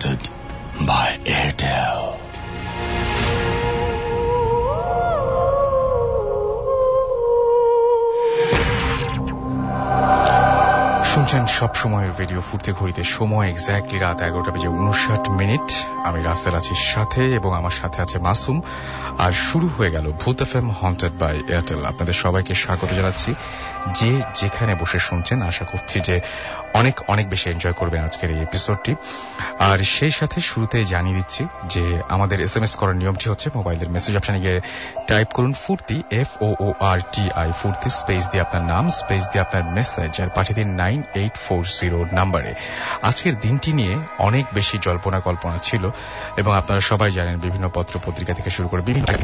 presented by Airtel. শুনছেন সব সময়ের রেডিও ফুটতে ঘড়িতে সময় এক্স্যাক্টলি রাত 11:59। আমি রাসেল আছি সাথে এবং আমার সাথে আছে মাসুম। আর শুরু হয়ে গেল ভূত এফএম হন্টেড বাই এয়ারটেল। আপনাদের সবাইকে স্বাগত জানাচ্ছি, যে যেখানে বসে শুনছেন। আশা করছি যে অনেক অনেক বেশি এনজয় করবেন আজকের এই এপিসোডটি। আর সেই সাথে শুরুতেই জানিয়ে দিচ্ছি যে আমাদের SMS করার নিয়মটি হচ্ছে মোবাইলের মেসেজ অপশনে গিয়ে টাইপ করুন ফুর্তি, FOORTI ফুর্তি, স্পেস দিয়ে আপনার নাম, স্পেস দিয়ে আপনার মেসেজ, আর পাঠিয়ে দিন 9840 নাম্বারে। আজকের দিনটি নিয়ে অনেক বেশি জল্পনা কল্পনা ছিল এবং আপনারা সবাই জানেন বিভিন্ন পত্র পত্রিকা থেকে শুরু করে বিভিন্ন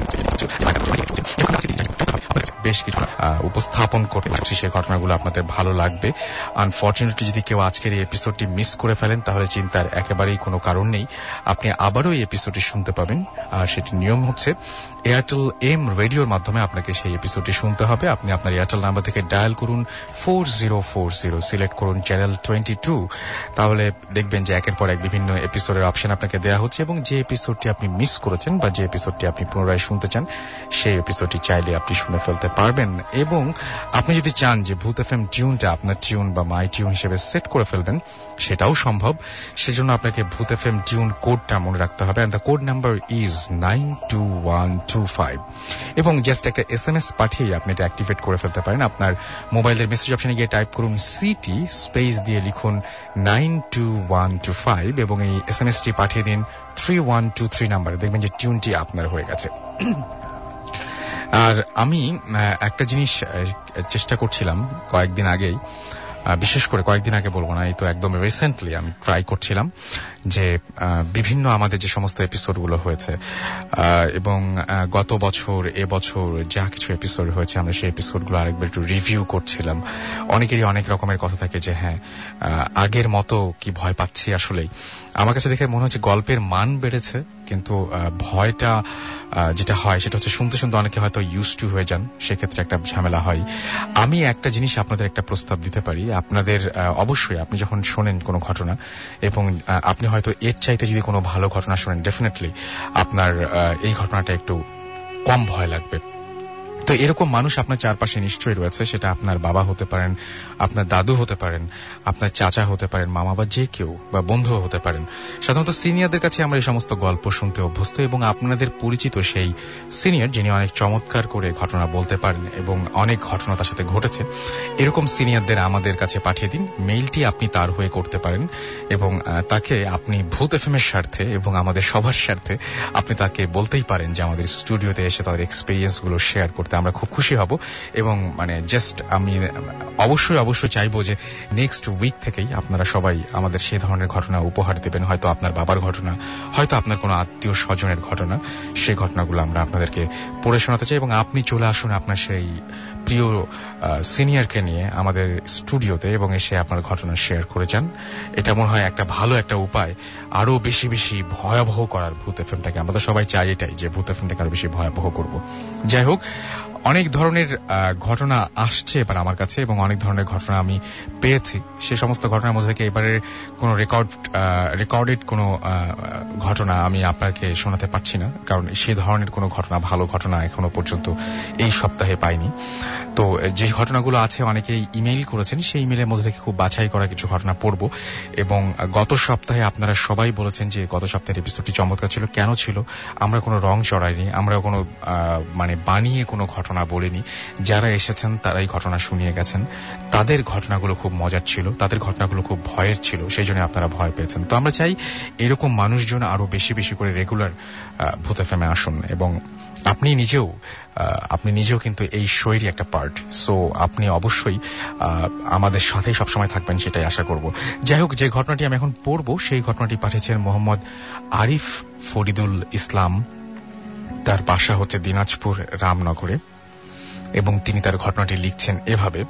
বেশ কিছু উপস্থাপন করতে পারছি। সেই ঘটনাগুলো আপনাদের ভালো লাগবে। আনফরচুনেটলি যদি কেউ আজকের এই এপিসোডটি মিস করে ফেলেন তাহলে চিন্তার একেবারেই কোনো কারণ নেই, আপনি আবারও এই এপিসোডটি শুনতে পাবেন। আর সেটির নিয়ম হচ্ছে এয়ারটেল এম রেডিওর মাধ্যমে আপনাকে সেই এপিসোডটি শুনতে হবে। আপনি আপনার এয়ারটেল নাম্বার থেকে ডায়াল করুন 4040, সিলেক্ট করুন চ্যানেল 22। তাহলে দেখবেন যে একের পর এক বিভিন্ন এপিসোডের অপশন আপনাকে দেওয়া হচ্ছে এবং যে এপিসোডটি আপনি মিস করেছেন বা যে এপিসোডটি আপনি পুনরায় শুনতে চান সেই এপিসোডটি চাইলে আপনি শুনে ফেলতে পারবেন। এবং আপনি যদি চান যে ভূত এফএম টিউনটা আপনার টিউন বা মাই টিউন হিসেবে সেট করে ফেলবেন, সেটাও সম্ভব। সেজন্য আপনাকে ভূত এফএম টিউন কোডটা মনে রাখতে হবে, and the code number is 92125। এবং জাস্ট একটা SMS পাঠিয়ে আপনি এটা অ্যাক্টিভেট করে ফেলতে পারেন। আপনার মোবাইলের মেসেজ অপশনে গিয়ে টাইপ করুন সিটি, স্পেস দিয়ে লিখুন 92125 এবং এই SMSটি পাঠিয়ে দিন 3123 নাম্বারে। দেখবেন যে টিউনটি আপনার হয়ে গেছে। আর আমি একটা জিনিস চেষ্টা করছিলাম কয়েকদিন আগেই, বিশেষ করে কয়েকদিন আগে বলবো না, এই তো একদম রিসেন্টলি আমি ট্রাই করছিলাম যে বিভিন্ন আমাদের যে সমস্ত এপিসোডগুলো হয়েছে এবং গত বছর এবছর যা কিছু এপিসোড হয়েছে আমরা সেই এপিসোডগুলো আরেকবার একটু রিভিউ করছিলাম। অনেকেরই অনেক রকমের কথা থাকে যে হ্যাঁ আগের মতো কি ভয় পাচ্ছি। আসলেই আমার কাছে দেখে মনে হচ্ছে গল্পের মান বেড়েছে, কিন্তু ভয়টা যেটা হয় সেটা হচ্ছে শুনতে শুনতে অনেকে হয়তো ইউজ টু হয়ে যান, সেক্ষেত্রে একটা ঝামেলা হয়। আমি একটা জিনিস আপনাদের একটা প্রস্তাব দিতে পারি। আপনাদের অবশ্যই আপনি যখন শোনেন কোনো ঘটনা এবং আপনি হয়তো এর চাইতে যদি কোনো ভালো ঘটনা শোনেন, ডেফিনেটলি আপনার এই ঘটনাটা একটু কম ভয় লাগবে। তো এরকম মানুষ আপনার চারপাশে নিশ্চয়ই রয়েছে। সেটা আপনার বাবা হতে পারেন, আপনার দাদু হতে পারেন, আপনার চাচা হতে পারেন, মামা বা যে কেউ, বা বন্ধু হতে পারেন। সাধারণত সিনিয়রদের কাছে আমরা এই সমস্ত গল্প শুনতে অভ্যস্ত এবং আপনাদের পরিচিত সেই সিনিয়র যিনি অনেক চমৎকার করে ঘটনা বলতে পারেন এবং অনেক ঘটনা তার সাথে ঘটেছে, এরকম সিনিয়রদের আমাদের কাছে পাঠিয়ে দিন। মেইলটি আপনি তার হয়ে করতে পারেন এবং তাকে আপনি ভূত এফএমের স্বার্থে এবং আমাদের সবার স্বার্থে আপনি তাকে বলতেই পারেন যে আমাদের স্টুডিওতে এসে তাদের এক্সপেরিয়েন্সগুলো শেয়ার করতে আমরা খুব খুশি হব। এবং জাস্ট আমি অবশ্যই চাইবো যে নেক্সট উইক থেকেই আপনারা সবাই আমাদের সেই ধরনের ঘটনা উপহার দেবেন। হয়তো আপনার বাবার ঘটনা, হয়তো আপনার কোনো আত্মীয় স্বজনের ঘটনা, সেই ঘটনাগুলো আমরা আপনাদেরকে পড়ে শোনাতে চাই এবং আপনি চলে আসুন আপনার সেই প্রিয় সিনিয়রকে নিয়ে আমাদের স্টুডিওতে এবং এসে আপনার ঘটনা শেয়ার করে যান। এটা মনে হয় একটা ভালো একটা উপায় আরো বেশি বেশি ভয়াবহ করার ভূত এফএমটাকে। আমরা তো সবাই চাই এটাই, যে ভূত এফএমটাকে আরো বেশি ভয়াবহ করব। যাই হোক, অনেক ধরনের ঘটনা আসছে এবার আমার কাছে এবং অনেক ধরনের ঘটনা আমি পেয়েছি। সে সমস্ত ঘটনার মধ্যে থেকে এবারে কোনো রেকর্ডেড কোনো ঘটনা আমি আপনাকে শোনাতে পারছি না, কারণ সে ধরনের কোনো ঘটনা, ভালো ঘটনা এখনো পর্যন্ত এই সপ্তাহে পাইনি। তো যে ঘটনাগুলো আছে অনেকেই ইমেইল করেছেন, সেই ইমেইলের মধ্যে থেকে খুব বাছাই করা কিছু ঘটনা পড়ব। এবং গত সপ্তাহে আপনারা সবাই বলেছেন যে গত সপ্তাহের এপিসোডটি চমৎকার ছিল। কেন ছিল? আমরা কোনো রং চড়াইনি, আমরা কোনো বানিয়ে কোনো ঘটনা বলিনি। যারা এসেছেন তারাই ঘটনা শুনিয়ে গেছেন, তাদের ঘটনাগুলো খুব মজার ছিল, তাদের ঘটনাগুলো খুব ভয়ের ছিল, সেই জন্য আপনারা ভয় পেয়েছেন। তো আমরা চাই এরকম মানুষজন আরো বেশি বেশি করে রেগুলার ভূত এফএমে আসুন এবং আপনি নিজেও কিন্তু এই শোয়েরই একটা পার্ট। সো আপনি অবশ্যই আমাদের সাথেই সবসময় থাকবেন, সেটাই আশা করব। যাই হোক, যে ঘটনাটি আমি এখন পড়ব সেই ঘটনাটি পাঠিয়েছেন মোহাম্মদ আরিফ ফরিদুল ইসলাম। তার বাসা হচ্ছে দিনাজপুর রামনগরে এবং তিনি তার ঘটনাটি লিখছেন এভাবে।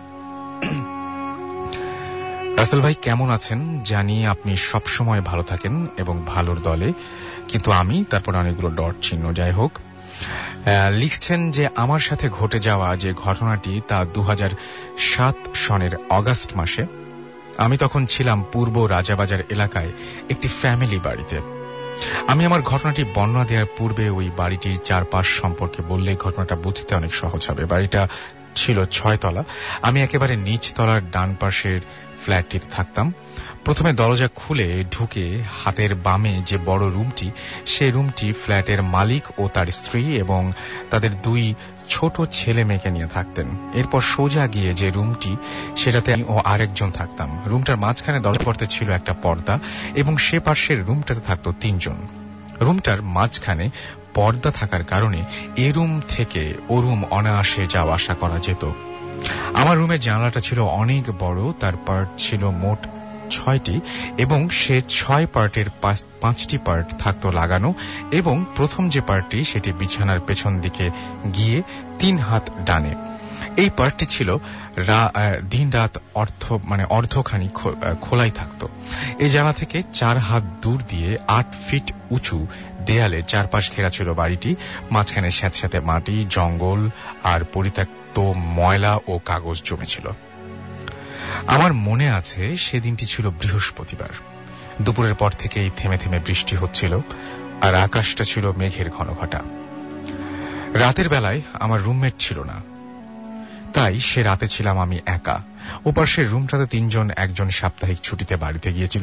রাসেল ভাই কেমন আছেন? জানি আপনি সবসময় ভালো থাকেন এবং ভালোর দলে, কিন্তু আমি, তারপরে অনেকগুলো ডট চিহ্ন। যাই হোক, লিখছেন যে আমার সাথে ঘটে যাওয়া যে ঘটনাটি তা 2007 সনের অগাস্ট মাসে আমি তখন ছিলাম পূর্ব রাজাবাজার এলাকায় একটি ফ্যামিলি বাড়িতে। আমি আমার ঘটনাটি বর্ণনা দেওয়ার পূর্বে ওই বাড়িটির চারপাশ সম্পর্কে বললে ঘটনাটা বুঝতে অনেক সহজ হবে। বাড়িটা ছিল 6 তলা। আমি একেবারে নিচ তলার ডান পাশের ফ্ল্যাটটিতে থাকতাম। প্রথমে দরজা খুলে ঢুকে হাতের বামে যে বড় রুমটি, সেই রুমটি ফ্ল্যাটের মালিক ও তার স্ত্রী এবং তাদের 2 ছোট ছেলে মেয়েকে নিয়ে থাকতেন। এরপর সোজা গিয়ে যে রুমটি, সেটাতে আমি ও আরেকজন থাকতাম। রুমটার মাঝখানে দরজা পড়তে ছিল একটা পর্দা এবং সে পাশের রুমটাতে থাকতো 3 জন। রুমটার মাঝখানে পর্দা থাকার কারণে এ রুম থেকে ও রুম অনায়াসে যাওয়া আসা করা যেত। আমার রুমের জানালাটা ছিল অনেক বড়, তার পার্ট ছিল মোট 6টি এবং সে 6 পার্টের 5টি পার্ট থাকতো লাগানো এবং প্রথম যে পার্টটি সেটি বিছানার পেছন দিকে গিয়ে 3 হাত ডানে। এই পার্টটি ছিল দিন রাত অর্ধখানি খোলাই থাকতো। এই জানালা থেকে 4 হাত দূর দিয়ে 8 ফিট উঁচু দেয়ালে চারপাশ ঘেরা ছিল বাড়িটি। মাঝখানে স্যাঁতস্যাঁতে মাটি, জঙ্গল আর পরিত্যক্ত ময়লা ও কাগজ জমেছিল। আমার মনে আছে সেদিনটি ছিল বৃহস্পতিবার। দুপুরের পর থেকেই থেমে থেমে বৃষ্টি হচ্ছিল আর আকাশটা ছিল মেঘের ঘনঘটা। রাতের বেলায় আমার রুমমেট ছিল না, তাই সে রাতে ছিলাম আমি একা। ওপাশের রুমটাতে 3 জন, একজন সাপ্তাহিক ছুটিতে বাড়িতে গিয়েছিল।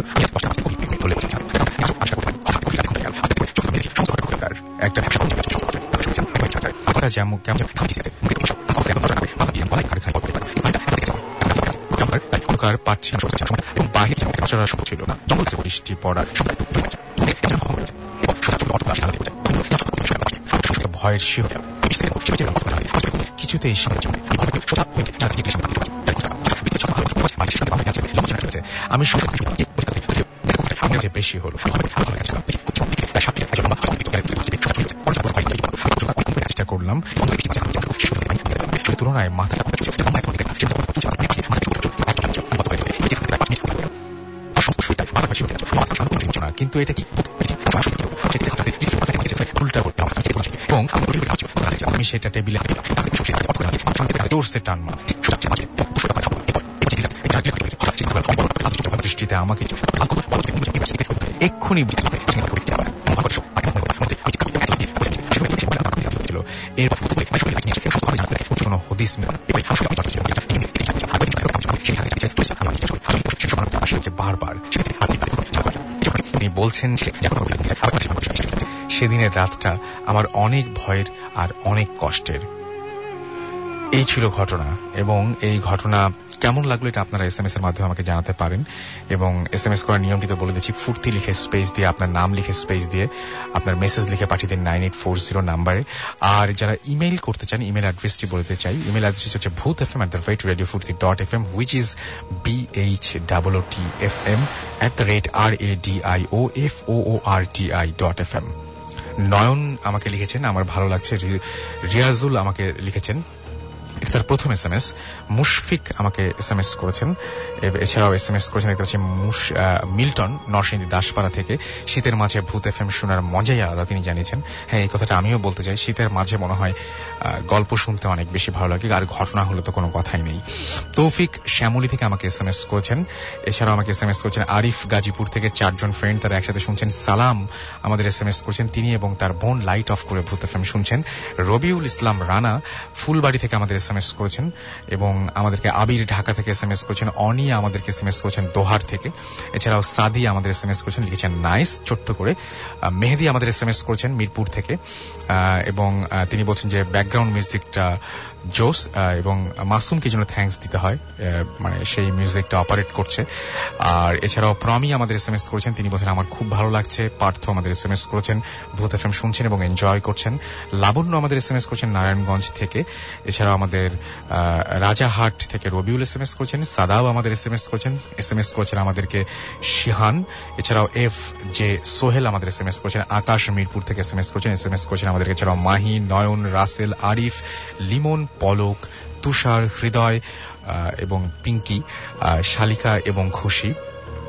বৃষ্টি পড়ার ভয়ের শিহর কিছুতেই আমি বেশি হল চেষ্টা করলাম তুলনায় মাথা কিন্তু এটা কি উল্টা করতে এবং আমি সেটা টেবিলে টান মার দৃষ্টিতে আমাকে এক্ষুনি কোনো হদিস বারবার তিনি বলছেন সেদিনের রাতটা আমার অনেক ভয়ের আর অনেক কষ্টের। এই ছিল ঘটনা এবং এই ঘটনা কেমন লাগলো এটা আপনারা SMS এর মাধ্যমে আমাকে জানাতে পারেন এবং SMS করার নিয়মটি তো বলে দিচ্ছি। ফুর্তি লিখে স্পেস দিয়ে, আপনার নাম লিখে স্পেস দিয়ে আপনার মেসেজ লিখে পাঠিয়ে দিন 9840 নাম্বারে। আর যারা ইমেইল করতে চান, ইমেল অ্যাড্রেসটি বলতে চাই। ইমেল অ্যাড্রেস হচ্ছে bhutfm@radiofurti.fm, which is BHOOTFM@radioforti.fm। নয়ন আমাকে লিখেছেন, আমার ভালো লাগছে। রিয়াজুল আমাকে লিখেছেন, এটা তার প্রথম SMS। মুশফিক আমাকে SMS করেছেন, এছাড়াও SMS করেছেন দেখতে পাচ্ছি মিল্টন নরসিংদী দাসপাড়া থেকে। শীতের মাঝে ভূত FM শোনার মজাই আলাদা তিনি জানিয়েছেন। হ্যাঁ, এই কথাটা আমিও বলতে চাই। শীতের মাঝে মনে হয় গল্প শুনতে অনেক বেশি ভালো লাগে, আর ঘটনা হলে তো কোনো কথাই নেই। তৌফিক শ্যামলী থেকে আমাকে SMS করেছেন। এছাড়াও আমাকে SMS করেছেন আরিফ গাজীপুর থেকে। 4 জন ফ্রেন্ড তারা একসাথে শুনছেন। সালাম আমাদের SMS করেছেন, তিনি এবং তার বোন লাইট অফ করে ভূত FM শুনছেন। রবিউল ইসলাম রানা ফুলবাড়ি থেকে আমাদের SMS করেছেন এবং আমাদেরকে আবির ঢাকা থেকে SMS করেছেন। অনি আমাদেরকে SMS করেছেন দোহার থেকে। এছাড়াও সাদি আমাদের SMS করেছেন, লিখেছেন নাইস ছোট্ট করে। মেহেদি আমাদের SMS করেছেন মিরপুর থেকে এবং তিনি বলছেন যে ব্যাকগ্রাউন্ড মিউজিকটা জোস এবং মাসুমকে জন্য থ্যাঙ্কস দিতে হয়, মানে সেই মিউজিকটা অপারেট করছে। আর এছাড়াও প্রমি আমাদের SMS করেছেন, তিনি বলছেন আমার খুব ভালো লাগছে। পার্থ আমাদের SMS করেছেন, ভূত FM শুনছেন এবং এনজয় করছেন। লাবণ্য আমাদের SMS করেছেন নারায়ণগঞ্জ থেকে। এছাড়াও আমাদের রাজাহাট থেকে রবিউল SMS করেছেন। সাদাও আমাদের SMS করেছেন আমাদেরকে শিহান। এছাড়াও FJ সোহেল আমাদের SMS করেছেন। আকাশ মিরপুর থেকে SMS করেছেন আমাদেরকে। এছাড়াও মাহি, নয়ন, রাসেল, আরিফ, লিমন, পলক, তুষার, হৃদয় এবং পিঙ্কি, শালিকা এবং খুশি।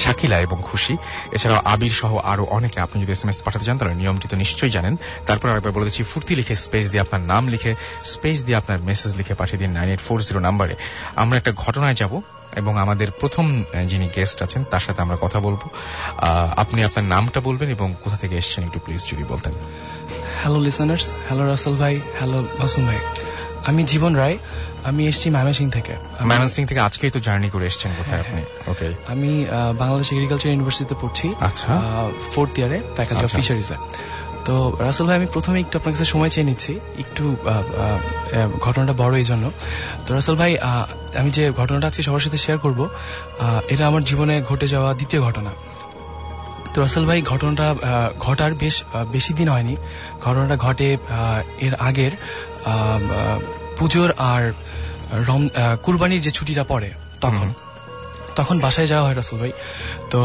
শাকিলা এবং খুশি, এছাড়াও আবির সহ আরো অনেকে। আপনি যদি এসএমএস পাঠাতে চান তাহলে নিয়মটি তো নিশ্চয়ই জানেন। তারপর আরেকবার বলে দিচ্ছি, ফুর্তি লিখে স্পেস দিয়ে আপনার নাম লিখে স্পেস দিয়ে আপনার মেসেজ লিখে পাঠিয়ে দিন 9840 নাম্বারে। আমরা একটা ঘটনায় যাব এবং আমাদের প্রথম যিনি গেস্ট আছেন তার সাথে আমরা কথা বলবো। আপনি আপনার নামটা বলবেন এবং কোথা থেকে এসেছেন একটু প্লিজ যদি বলতেন। হ্যালো লিসেনার্স, হ্যালো রাসেল ভাই, হ্যালো মাসুম ভাই। আমি জীবন রায়, আমি এসেছি ময়মনসিংহ থেকে। ময়মনসিংহ থেকে আজকেই তো জার্নি করে এসেছেন কোথায় আপনি? ওকে, আমি বাংলাদেশ এগ্রিকালচার ইউনিভার্সিটিতে পড়ছি। আচ্ছা, 4th ইয়ারে ফ্যাকাল্টি অফ ফিশারিজে। তো রাসেল ভাই, আমি প্রথমে একটু আপনার কাছে সময় চেয়ে নিচ্ছি, একটু ঘটনাটা বড় এই জন্য। তো রাসেল ভাই, আমি যে ঘটনাটা আজকে সবার সাথে শেয়ার করব, এটা আমার জীবনে ঘটে যাওয়া দ্বিতীয় ঘটনা। তো রাসেল ভাই, ঘটনাটা ঘটার বেশি দিন হয়নি। ঘটনাটা ঘটে এর আগের পুজোর আর কুরবানির যে ছুটিটা পড়ে তখন বাসায় যাওয়া হয় রাসেল ভাই। তো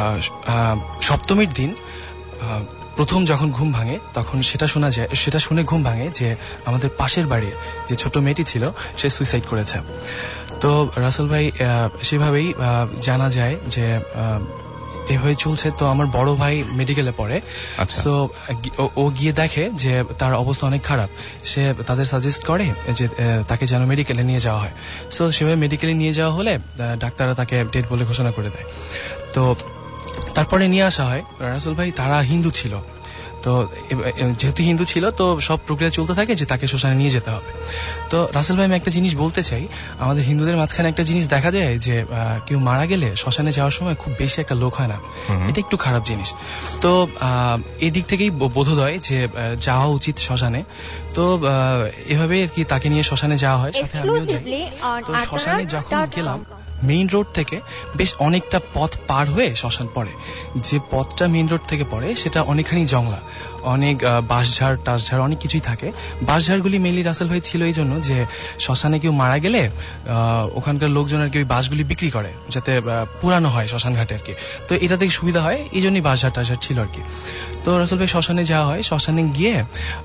সপ্তমীর দিন প্রথম যখন ঘুম ভাঙে তখন সেটা শুনে ঘুম ভাঙে যে আমাদের পাশের বাড়ির যে ছোট মেয়েটি ছিল সে সুইসাইড করেছে। তো রাসেল ভাই, সেভাবেই জানা যায় যে এভাবে চলছে। তো আমার বড় ভাই মেডিকেলে পড়ে। তো ও গিয়ে দেখে যে তার অবস্থা অনেক খারাপ। সে তাদের সাজেস্ট করে যে তাকে যেন মেডিকেলে নিয়ে যাওয়া হয়। সো সেভাবে মেডিকেলে নিয়ে যাওয়া হলে ডাক্তাররা তাকে ডেড বলে ঘোষণা করে দেয়। তো তারপরে নিয়ে আসা হয়। রাসেল ভাই, তারা হিন্দু ছিল, তো যেহেতু হিন্দু ছিল তো সব প্রক্রিয়া চলতে থাকে যে তাকে শ্মশানে নিয়ে যেতে হবে। তো রাসেল ভাই, আমি একটা জিনিস বলতে চাই, আমাদের হিন্দুদের মাঝখানে একটা জিনিস দেখা যায় যে কেউ মারা গেলে শ্মশানে যাওয়ার সময় খুব বেশি একটা লোক হয় না। এটা একটু খারাপ জিনিস। তো এই দিক থেকেই বোধোদয় যে যাওয়া উচিত শ্মশানে। তো এভাবে আর কি তাকে নিয়ে শ্মশানে যাওয়া হয়, সাথে আমিও যাই। তো শ্মশানে যখন গেলাম, মেইন রোড থেকে বেশ অনেকটা পথ পার হয়ে শ্মশান পড়ে। যে পথটা মেইন রোড থেকে পড়ে সেটা অনেকখানি জংলা, অনেক বাঁশঝাড় টাশঝাড় অনেক কিছুই থাকে। বাঁশঝাড়গুলি মেইনলি রাসেল ভাই ছিল এই জন্য যে শ্মশানে কেউ মারা গেলে ওখানকার লোকজন আর কি ওই বাঁশগুলি বিক্রি করে যাতে পুরানো হয় শ্মশান ঘাটে আর কি। তো এটা থেকে সুবিধা হয়, এই জন্যই বাঁশঝাড় টাশঝাড় ছিল আর কি। তো রাসেল ভাই, শ্মশানে যাওয়া হয়। শ্মশানে গিয়ে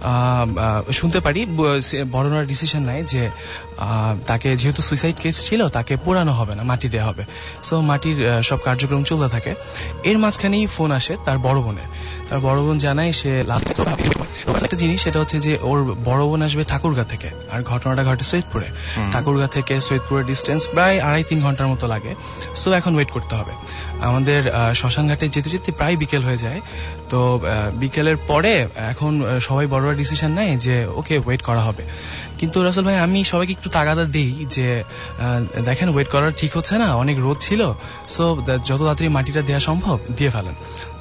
শুনতে পারি বড়রা ডিসিশন নেয় যে তাকে, যেহেতু সুইসাইড কেস ছিল, তাকে পোড়ানো হবে না, মাটি দেওয়া হবে। সো মাটির সব কার্যক্রম চলতে থাকে। এর মাঝখানেই ফোন আসে তার বড় বোনের। তার বড় বোন জানায় সে একটা জিনিস, সেটা হচ্ছে যে ওর বড় বোন আসবে ঠাকুরগাঁ থেকে, আর ঘটনাটা ঘটে সৈয়দপুরে। ঠাকুরগাঁ থেকে সৈয়দপুরের ডিস্টেন্স প্রায় 2.5-3 ঘন্টার মতো লাগে। সো এখন ওয়েট করতে হবে। আমাদের শ্মশান ঘাটে যেতে যেতে প্রায় বিকেল হয়ে যায়। তো বিকেলের পরে এখন সবাই বড়রা ডিসিশন নেয় যে ওকে ওয়েট করা হবে। কিন্তু রাসেল ভাই, আমি সবাইকে একটু তাগাদা দিই যে দেখেন ওয়েট করার ঠিক হচ্ছে না, অনেক রোদ ছিল, সো যত তাড়াতাড়ি মাটিটা দেওয়া সম্ভব দিয়ে ফেলেন।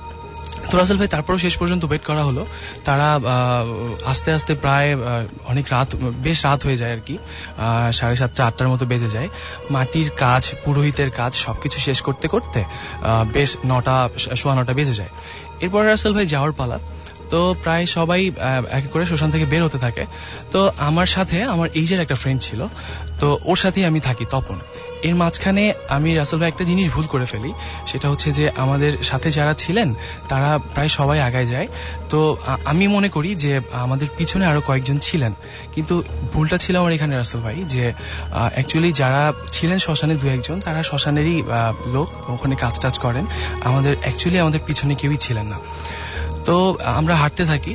তো রাসেল ভাই, তারপরও শেষ পর্যন্ত ওয়েট করা হলো। তারা আস্তে আস্তে প্রায় অনেক বেশ রাত হয়ে যায় আর কি, 7:30-8টার মতো বেজে যায়। মাটির কাজ, পুরোহিতের কাজ সবকিছু শেষ করতে করতে বেশ 9:15 বেজে যায়। এরপর রাসেল ভাই যাওয়ার পালা। তো প্রায় সবাই এক করে শ্মশান থেকে বের হতে থাকে। তো আমার সাথে আমার এইজের একটা ফ্রেন্ড ছিল, তো ওর সাথেই আমি থাকি, তপন। এর মাঝখানে আমি রাসেল ভাই একটা জিনিস ভুল করে ফেলি, সেটা হচ্ছে যে আমাদের সাথে যারা ছিলেন তারা প্রায় সবাই আগায় যায়। তো আমি মনে করি যে আমাদের পিছনে আরো কয়েকজন ছিলেন, কিন্তু ভুলটা ছিল আমার এখানে রাসেল ভাই, যে অ্যাকচুয়ালি যারা ছিলেন শ্মশানে 2-1 জন, তারা শ্মশানেরই লোক, ওখানে কাজ টাজ করেন। আমাদের পিছনে কেউই ছিলেন না। তো আমরা হাঁটতে থাকি,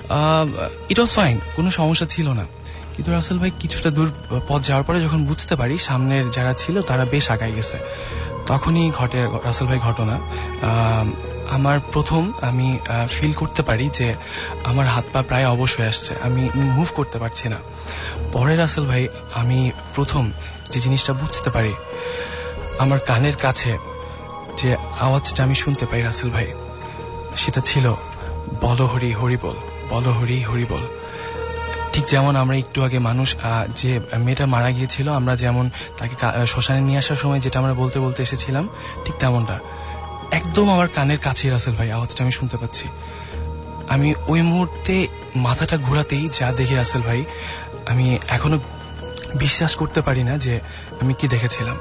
ইট ওয়াজ ফাইন, কোনো সমস্যা ছিল না। কিন্তু রাসেল ভাই, কিছুটা দূর পথ যাওয়ার পরে যখন বুঝতে পারি সামনের যারা ছিল তারা বেশ আগায় গেছে, তখনই ঘটে রাসেল ভাই ঘটনা। আমার আমি ফিল করতে পারি যে আমার হাত পা প্রায় অবশ হয়ে আসছে, আমি মুভ করতে পারছি না। পরে রাসেল ভাই, আমি প্রথম যে জিনিসটা বুঝতে পারি, আমার কানের কাছে যে আওয়াজটা আমি শুনতে পাই রাসেল ভাই, সেটা ছিল বলো হরি হরি বল, বলো হরি হরি বল। ঠিক যেমন আমরা একটু আগে মানুষ, যে মেয়েটা মারা গিয়েছিল, আমরা যেমন তাকে শ্মশানে নিয়ে আসার সময় যেটা আমরা বলতে বলতে এসেছিলাম, ঠিক তেমনটা একদম আমার কানের কাছে রাসেল ভাই আওয়াজটা আমি শুনতে পাচ্ছি। আমি ওই মুহূর্তে মাথাটা ঘোরাতেই যা দেখি রাসেল ভাই, আমি এখনো বিশ্বাস করতে পারি না যে আমি কি দেখেছিলাম।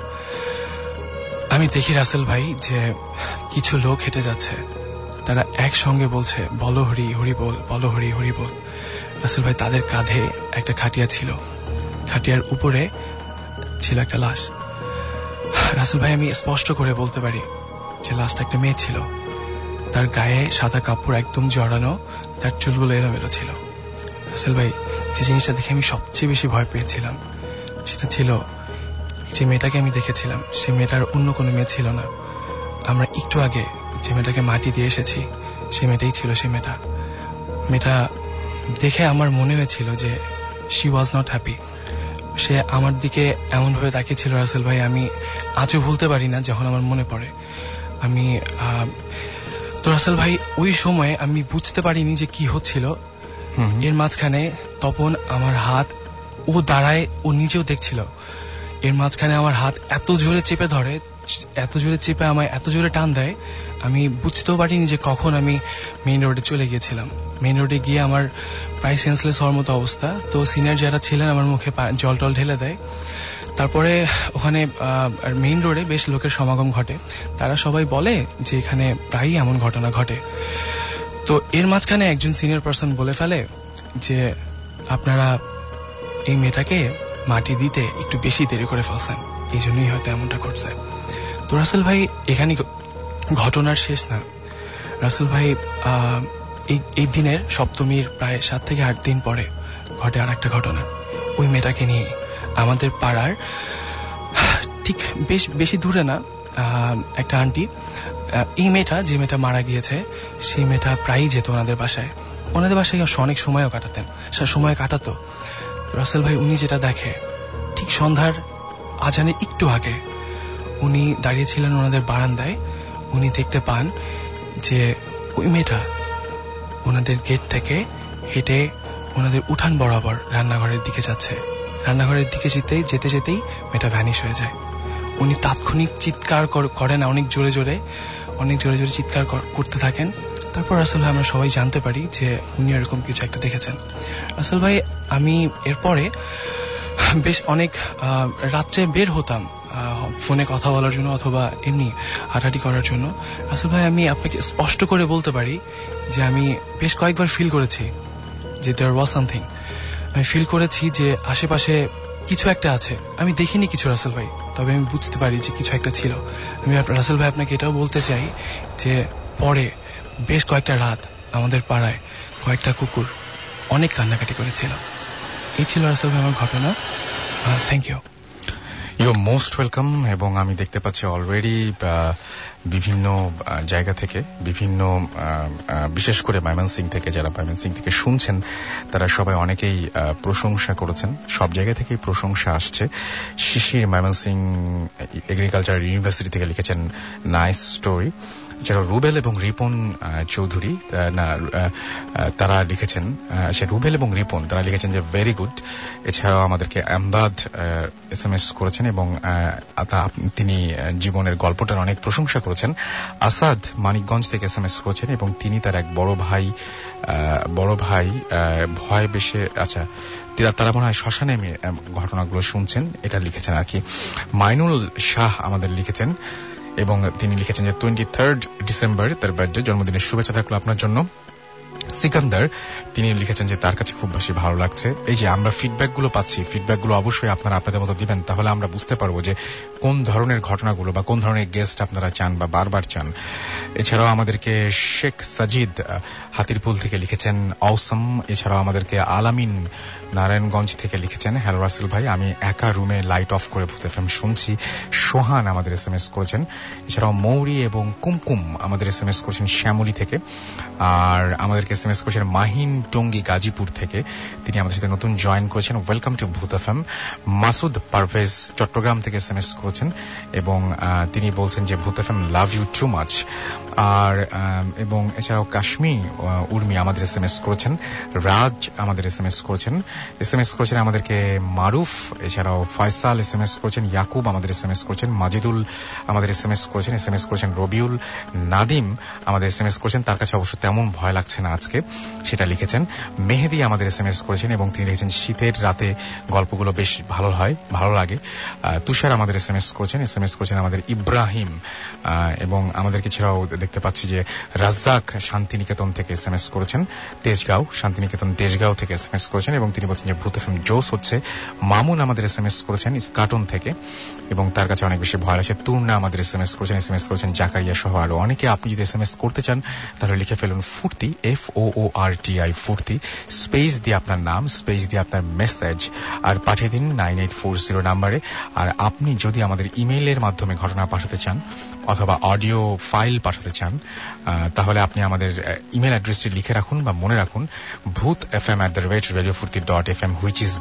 আমি দেখি রাসেল ভাই যে কিছু লোক হেঁটে যাচ্ছে, তারা একসঙ্গে বলছে বলো হরি হরি বল, বলো হরি হরি বল। রাসেল ভাই, তাদের কাঁধে একটা খাটিয়া ছিল, খাটিয়ার উপরে ছিল একটা লাশ। রাসেল ভাই, আমি স্পষ্ট করে বলতে পারি যে লাস্ট একটা মেয়ে ছিল, তার গায়ে সাদা কাপড় একদম জড়ানো, তার চুলগুলো এলোমেলো ছিল। রাসেল ভাই, যে জিনিসটা দেখে আমি সবচেয়ে বেশি ভয় পেয়েছিলাম সেটা ছিল যে মেয়েটাকে আমি দেখেছিলাম সে মেয়েটার অন্য কোনো মেয়ে ছিল না। আমরা একটু আগে যে মেয়েটাকে মাটি দিয়ে এসেছি সে মেয়েটাই ছিল সে মেয়েটা দেখে আমার মনে হয়েছিল যে শি ওয়াজ নট হ্যাপি। সে আমার দিকে এমন ভাবে তাকিয়েছিল রাসেল ভাই, আমি আজও ভুলতে পারি না যখন আমার মনে পড়ে। আমি তো রাসেল ভাই ওই সময়ে আমি বুঝতে পারিনি যে কি হচ্ছিল। এর মাঝখানে তপন আমার হাত, ও দাঁড়ায়, ও নিজেও দেখছিল, এর মাঝখানে আমার হাত এত জোরে চেপে ধরে, এত জোরে চেপে আমায় এত জোরে টান দেয়, আমি বুঝতেও পারিনি যে কখন আমি মেইন রোডে চলে গিয়েছিলাম। মেইন রোডে গিয়ে আমার প্রায় সেন্সলেস হওয়ার মতো অবস্থা। তো সিনিয়র যারা ছিলেন আমার মুখে জল টল ঢেলে দেয়। তারপরে ওখানে মেইন রোডে বেশ লোকের সমাগম ঘটে, তারা সবাই বলে যে এখানে প্রায়ই এমন ঘটনা ঘটে। তো এর মাঝখানে একজন সিনিয়র পার্সন বলে ফেলে যে আপনারা এই মেয়েটাকে মাটি দিতে একটু বেশি দেরি করে ফেলছেন, এই জন্যই হয়তো এমনটা ঘটছে। তো রাসেল ভাই, এখানে ঘটনার শেষ না। রাসেল ভাই, এই দিনের সপ্তমীর প্রায় 7 থেকে 8 দিন পরে ঘটে আর একটা ঘটনা। ওই মেয়েটাকে নিয়ে আমাদের পাড়ার ঠিক বেশি দূরে না একটা আন্টি, এই মেয়েটা, যে মেয়েটা মারা গিয়েছে, সেই মেয়েটা প্রায়ই যেত ওনাদের বাসায় অনেক সময়ও কাটাতো। রাসেল ভাই, উনি যেটা দেখে, ঠিক সন্ধ্যার আজানের একটু আগে উনি দাঁড়িয়েছিলেন ওনাদের বারান্দায়, উনি দেখতে পান যে ওই মেয়েটা ওনাদের গেট থেকে হেঁটে ওনাদের উঠান বরাবর রান্নাঘরের দিকে যাচ্ছে। রান্নাঘরের দিকে যেতেই মেয়েটা ভ্যানিশ হয়ে যায়। উনি তাৎক্ষণিক চিৎকার করেন, অনেক জোরে জোরে চিৎকার করতে থাকেন। তারপর রাসেল ভাই, আমরা সবাই জানতে পারি যে উনি এরকম কিছু একটা দেখেছেন। রাসেল ভাই, আমি এরপরে বেশ অনেক রাত্রে বের হতাম ফোনে কথা বলার জন্য অথবা এমনি হাঁটাহাঁটি করার জন্য। রাসেল ভাই, আমি আপনাকে স্পষ্ট করে বলতে পারি যে আমি বেশ কয়েকবার ফিল করেছি যে দেয়ার ওয়াজ সামথিং। আমি ফিল করেছি যে আশেপাশে কিছু একটা আছে। আমি দেখিনি কিছু রাসেল ভাই, তবে আমি বুঝতে পারি যে কিছু একটা ছিল। আমি রাসেল ভাই আপনাকে এটাও বলতে চাই যে পরে বেশ কয়েকটা রাত আমাদের পাড়ায় কয়েকটা কুকুর অনেক কান্নাকাটি করেছিল। এই ছিল রাসেল ভাই আমার ঘটনা। Thank you. You most welcome. এবং আমি দেখতে পাচ্ছি অলরেডি বিভিন্ন জায়গা থেকে, বিশেষ করে ময়মনসিংহ থেকে, যারা ময়মনসিংহ থেকে শুনছেন তারা সবাই অনেকেই প্রশংসা করেছেন। সব জায়গা থেকেই প্রশংসা আসছে। শিশির ময়মনসিংহ এগ্রিকালচার ইউনিভার্সিটি থেকে লিখেছেন নাইস স্টোরি। এছাড়াও রুবেল এবং রিপন চৌধুরী তারা লিখেছেন, রুবেল এবং রিপন তারা লিখেছেন যে ভেরি গুড। এছাড়াও আমাদেরকে আমবাদ SMS করেছেন এবং তিনি জীবনের গল্পটার অনেক প্রশংসা করেছেন। আসাদ মানিকগঞ্জ থেকে SMS করেছেন এবং তিনি তার এক বড় ভাই ভয় বেশে, আচ্ছা তারা মনে হয় শ্মশানে ঘটনাগুলো শুনছেন, এটা লিখেছেন আর কি। মাইনুল শাহ আমাদের লিখেছেন এবং তিনি লিখেছেন যে 23 ডিসেম্বর তার বার্থডে, জন্মদিনের শুভেচ্ছা থাকলো আপনার জন্য। সিকান্দার তিনি লিখেছেন যে তার কাছে খুব বেশি ভালো লাগছে। এই যে আমরা ফিডব্যাকগুলো পাচ্ছি, ফিডব্যাকগুলো অবশ্যই আপনারা আপনাদের মতো দিবেন, তাহলে আমরা বুঝতে পারবো যে কোন ধরনের ঘটনাগুলো বা কোন ধরনের গেস্ট আপনারা চান বা বারবার চান। এছাড়াও আমাদেরকে শেখ সাজিদ হাতিরপুল থেকে লিখেছেন অসম। এছাড়াও আমাদেরকে আলামিন নারায়ণগঞ্জ থেকে লিখেছেন হ্যালো রাসেল ভাই, আমি একা রুমে লাইট অফ করে ভূত এফএম শুনছি। সোহান আমাদের SMS করেছেন। এছাড়াও মৌরি এবং কুমকুম আমাদের SMS করেছেন শ্যামলী থেকে। আর আমাদেরকে SMS করেছেন মাহিন টঙ্গী গাজীপুর থেকে, তিনি আমাদের সাথে নতুন জয়েন করেছেন। Welcome to Bhoot FM. Masud Parvez Chittagong থেকে SMS করেছেন এবং তিনি বলছেন যে Bhoot FM love you too much. আর এবং এছাড়াও কাশ্মীর উর্মি আমাদের SMS করেছেন। রাজ আমাদের SMS করেছেন আমাদেরকে মারুফ। এছাড়াও ফয়সাল SMS করেছেন। ইয়াকুব আমাদের SMS করেছেন। মাজিদুল আমাদের SMS করেছেন রবিউল। নাদিম আমাদের SMS করেছেন। তার কাছে অবশ্য তেমন ভয় লাগছে না আজকে, কে, সেটা লিখেছেন। মেহেদি আমাদের SMS করেছেন এবং তিনি লিখেছেন শীতের রাতে গল্পগুলো বেশ ভালো লাগে। তুষার আমাদের SMS করেছেন আমাদের ইব্রাহিম, এবং আমাদেরকে ছাড়াও দেখতে পাচ্ছি যে রাজ্জাক শান্তিনিকেতন থেকে SMS করেছেন, শান্তিনিকেতন তেজগাঁও থেকে SMS করেছেন এবং তিনি বলছেন যে ভূত FM জোস হচ্ছে। মামুন আমাদের SMS করেছেন ইস্কাটন থেকে এবং তার কাছে অনেক বেশি ভয় লাগছে। তুর্না আমাদের SMS করেছেন জাকারিয়া সহ আরো অনেকে। আপনি যদি SMS করতে চান তাহলে লিখে ফেলুন ফুর্তি, FOORTI ফুর্তি, স্পেস দিয়ে আপনার নাম, স্পেস দিয়ে আপনার মেসেজ আর পাঠিয়ে দিন 9840 নাম্বারে। আর আপনি যদি আমাদের ইমেইলের মাধ্যমে ঘটনা পাঠাতে চান অথবা অডিও ফাইল পাঠাতে চান তাহলে আপনি আমাদের ইমেল অ্যাড্রেসটি লিখে রাখুন বা মনে রাখুন, bhutfm@radiofurti.fm, which is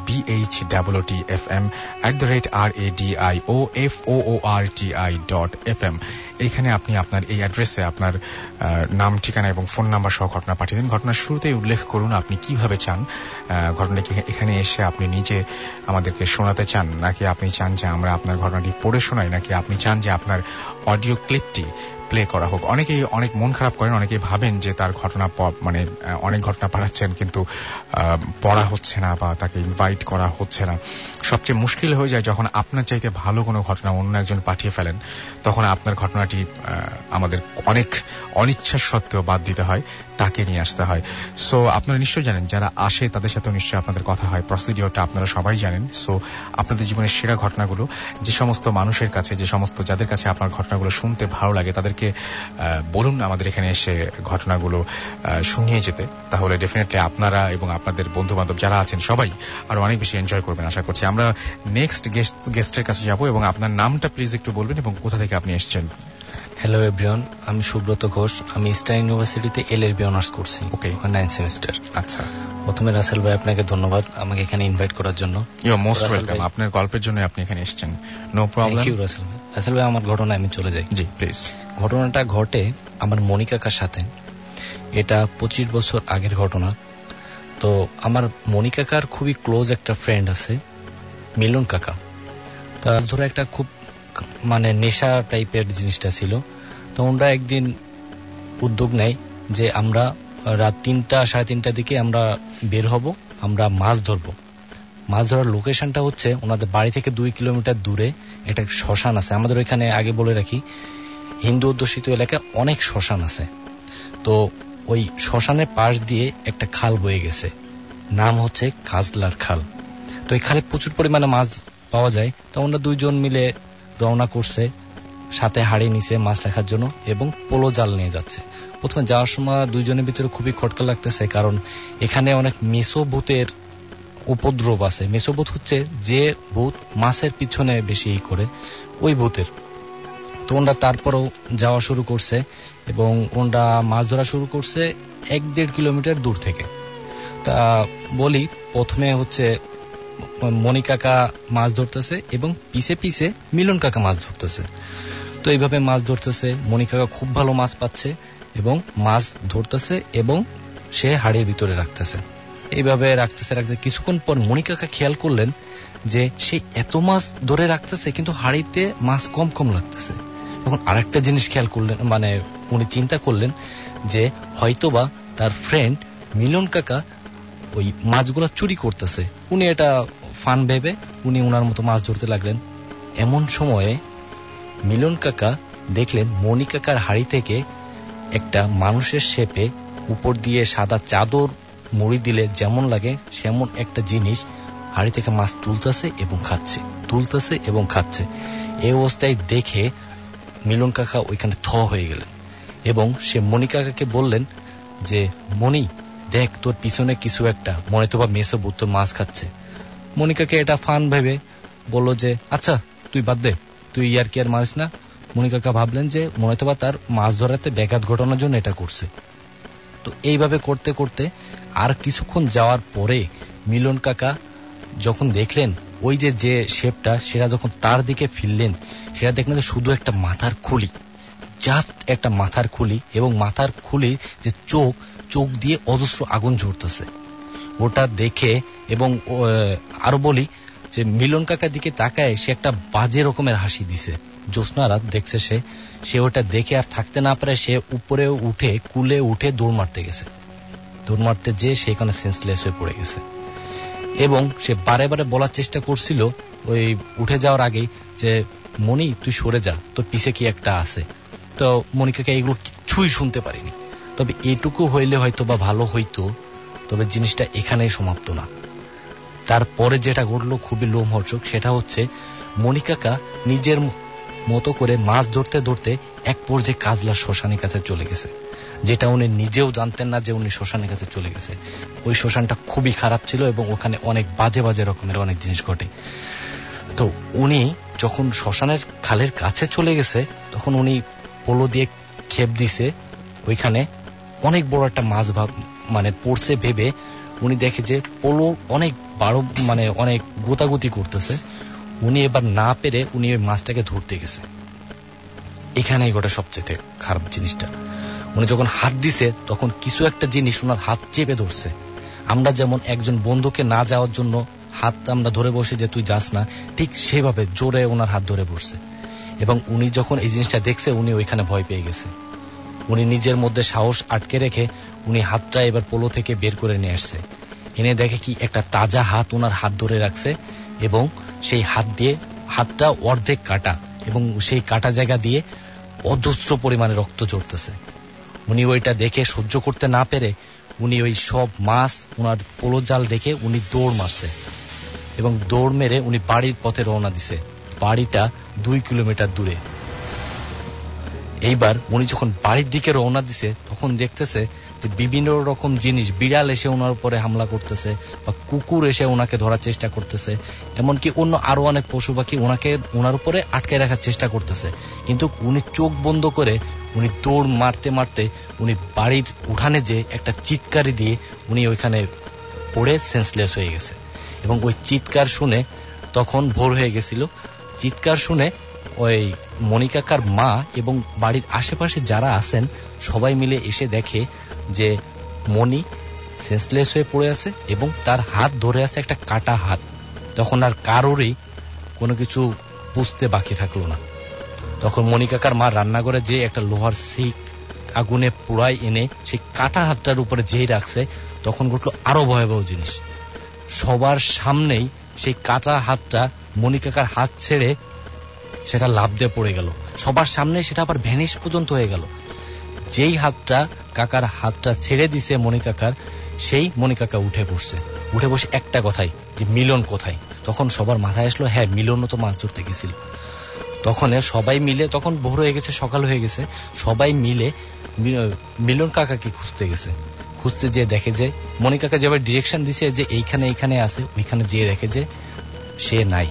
BHOOTFM@radioforti.fm। এইখানে আপনি আপনার এই অ্যাড্রেসে আপনার নাম, ঠিকানা এবং ফোন নাম্বার সহ ঘটনা পাঠিয়ে দিন। ঘটনার শুরুতেই উল্লেখ করুন আপনি কিভাবে চান ঘটনাটি এখানে এসে আপনি নিজে আমাদেরকে শোনাতে চান, নাকি আপনি চান যে আমরা আপনার ঘটনাটি পড়ে শোনাই, নাকি আপনি চান যে আপনার অডিও ক্লিপটি প্লে করা হোক। অনেকেই অনেক মন খারাপ করেন, অনেকেই ভাবেন যে তার ঘটনা অনেক ঘটনা পাঠাচ্ছেন কিন্তু পড়া হচ্ছে না বা তাকে ইনভাইট করা হচ্ছে না। সবচেয়ে মুশকিল হয়ে যায় যখন আপনার চাইতে ভালো কোনো ঘটনা অন্য একজন পাঠিয়ে ফেলেন, তখন আপনার ঘটনাটি আমাদের অনেক অনিচ্ছা সত্ত্বেও বাদ দিতে হয়, তাকে নিয়ে আসতে হয়। সো আপনারা নিশ্চয়ই জানেন, যারা আসে তাদের সাথেও নিশ্চয়ই আপনাদের কথা হয়, প্রসিডিওরটা আপনারা সবাই জানেন। সো আপনাদের জীবনের সেরা ঘটনাগুলো যে সমস্ত মানুষের কাছে, যাদের কাছে আপনার ঘটনাগুলো শুনতে ভালো লাগে তাদেরকে বলুন আমাদের এখানে এসে ঘটনাগুলো শুনিয়ে যেতে। তাহলে ডেফিনেটলি আপনারা এবং আপনাদের বন্ধু বান্ধব যারা আছেন সবাই আরো অনেক বেশি এনজয় করবেন আশা করছি। আমরা নেক্সট গেস্টের কাছে যাব এবং আপনার নামটা প্লিজ একটু বলবেন এবং কোথা থেকে আপনি এসেছেন। হ্যালো এভরিওয়ান, আমি সুব্রত ঘোষ। আমি ইস্টার্ন ইউনিভার্সিটিতে LLB অনার্স করছি, 9 সেমিস্টার। আচ্ছা, প্রথমে রাসেল ভাই আপনাকে ধন্যবাদ আমাকে এখানে ইনভাইট করার জন্য। You are most welcome. আপনার গল্পের জন্য আপনি এখানে এসেছেন, no problem. Thank you Rasel ভাই। রাসেল ভাই, আমার ঘটনা আমি চলে যাই। জি প্লিজ। ঘটনাটা ঘটে আমার মনি কাকার সাথে। এটা 25 বছর আগের ঘটনা। তো আমার মনি কাকার খুবই ক্লোজ একটা ফ্রেন্ড আছে, মিলন কাকা। তা ধরে একটা খুব নেশা টাইপের জিনিসটা ছিল। তো ওরা একদিন উদ্যোগ নেয় যে আমরা রাত 3টা 3:30 দিকে আমরা বের হব, আমরা মাছ ধরব। মাছ ধরার লোকেশনটা হচ্ছে ওনাদের বাড়ি থেকে 2 কিলোমিটার দূরে একটা শ্মশান আছে। আমাদের ওইখানে আগে বলে রাখি, হিন্দু অধ্যুষিত এলাকায় অনেক শ্মশান আছে। তো ওই শ্মশানের পাশ দিয়ে একটা খাল বয়ে গেছে, নাম হচ্ছে কাজলার খাল। তো এই খালে প্রচুর পরিমাণে মাছ পাওয়া যায়। তো ওরা 2 জন মিলে রওনা করছে, সাথে হাড়ি নিছে মাছ রাখার জন্য এবং পোলো জাল নিয়ে যাচ্ছে। প্রথমে যাওয়ার সময় 2 জনের ভিতরে খুবই খটকা লাগতেছে, কারণ এখানে অনেক মেসো ভূতের উপদ্রব আছে। মেসো ভূত হচ্ছে যে ভূত মাছের পিছনে বেশি করে, ওই ভূতের। তো ওরা তারপরও যাওয়া শুরু করছে এবং ওরা মাছ ধরা শুরু করছে 1-1.5 কিলোমিটার দূর থেকে। তা বলি, প্রথমে হচ্ছে মনি কাকা মাছ ধরতেছে এবং পিছে পিছে মিলন কাকা মাছ ধরতেছে। তো এইভাবে মাছ ধরতেছে, মনি কাকা খুব ভালো মাছ পাচ্ছে এবং মাছ ধরতেছে এবং সে হাড়ির ভিতরে রাখতেছে। এইভাবে রাখতেছে কিছুক্ষণ পর মনি কাকা খেয়াল করলেন যে সে এত মাছ ধরে রাখতেছে কিন্তু হাড়িতে মাছ কম কম লাগতেছে। তখন আরেকটা জিনিস খেয়াল করলেন, উনি চিন্তা করলেন যে হয়তোবা তার ফ্রেন্ড মিলন কাকা ওই মাছগুলা চুরি করতেছে। উনি এটা ফান ভেবে উনি ওনার মতো মাছ ধরতে লাগলেন। এমন সময়ে মিলন কাকা দেখলেন মনি কাকার হাড়ি থেকে একটা মানুষের শেপে উপর দিয়ে সাদা চাদর মুড়ি দিলে যেমন লাগে সেমন একটা জিনিস হাড়ি থেকে মাছ তুলতেছে এবং খাচ্ছে। এই অবস্থায় দেখে মিলন কাকা ওইখানে হয়ে গেলেন এবং সে মনি কাকাকে বললেন যে মনি দেখ, তোর পিছনে কিছু একটা মনে তো বা মেসো ভূত মাছ খাচ্ছে। মনি কাকা এটা ফান ভেবে বলল যে আচ্ছা তুই বাদ দে, তুই আর কি আর মারিস না। মনি কাকা ভাবলেন যে মনে তো বা তার মাছ ধরাতে ব্যাঘাত ঘটানোর জন্য এটা করছে। তো এইভাবে করতে করতে আর কিছুক্ষণ যাওয়ার পরে মিলন কাকা যখন দেখলেন ওই যে শেপটা, সেটা যখন তার দিকে ফিরলেন, সেটা দেখলেন যে শুধু একটা মাথার খুলি, জাস্ট একটা মাথার খুলি, এবং মাথার খুলি যে চোখ দিয়ে অজস্র আগুন ঝরতেছে। ওটা দেখে এবং আরো বলি যে মিলন কাকার দিকে তাকায় সে একটা বাজে রকমের হাসি দিছে। জ্যোৎস্না রাত দেখছে সে ওটা দেখে আর থাকতে না পারে, সে উপরে উঠে কুলে উঠে দৌড় মারতে গেছে। দৌড় মারতে যেয়ে সেখানে সেন্সলেস হয়ে পড়ে গেছে। এবং সে বারে বারে বলার চেষ্টা করছিল ওই উঠে যাওয়ার আগেই যে মনি তুই সরে যা, তোর পিছে কি একটা আছে। তো মনিকাকে এগুলো কিছুই শুনতে পারিনি। তবে এটুকু হইলে হয়তো বা ভালো হইতো, তবে জিনিসটা এখানেই সমাপ্ত না। তারপরে যেটা ঘটলো খুবই লোমহর্ষক, সেটা হচ্ছে মনিকাকা নিজের মতো করে মাছ ধরতে ধরতে এক পর্যায়ে কাজলার শ্মশানের কাছে চলে গেছে, যেটা উনি নিজেও জানতেন না যে উনি শ্মশানের কাছে চলে গেছে। ওই শ্মশানটা খুবই খারাপ ছিল এবং ওখানে অনেক বাজে বাজে রকমের অনেক জিনিস ঘটে। তো উনি যখন শ্মশানের খালের কাছে চলে গেছে তখন উনি পোলো দিয়ে খেপ দিছে, ওইখানে অনেক বড় একটা মাছ মানে পড়ছে ভেবে উনি দেখে যে পোলো অনেক অনেক গোতাগুতি করতেছে। উনি এবার না পেরে উনি ওই মাছটাকে ধরতে গেছে। এখানেই ঘটে সবচেয়ে খারাপ জিনিসটা, উনি যখন হাত দিছে তখন কিছু একটা জিনিস ওনার হাত চেপে ধরছে। আমরা যেমন একজন বন্ধুকে না যাওয়ার জন্য হাত আমরা ধরে বসে যে তুই যাস না, ঠিক সেভাবে জোরে ওনার হাত ধরে বসছে। এবং উনি যখন এই জিনিসটা দেখছে উনি ওইখানে ভয় পেয়ে গেছে। উনি নিজের মধ্যে সাহস আটকে রেখে উনি হাতটা এবার পোলো থেকে বের করে নিয়ে আসছে। এনে দেখে কি একটা তাজা হাত ওনার হাত ধরে রাখছে এবং সেই হাত দিয়ে হাতটা অর্ধেক কাটা এবং সেই কাটা জায়গা দিয়ে অজস্র পরিমাণে রক্ত ঝরতেছে। উনি ওইটা দেখে সহ্য করতে না পেরে উনি ওই সব মাছ ওনার পোলো জাল রেখে উনি দৌড় মারছে এবং দৌড় মেরে উনি বাড়ির পথে রওনা দিছে। বাড়িটা 2 কিলোমিটার দূরে। এইবার উনি যখন বাড়ির দিকে রওনা দিছে তখন দেখতেছে যে বিভিন্ন রকম জিনিস, বিড়াল এসে ওনার উপরে হামলা করতেছে বা কুকুর এসে ওনাকে ধরার চেষ্টা করতেছে, এমনকি অন্য আরো অনেক পশু পাখি ওনার উপরে আটকে রাখার চেষ্টা করতেছে। কিন্তু উনি চোখ বন্ধ করে উনি দৌড় মারতে মারতে উনি বাড়ির উঠানে যে একটা চিৎকারি দিয়ে উনি ওইখানে পড়ে সেন্সলেস হয়ে গেছে। এবং ওই চিৎকার শুনে তখন ভোর হয়ে গেছিল। চিৎকার শুনে ওই মনিকাকার মা এবং বাড়ির আশেপাশে যারা আছেন সবাই মিলে এসে দেখে যে মনি সেন্সলেস হয়ে পড়ে আছে এবং তার হাত ধরে আছে একটা কাটা হাত। তখন আর কারোরই কোনো কিছু বুঝতে বাকি থাকলো না। তখন মনিকাকার মা রান্নাঘরে যে একটা লোহার শিক আগুনে পুড়াই এনে সেই কাটা হাতটার উপরে যেই রাখছে তখন ঘটলো আরো ভয়াবহ জিনিস। সবার সামনেই সেই কাটা হাতটা মনিকাকার হাত ছেড়ে সেটা লাফ দিয়ে পড়ে গেল। সবার সামনে সেটা আবার ভ্যানিশ পর্যন্ত হয়ে গেল। যেই হাতটা কাকার হাতটা ছেড়ে দিছে মনিকাকার, সেই মনিকাকা উঠে বসছে। উঠে বসে একটা কথাই যে মিলন কোথায়। তখন সবার মাথায় আসলো হ্যাঁ মিলনও তো মাছ ধরতে গেছিল। তখন সবাই মিলে, তখন ভোর হয়ে গেছে, সকাল হয়ে গেছে, সবাই মিলে মিলন কাকাকে খুঁজতে গেছে। খুঁজতে যেয়ে দেখে যে মনিকাকা যেভাবে ডিরেকশন দিছে যে এইখানে এইখানে আছে, ওইখানে যেয়ে দেখে যে সে নাই।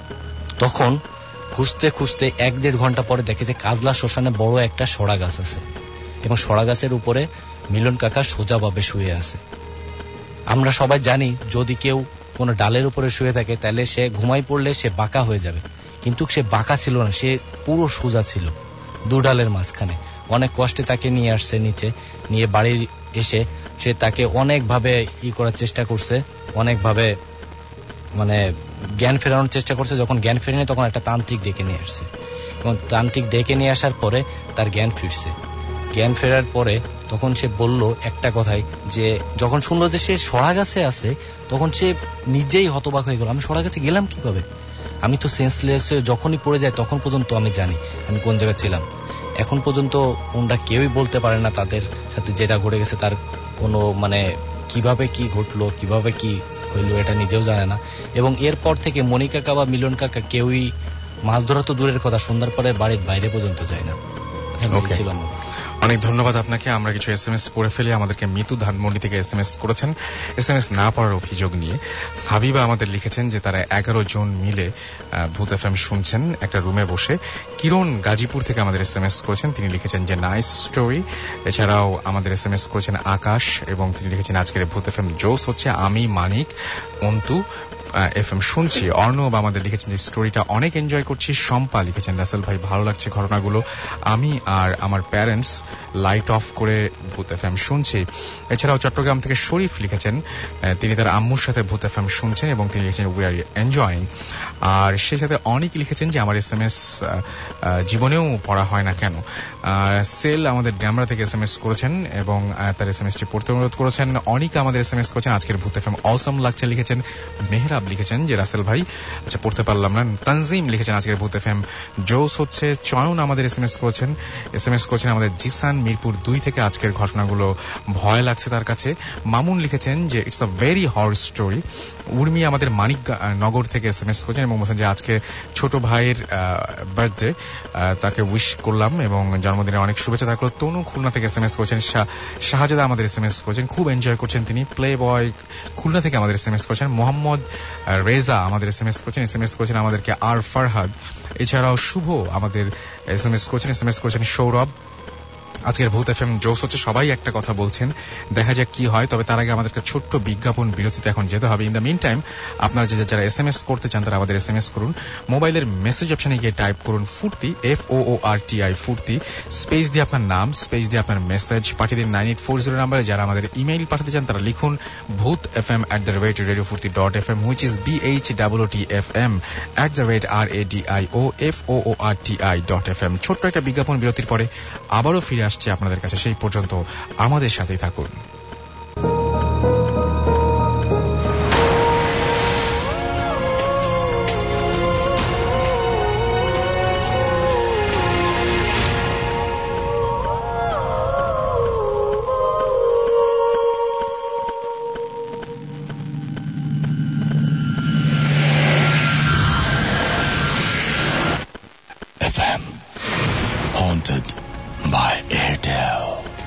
তখন খুঁজতে খুঁজতে 1-1.5 ঘন্টা পরে দেখে যে কাজলা শ্মশানে বড় একটা সরা গাছ আছে এবং সরা গাছের উপরে মিলন কাকা সোজাভাবে শুয়ে আছে। আমরা সবাই জানি যদি কেউ কোনো ডালের উপরে শুয়ে থাকে তাহলে সে ঘুমাই পড়লে সে বাঁকা হয়ে যাবে, কিন্তু সে বাঁকা ছিল না, সে পুরো সোজা ছিল 2 ডালের মাঝখানে। অনেক কষ্টে তাকে নিয়ে আসছে নিচে, নিয়ে বাড়ি এসে সে তাকে অনেকভাবে করার চেষ্টা করছে, অনেকভাবে মানে জ্ঞান ফেরানোর চেষ্টা করছে। যখন জ্ঞান ফেরেনি তখন একটা তান্ত্রিক ডেকে নিয়ে আসছে এবং তান্ত্রিক ডেকে নিয়ে আসার পরে তার জ্ঞান ফিরছে। জ্ঞান ফেরার পরে তখন সে বলল একটা কথাই, যে যখন শুনলো যে সে সরা গাছে আছে তখন সে নিজেই হতবাক হয়ে গেল। আমি সরা গাছে গেলাম কিভাবে? আমি তো সেন্সলেস যখনই পড়ে যায় তখন পর্যন্ত আমি জানি আমি কোন জায়গায় ছিলাম। এখন পর্যন্ত ওনারা কেউই বলতে পারে না তাদের সাথে যেটা ঘটে গেছে তার কোনো মানে কিভাবে কি ঘটলো, কিভাবে কি হইলো, এটা নিজেও জানে না। এবং এরপর থেকে মনি কাকা বা মিলন কাকা কেউই মাছ ধরা তো দূরের কথা, সন্ধ্যার পরে বাড়ির বাইরে পর্যন্ত যায় না। ছিলাম। অনেক ধন্যবাদ আপনাকে। আমরা কিছু SMS পড়ে ফেলি। আমাদেরকে মিতু ধানমন্ডি থেকে SMS করেছেন SMS না পড়ার অভিযোগ নিয়ে। হাবিবা আমাদের লিখেছেন যে তারা 11 জন মিলে ভূত FM শুনছেন একটা রুমে বসে। কিরণ গাজীপুর থেকে আমাদের SMS করেছেন, তিনি লিখেছেন যে নাইস স্টোরি। এছাড়াও আমাদের SMS করেছেন আকাশ এবং তিনি লিখেছেন আজকের ভূত FM জোস হচ্ছে। আমি মানিক অন্তু FM শুনছি। অর্ণব আমাদের লিখেছেন যে স্টোরিটা অনেক এনজয় করছি। শম্পা লিখেছেন রাসেল ভাই ভালো লাগছে ঘটনাগুলো, আমি আর আমার প্যারেন্টস লাইট অফ করে ভূত FM শুনছি। এছাড়াও চট্টগ্রাম থেকে শরীফ লিখেছেন তিনি তার আম্মুর সাথে ভূত FM শুনছেন এবং তিনি লিখেছেন উই আর এনজয়িং। আর সেই সাথে অনেক লিখেছেন যে আমার SMS জীবনেও পড়া হয় না কেন। সেল আমাদের ড্যামরা থেকে SMS করেছেন এবং তার SMSটি পড়তে অনুরোধ করেছেন। অনিকা আমাদের SMS করেছেন আজকের ভূত FM অসম লাগছে লিখেছেন। মেহরাব লিখেছেন যে রাসেল ভাই আচ্ছা পড়তে পারলাম না। তানজিম লিখেছেন আজকের ভূত FM জোস হচ্ছে। চয়ন আমাদের SMS করেছেন আমাদের জিসান মিরপুর 2 থেকে আজকের ঘটনাগুলো ভয় লাগছে তার কাছে। মামুন লিখেছেন যে it's a very horror story. Urmi আমাদের মানিকনগর থেকে SMS করেছেন এবং বলছেন যে আজকে ছোট ভাইয়ের বার্থডে, তাকে উইশ করলাম এবং জন্মদিনের অনেক শুভেচ্ছা থাকলো। তনু খুলনা থেকে SMS করেছেন। শাহজাদা আমাদের SMS করেছেন, খুব এনজয় করছেন তিনি। প্লে বয় খুলনা থেকে আমাদের SMS করেছেন। মোহাম্মদ রেজা আমাদের SMS করেছেন আমাদেরকে আর ফারহাদ। এছাড়াও শুভ আমাদের SMS করেছেন সৌরভ। আজকের ভূত FM জোস হচ্ছে। সবাই একটা কথা বলছেন, দেখা যাক কি হয়। তবে তার আগে আমাদেরকে ছোট্ট বিজ্ঞাপন বিরতিতে এখন যেতে হবে। ইন দ্য মিন টাইম আপনারা যারা SMS করতে চান তারা আমাদের SMS করুন। মোবাইলের মেসেজ অপশনে গিয়ে টাইপ করুন ফুর্তি FOORTI ফুর্তি, স্পেস দিয়ে আপনার নাম, স্পেস দিয়ে আপনার মেসেজ পাঠিয়ে দিন 9840 নাম্বারে। যারা আমাদের ইমেইল পাঠাতে চান তারা লিখুন bhootfm@radiofurti.fm which is BHOOTFM@radioforti.fm। ছোট্ট একটা বিজ্ঞাপন বিরতির পরে আবারও ফিরে আসছে আপনাদের কাছে। সেই পর্যন্ত আমাদের সাথেই থাকুন। FM haunted by Airtel.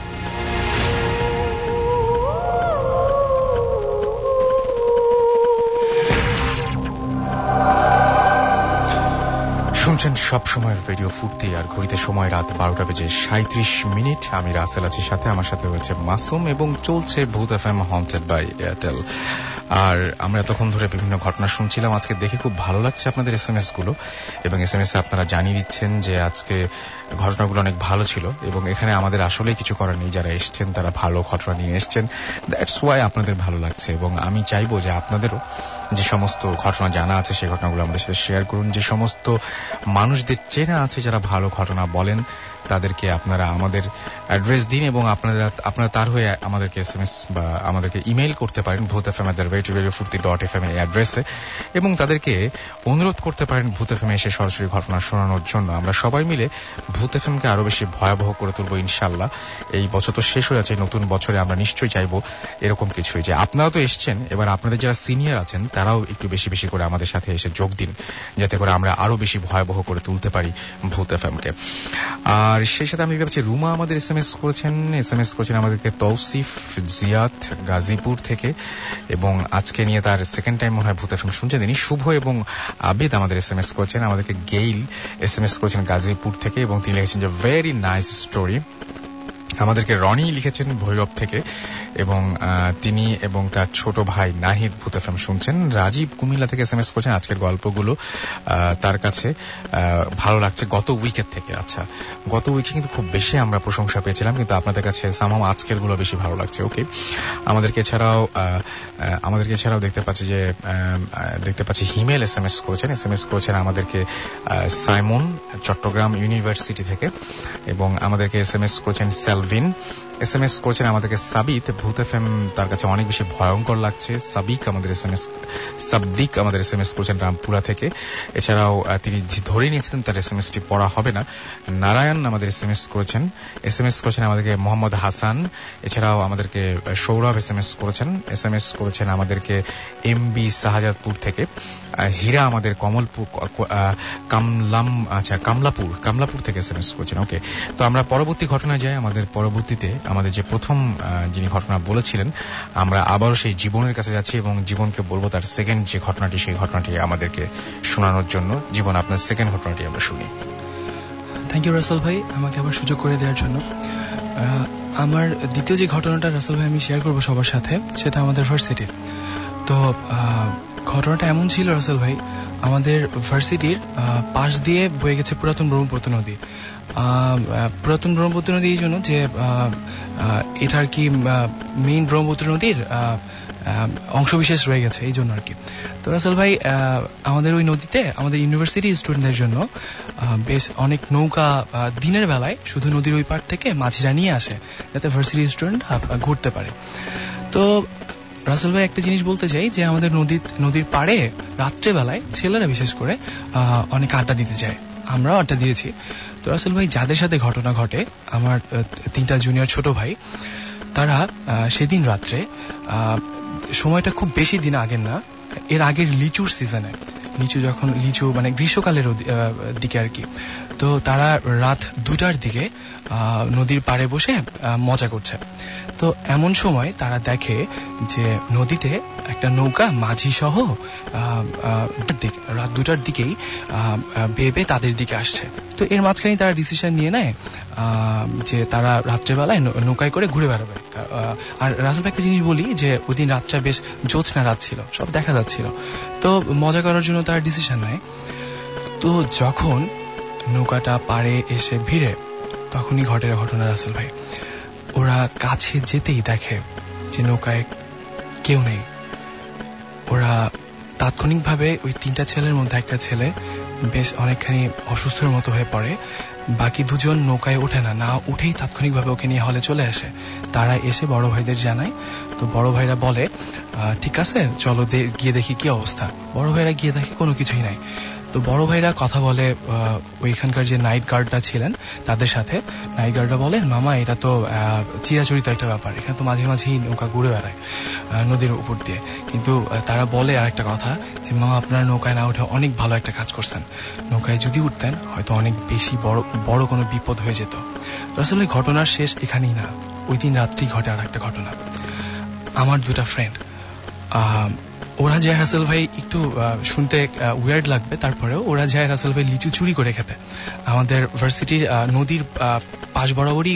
শুনছেন সব সময়ের রেডিও ফুর্তি আর ঘড়িতে সময় রাত 12টা বেজে 37 আমি রাসেল আছি সাথে, আমার সাথে রয়েছে মাসুম এবং চলছে Bhoot FM haunted by Airtel. আর আমরা এতক্ষণ ধরে বিভিন্ন ঘটনা শুনছিলাম। আজকে দেখে খুব ভালো লাগছে আপনাদের SMS গুলো এবং SMS এ আপনারা জানিয়ে দিচ্ছেন যে আজকে ঘটনাগুলো অনেক ভালো ছিল এবং এখানে আমাদের আসলে কিছু করার নেই। যারা এসছেন তারা ভালো ঘটনা নিয়ে এসছেন, দ্যাটস ওয়াই আপনাদের ভালো লাগছে। এবং আমি চাইবো যে আপনাদেরও যে সমস্ত ঘটনা জানা আছে সেই ঘটনাগুলো আমাদের সাথে শেয়ার করুন। যে সমস্ত মানুষদের চেনা আছে যারা ভালো ঘটনা বলেন তাদেরকে আপনারা আমাদের অ্যাড্রেস দিন এবং আপনারা তার হয়ে আমাদেরকে SMS বা আমাদেরকে ইমেইল করতে পারেন bhootfm@radiofurti.fm এই অ্যাড্রেসে এবং তাদেরকে অনুরোধ করতে পারেন ভূত FM এসে সরাসরি ঘটনা শোনানোর জন্য। আমরা সবাই মিলে ভূত FMকে আরো বেশি ভয়াবহ করে তুলবো ইনশাআল্লাহ। এই বছর তো শেষ হয়ে যাচ্ছে, নতুন বছরে আমরা নিশ্চয়ই চাইবো এরকম কিছুই যে আপনারা তো এসছেন, এবার আপনাদের যারা সিনিয়র আছেন তারাও একটু বেশি বেশি করে আমাদের সাথে এসে যোগ দিন, যাতে করে আমরা আরো বেশি ভয়াবহ করে তুলতে পারি ভূত FMকে। আর সেই সাথে আমি দেখতে পাচ্ছি রুমা আমাদের SMS করেছেন আমাদেরকে তৌসিফ জিয়াত গাজীপুর থেকে এবং আজকে নিয়ে তার সেকেন্ড টাইম মনে হয় ভূত FM শুনছেন তিনি। শুভ এবং আবেদ আমাদের SMS করেছেন আমাদেরকে। গেইল SMS করেছেন গাজীপুর থেকে এবং তিনি লিখেছেন যে ভেরি নাইস স্টোরি। আমাদেরকে রনি লিখেছেন ভৈরব থেকে এবং তিনি এবং তার ছোট ভাই নাহিদ ভূত FM শুনছেন। রাজীব কুমিল্লা থেকে SMS করেছেন আজকের গল্পগুলো তার কাছে ভালো লাগছে গত উইকের থেকে। আচ্ছা, গত উইকে কিন্তু খুব বেশি আমরা প্রশংসা পেয়েছিলাম, কিন্তু আপনাদের কাছে সামহাও আজকের গুলো বেশি ভালো লাগছে। ওকে, আমাদেরকে এছাড়াও দেখতে পাচ্ছি হিমেল SMS করেছেন আমাদেরকে সাইমন চট্টগ্রাম ইউনিভার্সিটি থেকে এবং আমাদেরকে SMS করেছেন সেলভিন। SMS করেছেন আমাদেরকে সাবিত ভূত FM তার কাছে অনেক বেশি ভয়ঙ্কর লাগছে। সাবদিক আমাদের SMS করেছেন রামপুরা থেকে। এছাড়াও তিনি ধরে নিয়েছিলেন তার SMSটি পড়া হবে না। নারায়ণ আমাদের SMS করেছেন আমাদেরকে মোহাম্মদ হাসান। এছাড়াও আমাদেরকে সৌরভ SMS করেছেন আমাদেরকে MB শাহজাদপুর থেকে। হীরা আমাদের কামলাপুর থেকে SMS করেছেন। ওকে, তো আমরা পরবর্তী ঘটনায় যাই। আমাদের যে প্রথম যিনি ঘটনা বলেছিলেন, আমরা আবারও সেই জীবনের কাছে যাচ্ছি এবং জীবনকে বলবো তার সেকেন্ড যে ঘটনাটি সেই ঘটনাটি আমাদেরকে শোনানোর জন্য। জীবন, আপনার সেকেন্ড ঘটনাটি আমরা শুনি। থ্যাংক ইউ রাসেল ভাই আমাকে আবার সুযোগ করে দেওয়ার জন্য। আমার দ্বিতীয় যে ঘটনাটা রাসেল ভাই আমি শেয়ার করবো সবার সাথে, সেটা আমাদের ভার্সিটির। তো ঘটনাটা এমন ছিল রাসেল ভাই, আমাদের ভার্সিটির পাশ দিয়ে বয়ে গেছে পুরাতন ব্রহ্মপুত্র নদী। পুরাতন ব্রহ্মপুত্র নদী এই জন্য যে এটা আর কি মেইন ব্রহ্মপুত্র নদীর অংশবিশেষ রয়ে গেছে, এই জন্য আর কি। তো রাসেল ভাই, আমাদের ওই নদীতে আমাদের ইউনিভার্সিটি স্টুডেন্টদের জন্য বেশ অনেক নৌকা দিনের বেলায় শুধু নদীর ওই পার থেকে মাঝিরা নিয়ে আসে, যাতে ভার্সিটি স্টুডেন্ট ঘুরতে পারে। তো রাসেল ভাই, একটা জিনিস বলতে চাই যে আমাদের নদীর পাড়ে রাত্রেবেলায় ছেলেরা বিশেষ করে অনেক আড্ডা দিতে যায়, আমরাও আড্ডা দিয়েছি। তো রাসেল ভাই, যাদের সাথে ঘটনা ঘটে, আমার 3টা জুনিয়র ছোট ভাই, তারা সেদিন রাত্রে, সময়টা খুব বেশি দিন আগের না, এর আগের লিচুর সিজনে, লিচু মানে গ্রীষ্মকালের দিকে আর কি। তো তারা রাত 2টার দিকে নদীর পাড়ে বসে মজা করছে। তো এমন সময় তারা দেখে যে নদীতে একটা নৌকা মাঝি সহ রাত 2টার দিকেই বেয়ে তাদের দিকে আসছে। তো এর মাঝখানে তারা ডিসিশন নিয়ে নেয় যে তারা রাত্রেবেলায় নৌকায় করে ঘুরে বেড়াবে। আর রাসেল ভাই, একটা জিনিস বলি যে ওই দিন রাতটা বেশ জ্যোৎস্না রাত ছিল, সব দেখা যাচ্ছিল। তো মজা করার জন্য তারা ডিসিশন নেয়। তো যখন নৌকাটা পাড়ে এসে ভিড়ে, তখনই ঘটে ঘটনা রাসেল ভাই। ওরা কাছে যেতেই দেখে যে নৌকায় কেউ নেই। ওরা তাৎক্ষণিকভাবে ওই 3টা ছেলের মধ্যে একটা ছেলে বেশ অনেকখানি অসুস্থের মতো হয়ে পড়ে। বাকি 2জন নৌকায় ওঠে না উঠেই তাৎক্ষণিকভাবে ওকে নিয়ে হলে চলে আসে। তারা এসে বড় ভাইদের জানায়। তো বড় ভাইরা বলে, ঠিক আছে, চলো গিয়ে দেখি কি অবস্থা। বড় ভাইরা গিয়ে দেখে কোনো কিছুই নাই। তো বড় ভাইরা কথা বলে ওইখানকার যে নাইট গার্ডরা ছিলেন তাদের সাথে। নাইট গার্ডরা বলেন, মামা, এটা তো চিরাচরিত একটা ব্যাপার, এখানে তো মাঝে মাঝেই নৌকা ঘুরে বেড়ায় নদীর উপর দিয়ে। কিন্তু তারা বলে আর একটা কথা যে, মামা, আপনারা নৌকায় না উঠে অনেক ভালো একটা কাজ করছেন। নৌকায় যদি উঠতেন হয়তো অনেক বেশি বড় কোনো বিপদ হয়ে যেত। আসলে ঘটনার শেষ এখানেই না, ওই দিন রাত্রেই ঘটে আর একটা ঘটনা। আমার 2টা ফ্রেন্ড, ওরা যায় রাসেল ভাই, একটু শুনতে উইয়ার্ড লাগবে, তারপরেও ওরা যায় রাসেল ভাই লিচু চুরি করে খেতে। আমাদের ভার্সিটির নদীর পাশ বরাবরই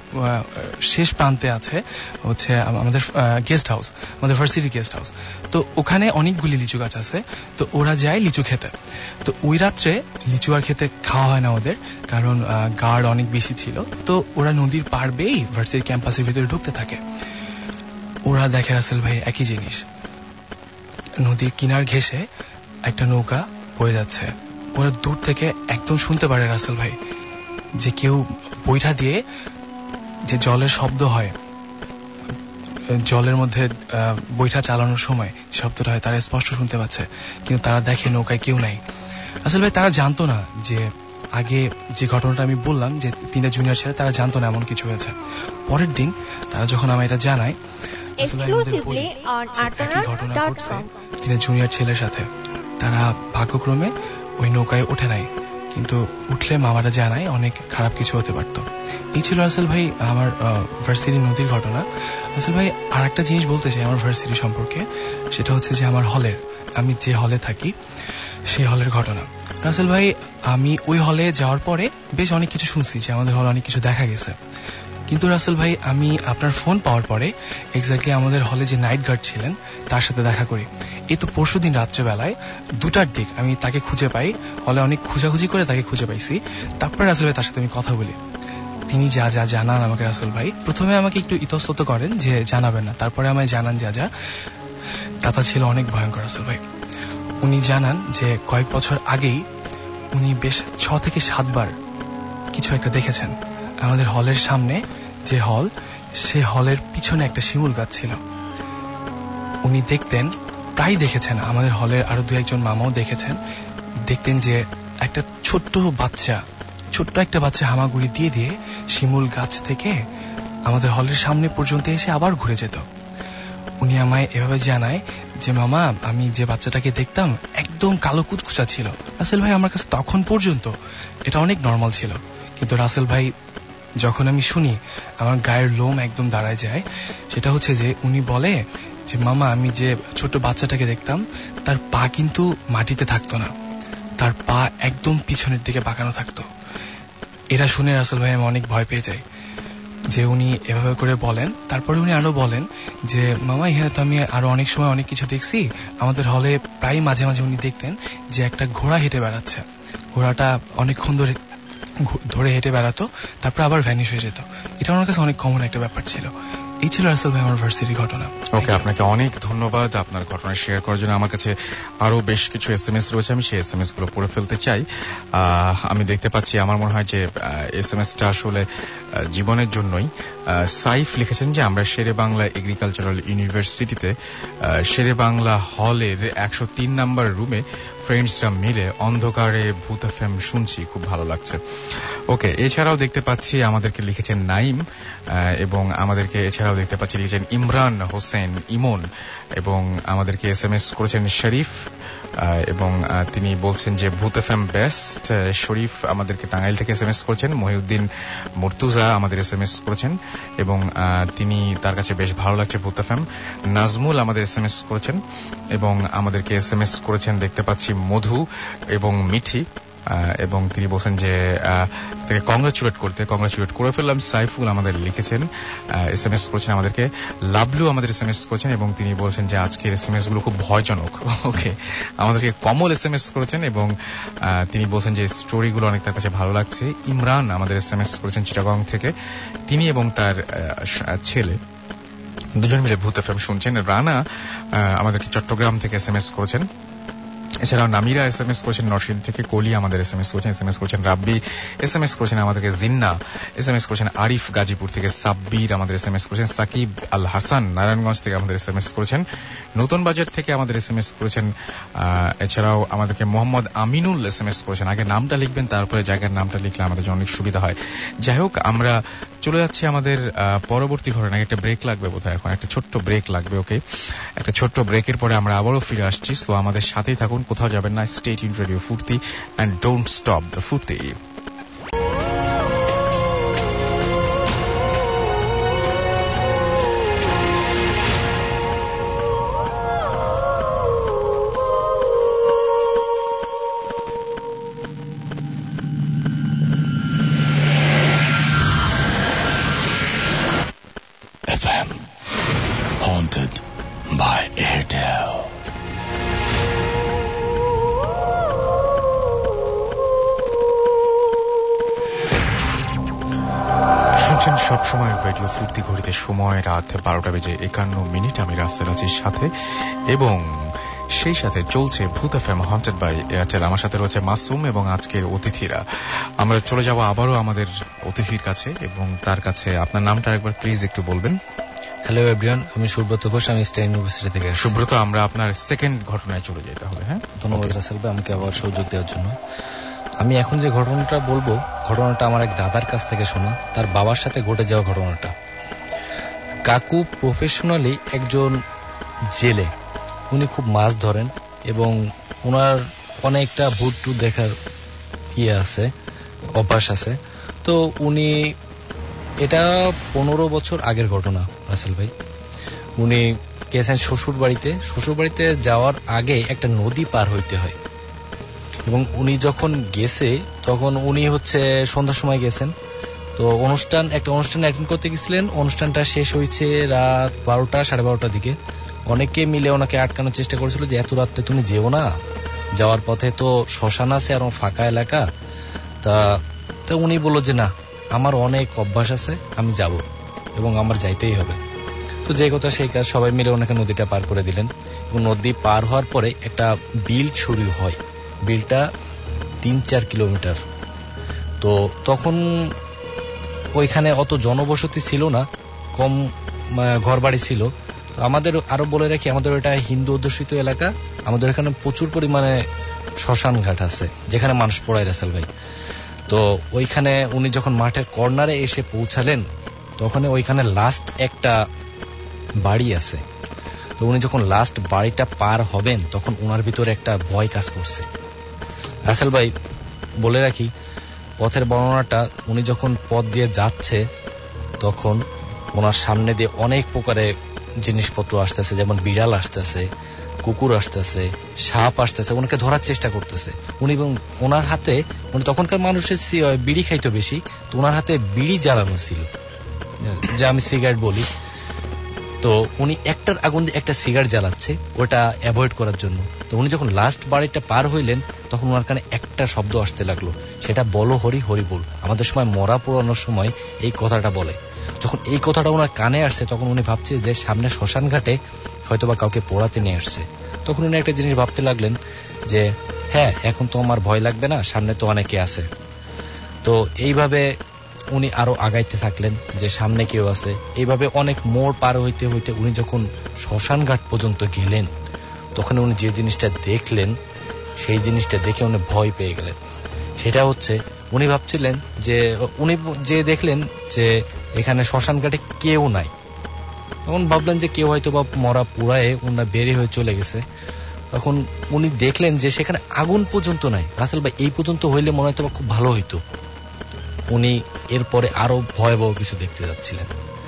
শেষ প্রান্তে আছে হচ্ছে আমাদের গেস্ট হাউস, আমাদের ভার্সিটির গেস্ট হাউস। তো ওখানে অনেকগুলি লিচু গাছ আছে। তো ওরা যায় লিচু খেতে। তো ওই রাত্রে লিচু আর খেতে খাওয়া হয় না ওদের, কারণ গার্ড অনেক বেশি ছিল। তো ওরা নদীর পার বেয়েই ভার্সিটির ক্যাম্পাসের ভিতরে ঢুকতে থাকে। ওরা দেখে রাসেল ভাই একই জিনিস, নদীর কিনার ঘেঁষে একটা নৌকা বয়ে যাচ্ছে। ওরা দূর থেকে একদম শুনতে পারে রাসেল ভাই যে কেউ বৈঠা দিয়ে যে জলের শব্দ হয়, জলের মধ্যে বৈঠা চালানোর সময় শব্দটা হয়, তারা স্পষ্ট শুনতে পাচ্ছে। কিন্তু তারা দেখে নৌকায় কেউ নাই। রাসেল ভাই, তারা জানতো না যে আগে যে ঘটনাটা আমি বললাম যে 3টা জুনিয়র ছেলে, তারা জানতো না এমন কিছু হয়েছে। পরের দিন তারা যখন আমায় এটা জানায়, ঘটনা ঘটছে 3 জুনিয়র ছেলের সাথে। তারা ভাগ্যক্রমে ওই নৌকায় ওঠে নাই, কিন্তু উঠলে মামারা জানায় অনেক খারাপ কিছু হতে পারত। এই ছিল রাসেল ভাই আমার ভার্সিটি নদীর ঘটনা। রাসেল ভাই, আর একটা জিনিস বলতে চাই আমার ভার্সিটি সম্পর্কে, সেটা হচ্ছে যে আমি যে হলে থাকি সেই হলের ঘটনা। রাসেল ভাই, আমি ওই হলে যাওয়ার পরে বেশ অনেক কিছু শুনছি যে আমাদের হলে অনেক কিছু দেখা গেছে। কিন্তু রাসেল ভাই, আমি আপনার ফোন পাওয়ার পরে এক্স্যাক্টলি আমাদের হলে যে নাইট গার্ড ছিলেন তার সাথে দেখা করি। এই তো পরশুদিন রাত্রেবেলায় 2টার দিক আমি তাকে খুঁজে পাই, হলে অনেক খোঁজাখুঁজি করে তাকে খুঁজে পাইছি। তারপরে রাসেল ভাই তার সাথে আমি কথা বলি। তিনি যা যা জানান আমাকে রাসেল ভাই, প্রথমে আমাকে একটু ইতস্তত করেন যে জানাবেন না, তারপরে আমায় জানান যা কথা ছিল অনেক ভয়ঙ্কর রাসেল ভাই। উনি জানান যে কয়েক বছর আগেই উনি বেশ 6 থেকে 7 বার কিছু একটা দেখেছেন। আমাদের হলের সামনে যে হল, সে হলের পিছনে একটা শিমুল গাছ ছিল। উনি দেখতেন, প্রায় দেখেছেন, আমাদের হলের আরো 2-1 মামাও দেখতেন যে একটা ছোট্ট একটা বাচ্চা হামাগুড়ি দিয়ে শিমুল গাছ থেকে আমাদের হলের সামনে পর্যন্ত এসে আবার ঘুরে যেত। উনি আমায় এভাবে জানায় যে, মামা, আমি যে বাচ্চাটাকে দেখতাম একদম কালো কুচকুচা ছিল। রাসেল ভাই, আমার কাছে তখন পর্যন্ত এটা অনেক নর্মাল ছিল, কিন্তু রাসেল ভাই, যখন আমি শুনি আমার গায়ের লোম একদম দাঁড়ায় যায়। সেটা হচ্ছে যে উনি বলে যে, মামা, আমি যে ছোট বাচ্চাটাকে দেখতাম তার পা কিন্তু মাটিতে থাকতো না, তার পা একদম পিছনের দিকে বাঁকানো থাকতো। এটা শুনে রাসেল ভাই আমি অনেক ভয় পেয়ে যাই। যে উনি এভাবে করে বলেন। তারপরে উনি আরো বলেন যে মামা এখানে তো আমি আরো অনেক সময় অনেক কিছু দেখছি, আমাদের হলে প্রায় মাঝে মাঝে উনি দেখতেন যে একটা ঘোড়া হেঁটে বেড়াচ্ছে, ঘোড়াটা অনেকক্ষণ ধরে হেঁটে বেড়াতো, তারপর আবার ভ্যানিশ হয়ে যেত। এটা আমার কাছে অনেক কমন একটা ব্যাপার ছিল। এই ছিল রাসেল ভাই আমার ভার্সিটির ঘটনা। ওকে, আপনাকে অনেক ধন্যবাদ আপনার ঘটনা শেয়ার করার জন্য। আমার কাছে আরো বেশ কিছু SMS রয়েছে, আমি সেই SMS গুলো পড়ে ফেলতে চাই। আমি দেখতে পাচ্ছি, আমার মনে হয় যে SMS-টা আসলে জীবনের জন্যই। সাইফ লিখেছেন যে আমরা শেরে বাংলা এগ্রিকালচারাল ইউনিভার্সিটিতে শেরে বাংলা হলের 103 নাম্বার রুমে ফ্রেন্ডসরা মিলে অন্ধকারে ভূত FM শুনছি, খুব ভালো লাগছে। ওকে, এছাড়াও দেখতে পাচ্ছি আমাদেরকে লিখেছেন নাইম, এবং আমাদেরকে এছাড়াও দেখতে পাচ্ছি লিখেছেন ইমরান হোসেন ইমন, এবং আমাদেরকে SMS করেছেন শরীফ, এবং তিনি বলছেন যে ভূত FM বেস্ট। শরীফ আমাদেরকে টাঙ্গাইল থেকে SMS করেছেন। মহিউদ্দিন মুর্তুজা আমাদের SMS করেছেন এবং তিনি তার কাছে বেশ ভালো লাগছে ভূত FM। নাজমুল আমাদের SMS করেছেন এবং আমাদেরকে SMS করেছেন দেখতে পাচ্ছি মধু এবং মিঠি, এবং তিনি বলছেন যে তাকে কংগ্রাচুলেট করে ফেললাম। সাইফুল আমাদের লিখেছেন, SMS করেছেন আমাদেরকে। লাভলু আমাদের SMS করেছেন এবং তিনি বলছেন যে আজকের SMS গুলো খুব ভয়জনক। ওকে, আমাদেরকে কমল SMS করেছেন এবং তিনি বলছেন যে স্টোরিগুলো অনেক তার কাছে ভালো লাগছে। ইমরান আমাদের SMS করেছেন চিটাগং থেকে, তিনি এবং তার ছেলে দুজন মিলে ভূত FM শুনছেন। রানা আমাদেরকে চট্টগ্রাম থেকে SMS করেছেন। এছাড়াও নামিরা SMS করেছেন নরসিংদী থেকে, কলি আমাদের SMS করেছেন রাব্বি SMS করেছেন আমাদেরকে, জিন্না SMS করেছেন, আরিফ গাজীপুর থেকে, সাব্বির আমাদের SMS করেছেন, সাকিব আল হাসান নারায়ণগঞ্জ থেকে আমাদের SMS করেছেন, নতুন বাজার থেকে আমাদের SMS করেছেন। এছাড়াও আমাদেরকে মোহাম্মদ আমিনুল SMS করেছেন। আগে নামটা লিখবেন, তারপরে জায়গার নামটা লিখলে আমাদের জন্য অনেক সুবিধা হয়। যাই হোক, আমরা চলে যাচ্ছি আমাদের পরবর্তী ঘটনা। একটা ব্রেক লাগবে বোধহয়, এখন একটা ছোট্ট ব্রেক লাগবে। ওকে, একটা ছোট্ট ব্রেকের পরে আমরা আবারও ফিরে আসছি। সো আমাদের সাথেই থাকুন, কোথাও যাবেন না। Stay tuned radio Foorti and don't stop the Foorti. FM haunted by Airtel. শুনছেন সবসময় রেডিও ফুর্তি, ঘড়িতে সময় রাত 12:51। আমি রাসেল আছির সাথে, এবং সেই সাথে চলছে Bhoot FM haunted by Airtel. আমার সাথে রয়েছে মাসুম এবং আজকের অতিথিরা। আমরা চলে যাব আবারও আমাদের অতিথির কাছে, এবং তার কাছে আপনার নামটা একবার প্লিজ একটু বলবেন। হ্যালো এভরিওয়ান, আমি সুব্রত ঘোষ, আমি স্টেট ইউনিভার্সিটি থেকে। সুব্রত, আমরা আপনার সেকেন্ড ঘটনায় চলে যেতে হবে। হ্যাঁ, ধন্যবাদ রাসেল ভাই আমাকে আবার সুযোগ দেওয়ার জন্য। আমি এখন যে ঘটনাটা বলবো, ঘটনাটা আমার এক দাদার কাছ থেকে শোনা, তার বাবার সাথে ঘটে যাওয়া ঘটনাটা। কাকু প্রফেশনালি একজন জেলে, উনি খুব মাছ ধরেন এবং ওনার অনেকটা ভূত টুত দেখার আছে, অভ্যাস আছে। তো উনি, এটা 15 বছর আগের ঘটনা রাসেল ভাই। উনি গেছেন শ্বশুর বাড়িতে যাওয়ার আগে একটা নদী পার হইতে হয়, এবং উনি যখন গেছে তখন উনি সন্ধ্যার সময় গেছেন। তো একটা অনুষ্ঠান অ্যাটেন্ড করতে গেছিলেন। অনুষ্ঠানটা শেষ হয়েছে রাত 12টা, 12:30 দিকে। অনেকে মিলে ওনাকে আটকানোর চেষ্টা করেছিল যে এত রাত্রে তুমি যেও না, যাওয়ার পথে তো শ্মশান আছে আর ফাঁকা এলাকা। তা উনি বলল যে না, আমার অনেক অভ্যাস আছে, আমি যাব এবং আমার যাইতেই হবে। তো যে কথা সেই কাজ, সবাই মিলে ওনাকে নদীটা পার করে দিলেন। এবং নদী পার হওয়ার পরে একটা বিল শুরু হয়। বিলটা 3-4 কিলোমিটার। তো তখন ওইখানে অত জনবসতি ছিল না, কম ঘর বাড়ি ছিল। আমাদের আরো বলে রাখি, আমাদের এটা হিন্দু অধ্যুষিত এলাকা। আমাদের এখানে প্রচুর পরিমাণে শ্মশান ঘাট আছে যেখানে মানুষ পড়ায় রাসেল ভাই। তো ওইখানে উনি যখন মাঠের কর্নারে এসে পৌঁছালেন, তখন ওইখানে লাস্ট একটা বাড়ি আছে। তো উনি যখন লাস্ট বাড়িটা পার হবেন, তখন ওনার ভিতরে একটা ভয় কাজ করছে। রাসেল ভাই বলে রাখি, পথের বর্ণনাটা, উনি যখন পথ দিয়ে যাচ্ছে তখন ওনার সামনে দিয়ে অনেক প্রকারের জিনিসপত্র আসতেছে, যেমন বিড়াল আসতেছে, কুকুর আসতেছে, সাপ আসতেছে, ওনাকে ধরার চেষ্টা করতেছে। উনি এবং ওনার হাতে, তখনকার মানুষের বিড়ি খাইতো বেশি, তো ওনার হাতে বিড়ি জ্বালানো ছিল। যে আমি সিগারেট বলি। তো উনি একটার আগুন দিয়ে একটা সিগারেট জ্বালাচ্ছে ওটা অ্যাভয়েড করার জন্য। তো উনি যখন লাস্ট বাড়িটা পার হইলেন তখন ওনার কানে একটা শব্দ আসতে লাগলো, সেটা বলো হরি হরি বল। আমাদের সময় মরা পোড়ানোর সময় এই কথাটা বলে। যখন এই কথাটা ওনার কানে আসছে তখন উনি ভাবছে যে সামনে শ্মশান ঘাটে হয়তোবা কাউকে পোড়াতে নিয়ে আসছে। তখন উনি একটা জিনিস ভাবতে লাগলেন যে হ্যাঁ, এখন তো আমার ভয় লাগবে না, সামনে তো অনেকে আছে। তো এইভাবে উনি আরো আগাইতে থাকলেন যে সামনে কেউ আছে। এইভাবে অনেক মোড় পার হইতে হইতে উনি যখন শ্মশান ঘাট পর্যন্ত গেলেন তখন উনি যে জিনিসটা দেখলেন সেই জিনিসটা দেখে উনি ভয় পেয়ে গেলেন। সেটা হচ্ছে উনি ভাবছিলেন যে উনি যে দেখলেন যে এখানে শ্মশান ঘাটে কেউ নাই। তখন ভাবলেন যে কেউ হয়তো বা মরা পুরায়ে উনারা বেরিয়ে হয়ে চলে গেছে। তখন উনি দেখলেন যে সেখানে আগুন পর্যন্ত নাই। রাসেল ভাই, এই পর্যন্ত হইলে মনে হয়তো খুব ভালো হইতো। উনি এরপরে আরো ভয়াবহ কিছু দেখতে যাচ্ছিলেন।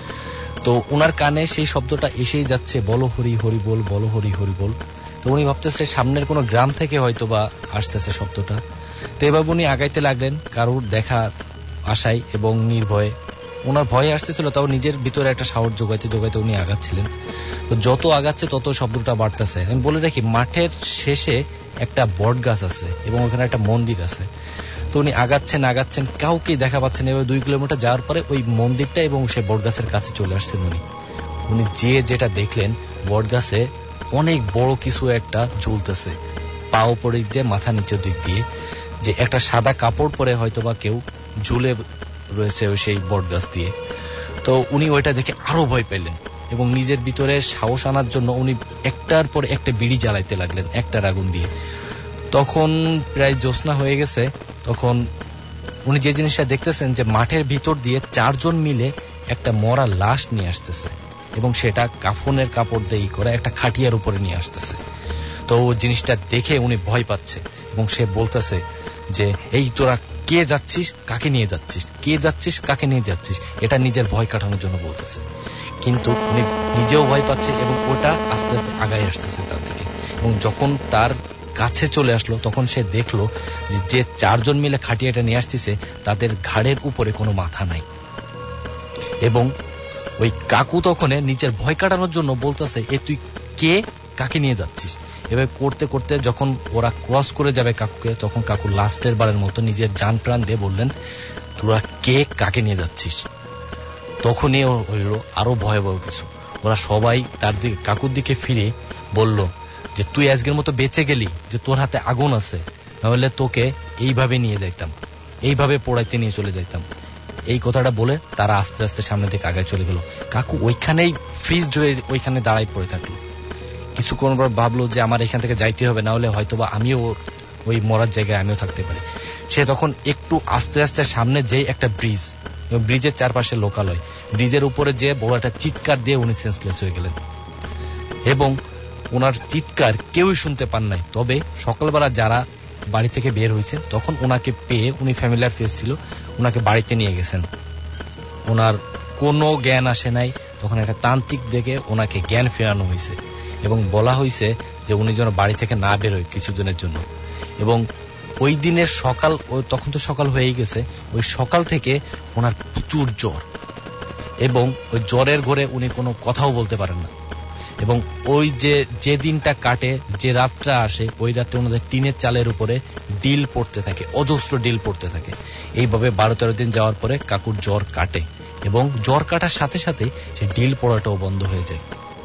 তো উনার কানে সেই শব্দটা এসেই যাচ্ছে, বলো হরি হরি বল, বলো হরি হরি বল। তো উনি ভাবতেছে সামনের কোনো গ্রাম থেকে হয়তো বা আসতেছে শব্দটা। তো এবার উনি আগাইতে লাগলেন কারুর দেখার আশায় এবং নির্ভয়ে। ওনার ভয়ে আসতেছিল, তাও নিজের ভিতরে একটা সাহস যোগাইতে যোগাইতে উনি আগাচ্ছিলেন। তো যত আগাচ্ছে তত শব্দটা বাড়তেছে। আমি বলে রাখি, মাঠের শেষে একটা বট গাছ আছে এবং ওখানে একটা মন্দির আছে। তো উনি আগাচ্ছেন আগাচ্ছেন, কাউকে দেখা পাচ্ছেন। এবার 2 কিলোমিটার যাওয়ার পরে ওই মন্দিরটা এবং সে বট গাছের কাছে চলে আসছেন। উনি যেটা দেখলেন, বট গাছে অনেক বড় কিছু একটা ঝুলতেছে, পা উপর দিক দিয়ে মাথা নিচের দিক দিয়ে, যে একটা সাদা কাপড় পরে হয়তো বা কেউ ঝুলে রয়েছে সেই বট গাছ দিয়ে। তো উনি ওইটা দেখে আরো ভয় পেলেন এবং নিজের ভিতরে সাহস আনার জন্য উনি একটার পর একটা বিড়ি জ্বালাইতে লাগলেন একটার আগুন দিয়ে। তখন প্রায় জ্যোৎস্না হয়ে গেছে। তখন উনি যে জিনিসটা দেখতেছেন যে মাঠের ভিতর দিয়ে 4 জন মিলে একটা মরা লাশ নিয়ে আসতেছে এবং সেটা কাফনের কাপড় দিয়ে করে একটা খাটিয়ার উপরে নিয়ে আসতেছে। তো ও জিনিসটা দেখে উনি ভয় পাচ্ছে এবং সে বলতেছে যে এই তোরা কে যাচ্ছিস, কাকে নিয়ে যাচ্ছিস, কে যাচ্ছিস, কাকে নিয়ে যাচ্ছিস। এটা নিজের ভয় কাটানোর জন্য বলতেছে, কিন্তু উনি নিজেও ভয় পাচ্ছে এবং ওটা আস্তে আস্তে আগায় আসতেছে তার দিকে। এবং যখন তার কাছে চলে আসলো তখন সে দেখলো যে 4 জন মিলে খাটিয়াটা নিয়ে আসতেছে তাদের ঘাড়ের উপরে কোনো মাথা নাই। এবং ওই কাকু তখন নিজের ভয় কাটানোর জন্য বলতেছে, এ তুই কে, কাকে নিয়ে যাচ্ছিস। এবার করতে করতে যখন ওরা ক্রস করে যাবে কাকুকে, তখন কাকু লাস্টের বারের মতো নিজের জান প্রাণ দিয়ে বললেন, তোরা কে, কাকে নিয়ে যাচ্ছিস। তখনই হইল আরো ভয়াবহ কিছু। ওরা সবাই তার দিকে, কাকুর দিকে ফিরে বলল যে তুই আজকের মতো বেঁচে গেলি, যে তোর হাতে আগুন আছে, নাহলে তোকে এইভাবে নিয়ে যাইতাম, এইভাবে পোড়াইতে নিয়ে চলে যাইতাম। এই কথাটা বলে তারা আস্তে আস্তে সামনের দিকে আগায় চলে গেল। কাকু ওইখানেই ফ্রিজড হয়ে ওইখানে দাঁড়াই পড়ে থাকলো। কিছুক্ষণ পর ভাবলো যে আমার এখান থেকে যাইতে হবে, না হলে হয়তোবা আমিও ওই মরার জায়গায় আমিও থাকতে পারি। সে তখন একটু আস্তে আস্তে সামনে যে একটা ব্রিজ, ব্রিজের চারপাশে লোকালয়, ব্রিজের উপরে যে বড় একটা চিৎকার দিয়ে উনি সেন্সলেস হয়ে গেলেন এবং ওনার চিৎকার কেউই শুনতে পান নাই। তবে সকালবেলা যারা বাড়ি থেকে বের হয়েছে তখন ওনাকে পেয়ে, উনি ফ্যামিলিয়ার ফেস ছিল, ওনাকে বাড়িতে নিয়ে গেছেন। ওনার কোনো জ্ঞান আসে নাই। তখন একটা তান্ত্রিক দেখে ওনাকে জ্ঞান ফেরানো হয়েছে এবং বলা হয়েছে যে উনি যেন বাড়ি থেকে না বেরোয় কিছুদিনের জন্য। এবং ওই দিনের সকাল, তখন তো সকাল হয়েই গেছে, ওই সকাল থেকে ওনার প্রচুর জ্বর এবং ওই জ্বরের ঘরে উনি কোনো কথাও বলতে পারেন না। এবং ওই যে দিনটা কাটে, যে রাতটা আসে, ওই রাতে ওনাদের টিনের চালের উপরে ডিল পড়তে থাকে, অজস্র ডিল পড়তে থাকে। এইভাবে 12-13 দিন যাওয়ার পরে কাকুর জ্বর কাটে এবং জ্বর কাটার সাথে সাথে সে ডিল পড়াটাও বন্ধ হয়ে যায়।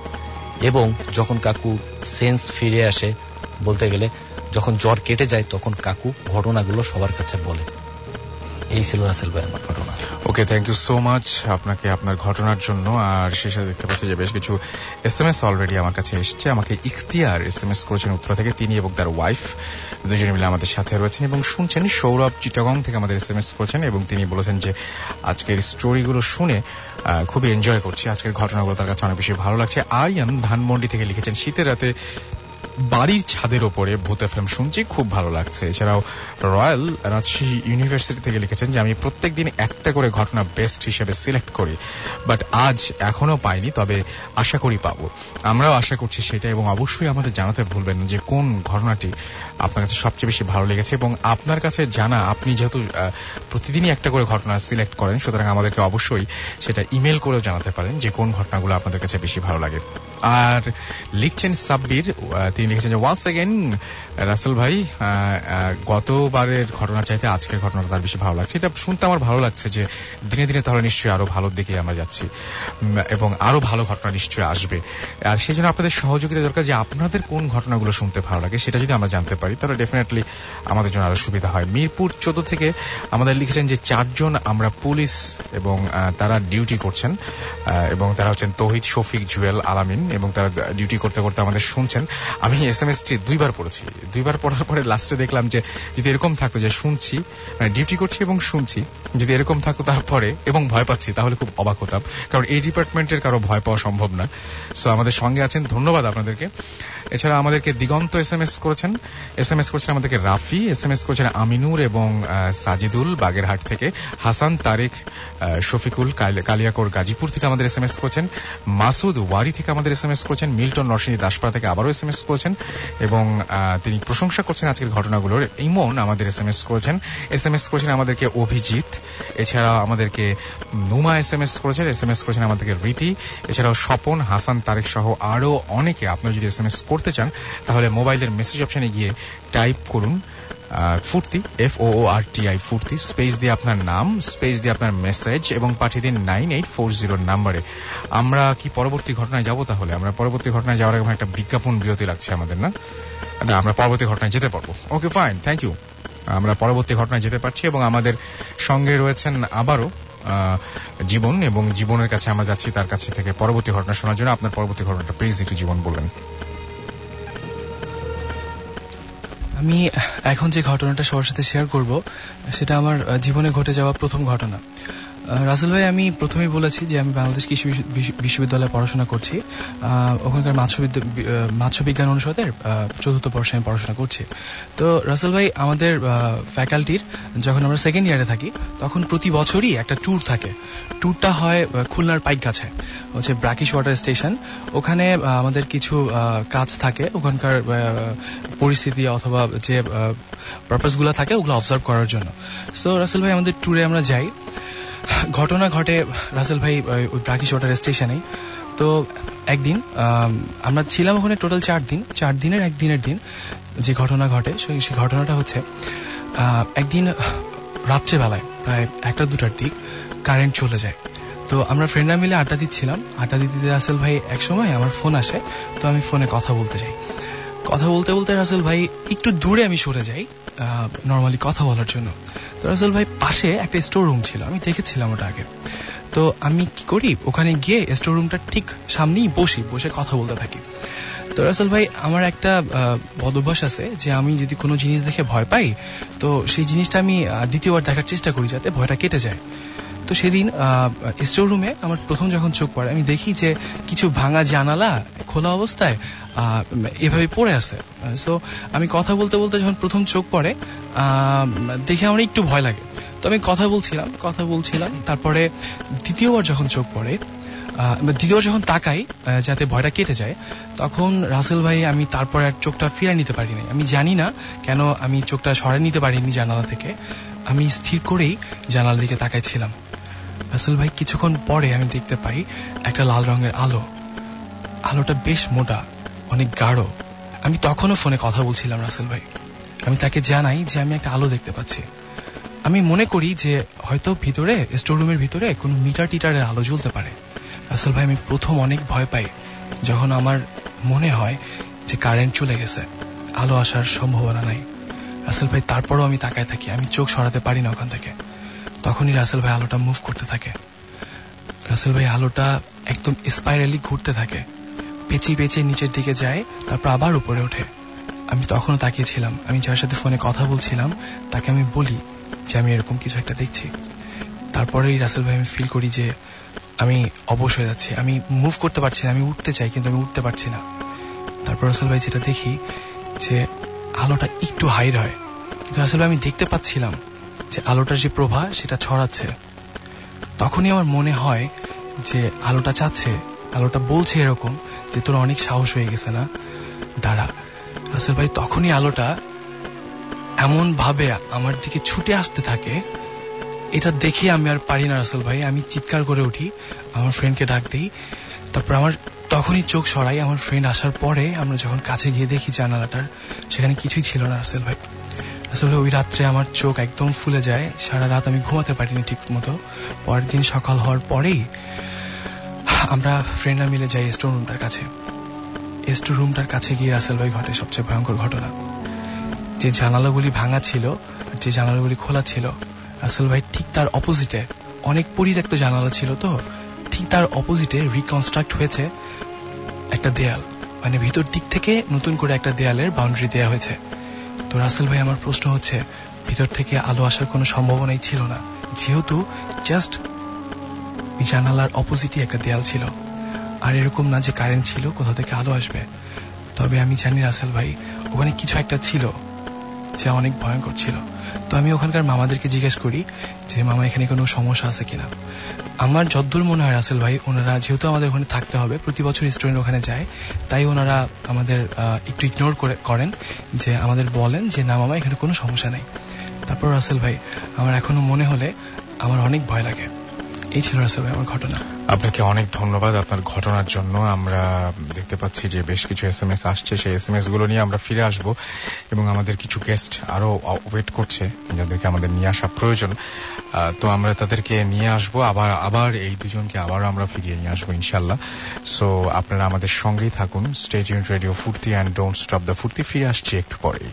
এবং যখন কাকু সেন্স ফিরে আসে, বলতে গেলে যখন জ্বর কেটে যায়, তখন কাকু ঘটনাগুলো সবার কাছে বলে। এই ছিল রাসেল ভাই আমার ঘটনা। Okay, thank you so much আপনাকে আপনার ঘটনার জন্য। আর শেষে দেখতে পাচ্ছি যে বেশ কিছু SMS অলরেডি আমার কাছে এসছে। আমাকে ইখতিয়ার SMS করেছেন উত্তরা থেকে, তিনি এবং তার ওয়াইফ দুজনে মিলে আমাদের সাথে রয়েছেন এবং শুনছেন। সৌরভ চিটাগং থেকে আমাদের SMS করেছেন এবং তিনি বলেছেন যে আজকের স্টোরিগুলো শুনে খুবই এনজয় করছি, আজকের ঘটনাগুলো তার কাছে অনেক বেশি ভালো লাগছে। আরিয়ান ধানমন্ডি থেকে লিখেছেন, শীতের রাতে বাড়ির ছাদের ওপরে ভূত এফএম শুনছি, খুব ভালো লাগছে। এছাড়াও রয়্যাল রাজশাহী ইউনিভার্সিটি থেকে লিখেছেন যে আমি প্রত্যেকদিন একটা করে ঘটনা বেস্ট হিসেবে সিলেক্ট করি, বাট আজ এখনো পাইনি, তবে আশা করি পাবো। আমরাও আশা করছি সেটা, এবং অবশ্যই আমাদের জানাতে ভুলবেন যে কোন ঘটনাটি আপনার কাছে সবচেয়ে বেশি ভালো লেগেছে। এবং আপনার কাছে জানা, আপনি যেহেতু প্রতিদিনই একটা করে ঘটনা সিলেক্ট করেন, সুতরাং আমাদেরকে অবশ্যই সেটা ইমেল করেও জানাতে পারেন যে কোন ঘটনাগুলো আপনাদের কাছে বেশি ভালো লাগে। আর লিখছেন সাব্বির, তিনি লিখেছেন যে ওয়ান্স এগেন রাসেল ভাই, গতবারের ঘটনা চাইতে আজকের ঘটনাটা তার বেশি ভালো লাগছে। এটা শুনতে আমার ভালো লাগছে যে দিনে দিনে তাহলে নিশ্চয়ই আরো ভালোর দিকে আমরা যাচ্ছি এবং আরো ভালো ঘটনা নিশ্চয়ই আসবে। আর সেই জন্য আপনাদের সহযোগিতা দরকার, যে আপনাদের কোন ঘটনাগুলো শুনতে ভালো লাগে সেটা যদি আমরা জানতে পারি তাহলে ডেফিনেটলি আমাদের জন্য আরো সুবিধা হয়। মিরপুর 14 থেকে আমাদের লিখেছেন যে 4 জন আমরা পুলিশ এবং তারা ডিউটি করছেন, এবং তারা হচ্ছেন তৌহিদ, শফিক, জুয়েল, আলামিন, এবং তারা ডিউটি করতে করতে আমাদের শুনছেন। আমি এসএমএসটি 2বার পড়েছি। 2বার পড়ার পরে লাস্টে দেখলাম যে যদি এরকম থাকতো যে শুনছি, ডিউটি করছি এবং শুনছি, যদি এরকম থাকতো তারপরে এবং ভয় পাচ্ছি, তাহলে খুব অবাক হতাম, কারণ এই ডিপার্টমেন্টের কারো ভয় পাওয়া সম্ভব না। সো আমাদের সঙ্গে আছেন, ধন্যবাদ আপনাদেরকে। এছাড়া আমাদেরকে দিগন্ত এসএমএস করেছেন আমাদেরকে রাফি, এসএমএস করেছেন আমিনুর এবং সাজিদুল বাগেরহাট থেকে, হাসান, তারেক, শফিকুল কালিয়াকোর গাজীপুর থেকে আমাদের এসএমএস করেছেন, মাসুদ ওয়ারি থেকে আমাদের এসএমএস করেছেন, মিল্টন নরসিংদী দাসপাড়া থেকে আবারও এসএমএস করেছেন এবং তিনি প্রশংসা করছেন আজকের ঘটনাগুলোর। ইমন আমাদের এসএমএস করেছেন আমাদেরকে অভিজিৎ, এছাড়াও আমাদেরকে নুমা এসএমএস করেছেন আমাদেরকে রীতি, এছাড়াও স্বপন, হাসান, তারেক সহ আরো অনেকে। আপনারা যদি এসএমএস করতে চান তাহলে মোবাইলের মেসেজ অপশনে গিয়ে টাইপ করুন ফুর্তি, FOORTI ফুর্তি, স্পেস দিয়ে আপনার নাম, স্পেস দিয়ে আপনার মেসেজ এবং পাঠিয়ে দিন 9840 নম্বরে। আমরা কি পরবর্তী ঘটনায় যাব? তাহলে আমরা পরবর্তী ঘটনায় যাওয়ার আগে একটা বিজ্ঞাপন বিরতি লাগছে আমাদের, না আমরা পরবর্তী ঘটনায় যেতে পারবো। Okay, fine, thank you. আমরা পরবর্তী ঘটনায় যেতে পারছি এবং আমাদের সঙ্গে রয়েছেন আবারও জীবন, এবং জীবনের কাছে আমরা যাচ্ছি তার কাছে থেকে পরবর্তী ঘটনা শোনার জন্য। আপনার পরবর্তী ঘটনাটা প্লিজ একটু জীবন বলবেন। আমি এখন যে ঘটনাটা সবার সাথে শেয়ার করব সেটা আমার জীবনে ঘটে যাওয়া প্রথম ঘটনা। রাসেল ভাই, আমি প্রথমেই বলেছি যে আমি বাংলাদেশ কৃষি বিশ্ববিদ্যালয়ে পড়াশোনা করছি। ওখানকার মাৎস্য বিজ্ঞান অনুষদের 4th বর্ষে আমি পড়াশোনা করছি। তো রাসেল ভাই, আমাদের ফ্যাকাল্টির যখন আমরা সেকেন্ড ইয়ারে থাকি তখন প্রতি বছরই একটা ট্যুর থাকে। ট্যুরটা হয় খুলনার পাইকগাছে, হচ্ছে ব্রাকিশ ওয়াটার স্টেশন। ওখানে আমাদের কিছু কাজ থাকে, ওখানকার পরিস্থিতি অথবা যে পারপাসগুলো থাকে ওগুলো অবজার্ভ করার জন্য। সো রাসেল ভাই, আমাদের ট্যুরে আমরা যাই। ঘটনা ঘটে রাসেল ভাই ওই ব্রাকিশ ওয়াটার স্টেশনেই। তো একদিন আমরা ছিলাম ওখানে টোটাল 4 দিন। 4 দিনের একদিনের দিন যে ঘটনা ঘটে সেই ঘটনাটা হচ্ছে একদিন রাত্রেবেলায় প্রায় 1টা-2টার দিক কারেন্ট চলে যায়। তো আমরা ফ্রেন্ডরা মিলে আড্ডা দিচ্ছিলাম। আড্ডা দিতে রাসেল ভাই এক সময় আমার ফোন আসে। তো আমি ফোনে কথা বলতে যাই। কথা বলতে বলতে রাসেল ভাই একটু দূরে আমি সরে যাই নর্মালি কথা বলার জন্য। তো রাসেল ভাই পাশে একটা স্টোর রুম ছিল, আমি দেখেছিলাম ওটা আগে। তো আমি কি করি, ওখানে গিয়ে স্টোর রুমটা ঠিক সামনেই বসে কথা বলতে থাকি। তো রাসেল ভাই, আমার একটা বদভ্যাস আছে যে আমি যদি কোনো জিনিস দেখে ভয় পাই তো সেই জিনিসটা আমি দ্বিতীয়বার দেখার চেষ্টা করি যাতে ভয়টা কেটে যায়। তো সেদিন স্টোর রুমে আমার প্রথম যখন চোখ পড়ে, আমি দেখি যে কিছু ভাঙা জানালা খোলা অবস্থায় এভাবে পড়ে আছে। সো আমি কথা বলতে বলতে যখন প্রথম চোখ পড়ে দেখে আমার একটু ভয় লাগে। তো আমি কথা বলছিলাম। তারপরে দ্বিতীয়বার যখন চোখ পড়ে, দ্বিতীয়বার যখন তাকাই যাতে ভয়টা কেটে যায়, তখন রাসেল ভাই আমি তারপরে আর চোখটা ফিরিয়ে নিতে পারিনি। আমি জানি না কেন আমি চোখটা সরিয়ে নিতে পারিনি জানালা থেকে। আমি স্থির করেই জানালার দিকে তাকাইছিলাম। রাসেল ভাই, কিছুক্ষণ পরে আমি দেখতে পাই একটা লাল রঙের আলো। আলোটা বেশ মোটা, অনেক গাঢ়। আমি তখনও ফোনে কথা বলছিলাম রাসেল ভাই। আমি তাকে জানাই যে আমি একটা আলো দেখতে পাচ্ছি। আমি মনে করি যে হয়তো ভিতরে স্টোর রুমের ভিতরে কোনো মিটারের আলো জ্বলতে পারে। রাসেল ভাই, আমি প্রথম অনেক ভয় পাই যখন আমার মনে হয় যে কারেন্ট চলে গেছে, আলো আসার সম্ভাবনা নাই। রাসেল ভাই, তারপরও আমি তাকায় থাকি, আমি চোখ সরাতে পারি না ওখান থেকে। তখনই রাসেল ভাই আলোটা মুভ করতে থাকে। রাসেল ভাই, আলোটা একদম স্পাইরালি ঘুরতে থাকে, পেঁচিয়ে নিচের দিকে যায়, তারপর আবার উপরে ওঠে। আমি তখনও তাকিয়েছিলাম। আমি যার সাথে ফোনে কথা বলছিলাম তাকে আমি বলি যে আমি এরকম কিছু একটা দেখছি। তারপরেই রাসেল ভাই আমি ফিল করি যে আমি অবশ হয়ে যাচ্ছি, আমি মুভ করতে পারছি না। আমি উঠতে চাই কিন্তু আমি উঠতে পারছি না। তারপর রাসেল ভাই যেটা দেখি যে আলোটা একটু হাইড হয়, কিন্তু রাসেল ভাই আমি দেখতে পাচ্ছিলাম যে আলোটার যে প্রভা সেটা ছড়াচ্ছে। তখনই আমার মনে হয় যে আলোটা চাচ্ছে, আলোটা বলছে এরকম যে তোর অনেক সাহস হয়ে গেছে না, দাঁড়া। রাসেল ভাই তখনই আলোটা এমন ভাবে আমার দিকে ছুটে আসতে থাকে, এটা দেখে আমি আর পারি না রাসেল ভাই, আমি চিৎকার করে উঠি, আমার ফ্রেন্ডকে ডাক দিই। তারপর আমার তখনই চোখ সরাই। আমার ফ্রেন্ড আসার পরে আমরা যখন কাছে গিয়ে দেখি জানালাটার, সেখানে কিছুই ছিল না রাসেল ভাই। রাসেল ভাই ওই রাত্রে আমার চোখ একদম ফুলে যায়, সারা রাত আমি ঘুমাতে পারিনি ঠিক মতো। পরের দিন সকাল হওয়ার পরেই আমরা ফ্রেন্ডরা মিলে যাই স্টোর রুমটার কাছে। স্টোর রুমটার কাছে গিয়ে রাসেল ভাই ঘটে সবচেয়ে ভয়ঙ্কর ঘটনা। যে জানালাগুলি ভাঙা ছিল আর যে জানালাগুলি খোলা ছিল, রাসেল ভাই ঠিক তার অপোজিটে, অনেক পরিত্যক্ত জানালা ছিল তো, ঠিক তার অপোজিটে রিকনস্ট্রাক্ট হয়েছে একটা দেয়াল, মানে ভিতর দিক থেকে নতুন করে একটা দেয়ালের বাউন্ডারি দেয়া হয়েছে। তো রাসেল ভাই আমার প্রশ্ন হচ্ছে, ভিতর থেকে আলো আসার কোনো সম্ভাবনাই ছিল না, যেহেতু জাস্ট জানালার অপোজিটে একটা দেয়াল ছিল। আর এরকম না যে কারেন্ট ছিল, কোথা থেকে আলো আসবে। তবে আমি জানি রাসেল ভাই ওখানে কিছু একটা ছিল যা অনেক ভয়ঙ্কর ছিল। তো আমি ওখানকার মামাদেরকে জিজ্ঞেস করি যে মামা এখানে কোনো সমস্যা আছে কিনা। আমার যতদূর মনে হয় রাসেল ভাই, ওনারা যেহেতু আমাদের ওখানে থাকতে হবে, প্রতি বছর স্টুডেন্ট ওখানে যায়, তাই ওনারা আমাদের একটু ইগনোর করেন, যে আমাদের বলেন যে না মামা এখানে কোনো সমস্যা নেই। তারপর রাসেল ভাই আমার এখনো মনে হলে আমার অনেক ভয় লাগে। এই ছিল রাসেল ভাই আমার ঘটনা। আপনাকে অনেক ধন্যবাদ আপনার ঘটনার জন্য। আমরা দেখতে পাচ্ছি যে বেশ কিছু SMS আসছে, সেই SMS গুলো নিয়ে আমরা ফিরে আসব এবং আমাদের কিছু গেস্ট আরো ওয়েট করছে যাদেরকে আমাদের নিয়ে আসা প্রয়োজন। তো আমরা তাদেরকে নিয়ে আসবো, আবার এই দুজনকে আবার আমরা ফিরিয়ে নিয়ে আসবো ইনশাল্লাহ। সো আপনারা আমাদের সঙ্গেই থাকুন। Stay tuned radio Foorti and don't stop the Foorti. ফিরে আসছি একটু পরেই।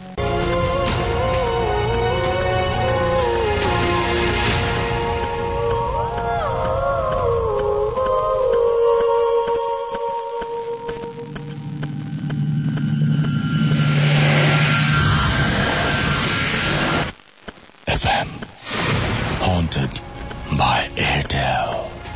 FM, haunted by Airtel.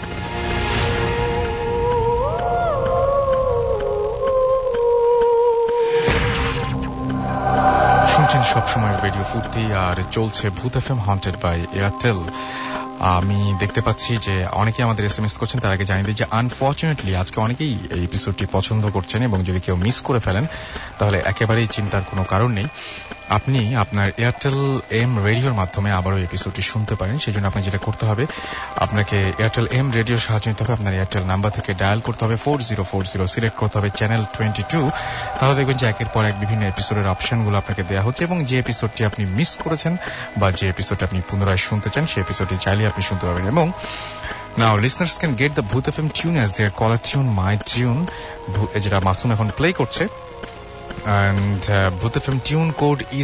শুনছেন সবসময় রেডিও ফুর্তি আর চলছে Bhoot FM haunted by Airtel. আমি দেখতে পাচ্ছি যে অনেকে আমাদের SMS করছেন। তার আগে জানিয়ে দিই যে আনফর্চুনেটলি আজকে অনেকেই এই এপিসোডটি পছন্দ করছেন এবং যদি কেউ মিস করে ফেলেন তাহলে একেবারেই চিন্তার কোনো কারণ নেই। আপনি আপনার এয়ারটেল এম রেডিওর মাধ্যমে আবারও এপিসোডটি শুনতে পারেন। সেই জন্য আপনার যেটা করতে হবে, আপনাকে এয়ারটেল এম রেডিওর সাহায্য নিতে হবে। আপনার এয়ারটেল নাম্বার থেকে ডায়াল করতে হবে 4040, সিলেক্ট করতে হবে চ্যানেল 22। তাহলে দেখবেন যে একের পর এক বিভিন্ন এপিসোডের অপশনগুলো আপনাকে দেওয়া হচ্ছে এবং যে এপিসোডটি আপনি মিস করেছেন বা যে এপিসোডটি আপনি পুনরায় শুনতে চান সেই এপিসোডটি চাইলে আপনি শুনতে পারবেন। এবং now listeners can get the Bhoot FM tune as their caller tune, my tune, যেটা মাসুম এখন প্লে করছে। And Bhoot FM tune code is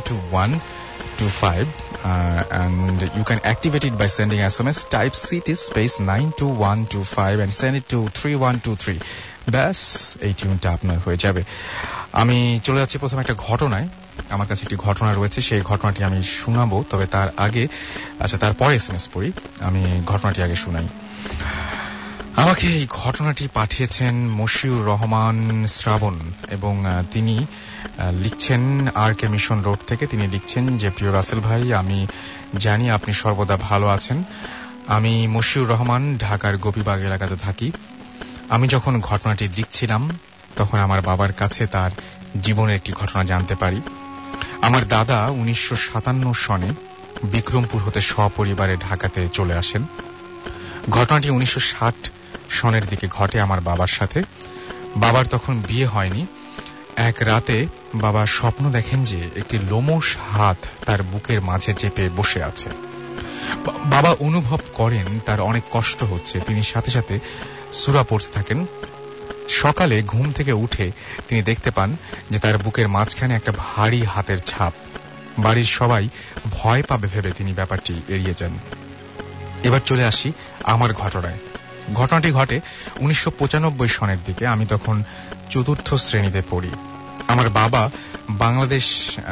92125 and you can activate it by sending SMS, type CT space 92125 and send it to 3123. ব্যাস এই টিউনটা আপনার হয়ে যাবে। আমি চলে যাচ্ছি প্রথমে একটা ঘটনায়। আমার কাছে একটি ঘটনা রয়েছে, সেই ঘটনাটি আমি শোনাবো। তবে তার আগে তারপরে SMS পড়ি। আমি ঘটনাটি আগে শোনাই। আমাকে এই ঘটনাটি পাঠিয়েছেন মশিউর রহমান শ্রাবণ এবং তিনি লিখছেন RK মিশন রোড থেকে। তিনি লিখছেন যে প্রিয় রাসেল ভাই, আমি জানি আপনি সর্বদা ভালো আছেন। আমি মশিউর রহমান, ঢাকার গোপীবাগ এলাকাতে থাকি। আমি যখন ঘটনাটি লিখছিলাম তখন আমার বাবার কাছে তার জীবনের একটি ঘটনা জানতে পারি। আমার দাদা 1957 সনে বিক্রমপুর হতে সপরিবারে ঢাকাতে চলে আসেন। ঘটনাটি 1960 সনের দিকে ঘটে আমার বাবার সাথে। বাবার তখন বিয়ে হয়নি। এক রাতে বাবা স্বপ্ন দেখেন যে একটি লোমশ হাত তার বুকের মাঝে চেপে বসে আছে। বাবা অনুভব করেন তার অনেক কষ্ট হচ্ছে। তিনি সাথে সাথে সূরা পড়তে থাকেন। সকালে ঘুম থেকে উঠে তিনি দেখতে পান যে তার বুকের মাঝখানে একটা ভারী হাতের ছাপ। বাড়ির সবাই ভয় পাবে ভেবে তিনি ব্যাপারটি এড়িয়ে যান। এবার চলে আসি আমার ঘটনায়। ঘটনাটি ঘটে 1995 সনের দিকে। আমি তখন 4র্থ শ্রেণীতে পড়ি। আমার বাবা বাংলাদেশ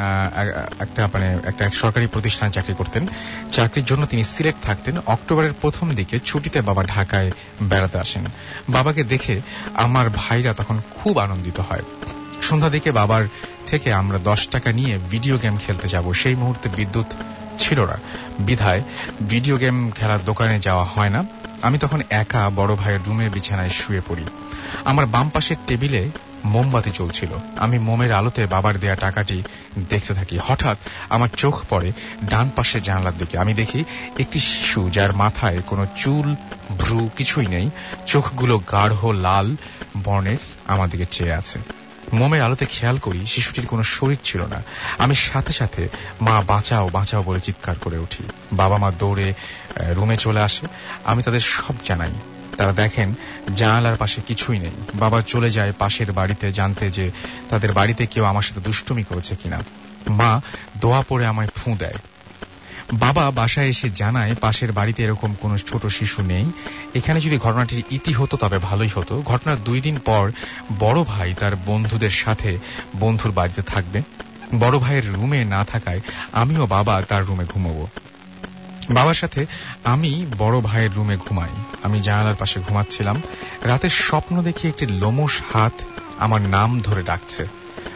একটা সরকারি প্রতিষ্ঠানে চাকরি করতেন। চাকরির জন্য তিনি সিলেট থাকতেন। অক্টোবরের প্রথম দিকে ছুটিতে বাবা ঢাকায় বেড়াতে আসেন। বাবাকে দেখে আমার ভাইরা তখন খুব আনন্দিত হয়। সন্ধ্যা দিকে বাবার থেকে আমরা 10 টাকা নিয়ে ভিডিও গেম খেলতে যাব। সেই মুহূর্তে বিদ্যুৎ ছিল না, বিধায় ভিডিও গেম খেলার দোকানে যাওয়া হয় না। আমি তখন একা বড় ভাইয়ের রুমে বিছানায় শুয়ে পড়ি। আমার বাম পাশের টেবিলে মোমবাতি চলছিল। আমি মোমের আলোতে বাবার দেয়া টাকাটি দেখতে থাকি। হঠাৎ আমার চোখ পড়ে ডান পাশের জানালার দিকে। আমি দেখি একটি শিশু, যার মাথায় কোনো চুল ভ্রু কিছুই নেই, চোখগুলো গাঢ় লাল বর্ণের, আমার দিকে চেয়ে আছে। মোমের আলোতে খেয়াল করি শিশুটির কোনো শরীর ছিল না। আমি সাথে সাথে মা বাঁচাও বাঁচাও বলে চিৎকার করে উঠি। বাবা মা দৌড়ে রুমে চলে আসে। আমি তাদের সব জানাই। তারা দেখেন জানালার পাশে কিছুই নেই। বাবা চলে যায় পাশের বাড়িতে জানতে যে তাদের বাড়িতে কেউ আমার সাথে দুষ্টুমি করেছে কিনা। মা দোয়া পড়ে আমায় ফুঁ দেয়। বাবা বাসায় এসে জানায় পাশের বাড়িতে এরকম কোনো ছোট শিশু নেই। এখানে যদি ঘটনাটির ইতি হতো তবে ভালোই হতো। ঘটনার 2 দিন পর বড় ভাই তার বন্ধুদের সাথে বন্ধুর বাড়িতে থাকবে। বড় ভাইয়ের রুমে না থাকায় আমিও বাবা তার রুমে ঘুমাবো। বাবার সাথে আমি বড় ভাইয়ের রুমে ঘুমাই। আমি জানালার পাশে ঘুমাচ্ছিলাম। রাতে স্বপ্ন দেখি একটি লোমশ হাত আমার নাম ধরে ডাকছে।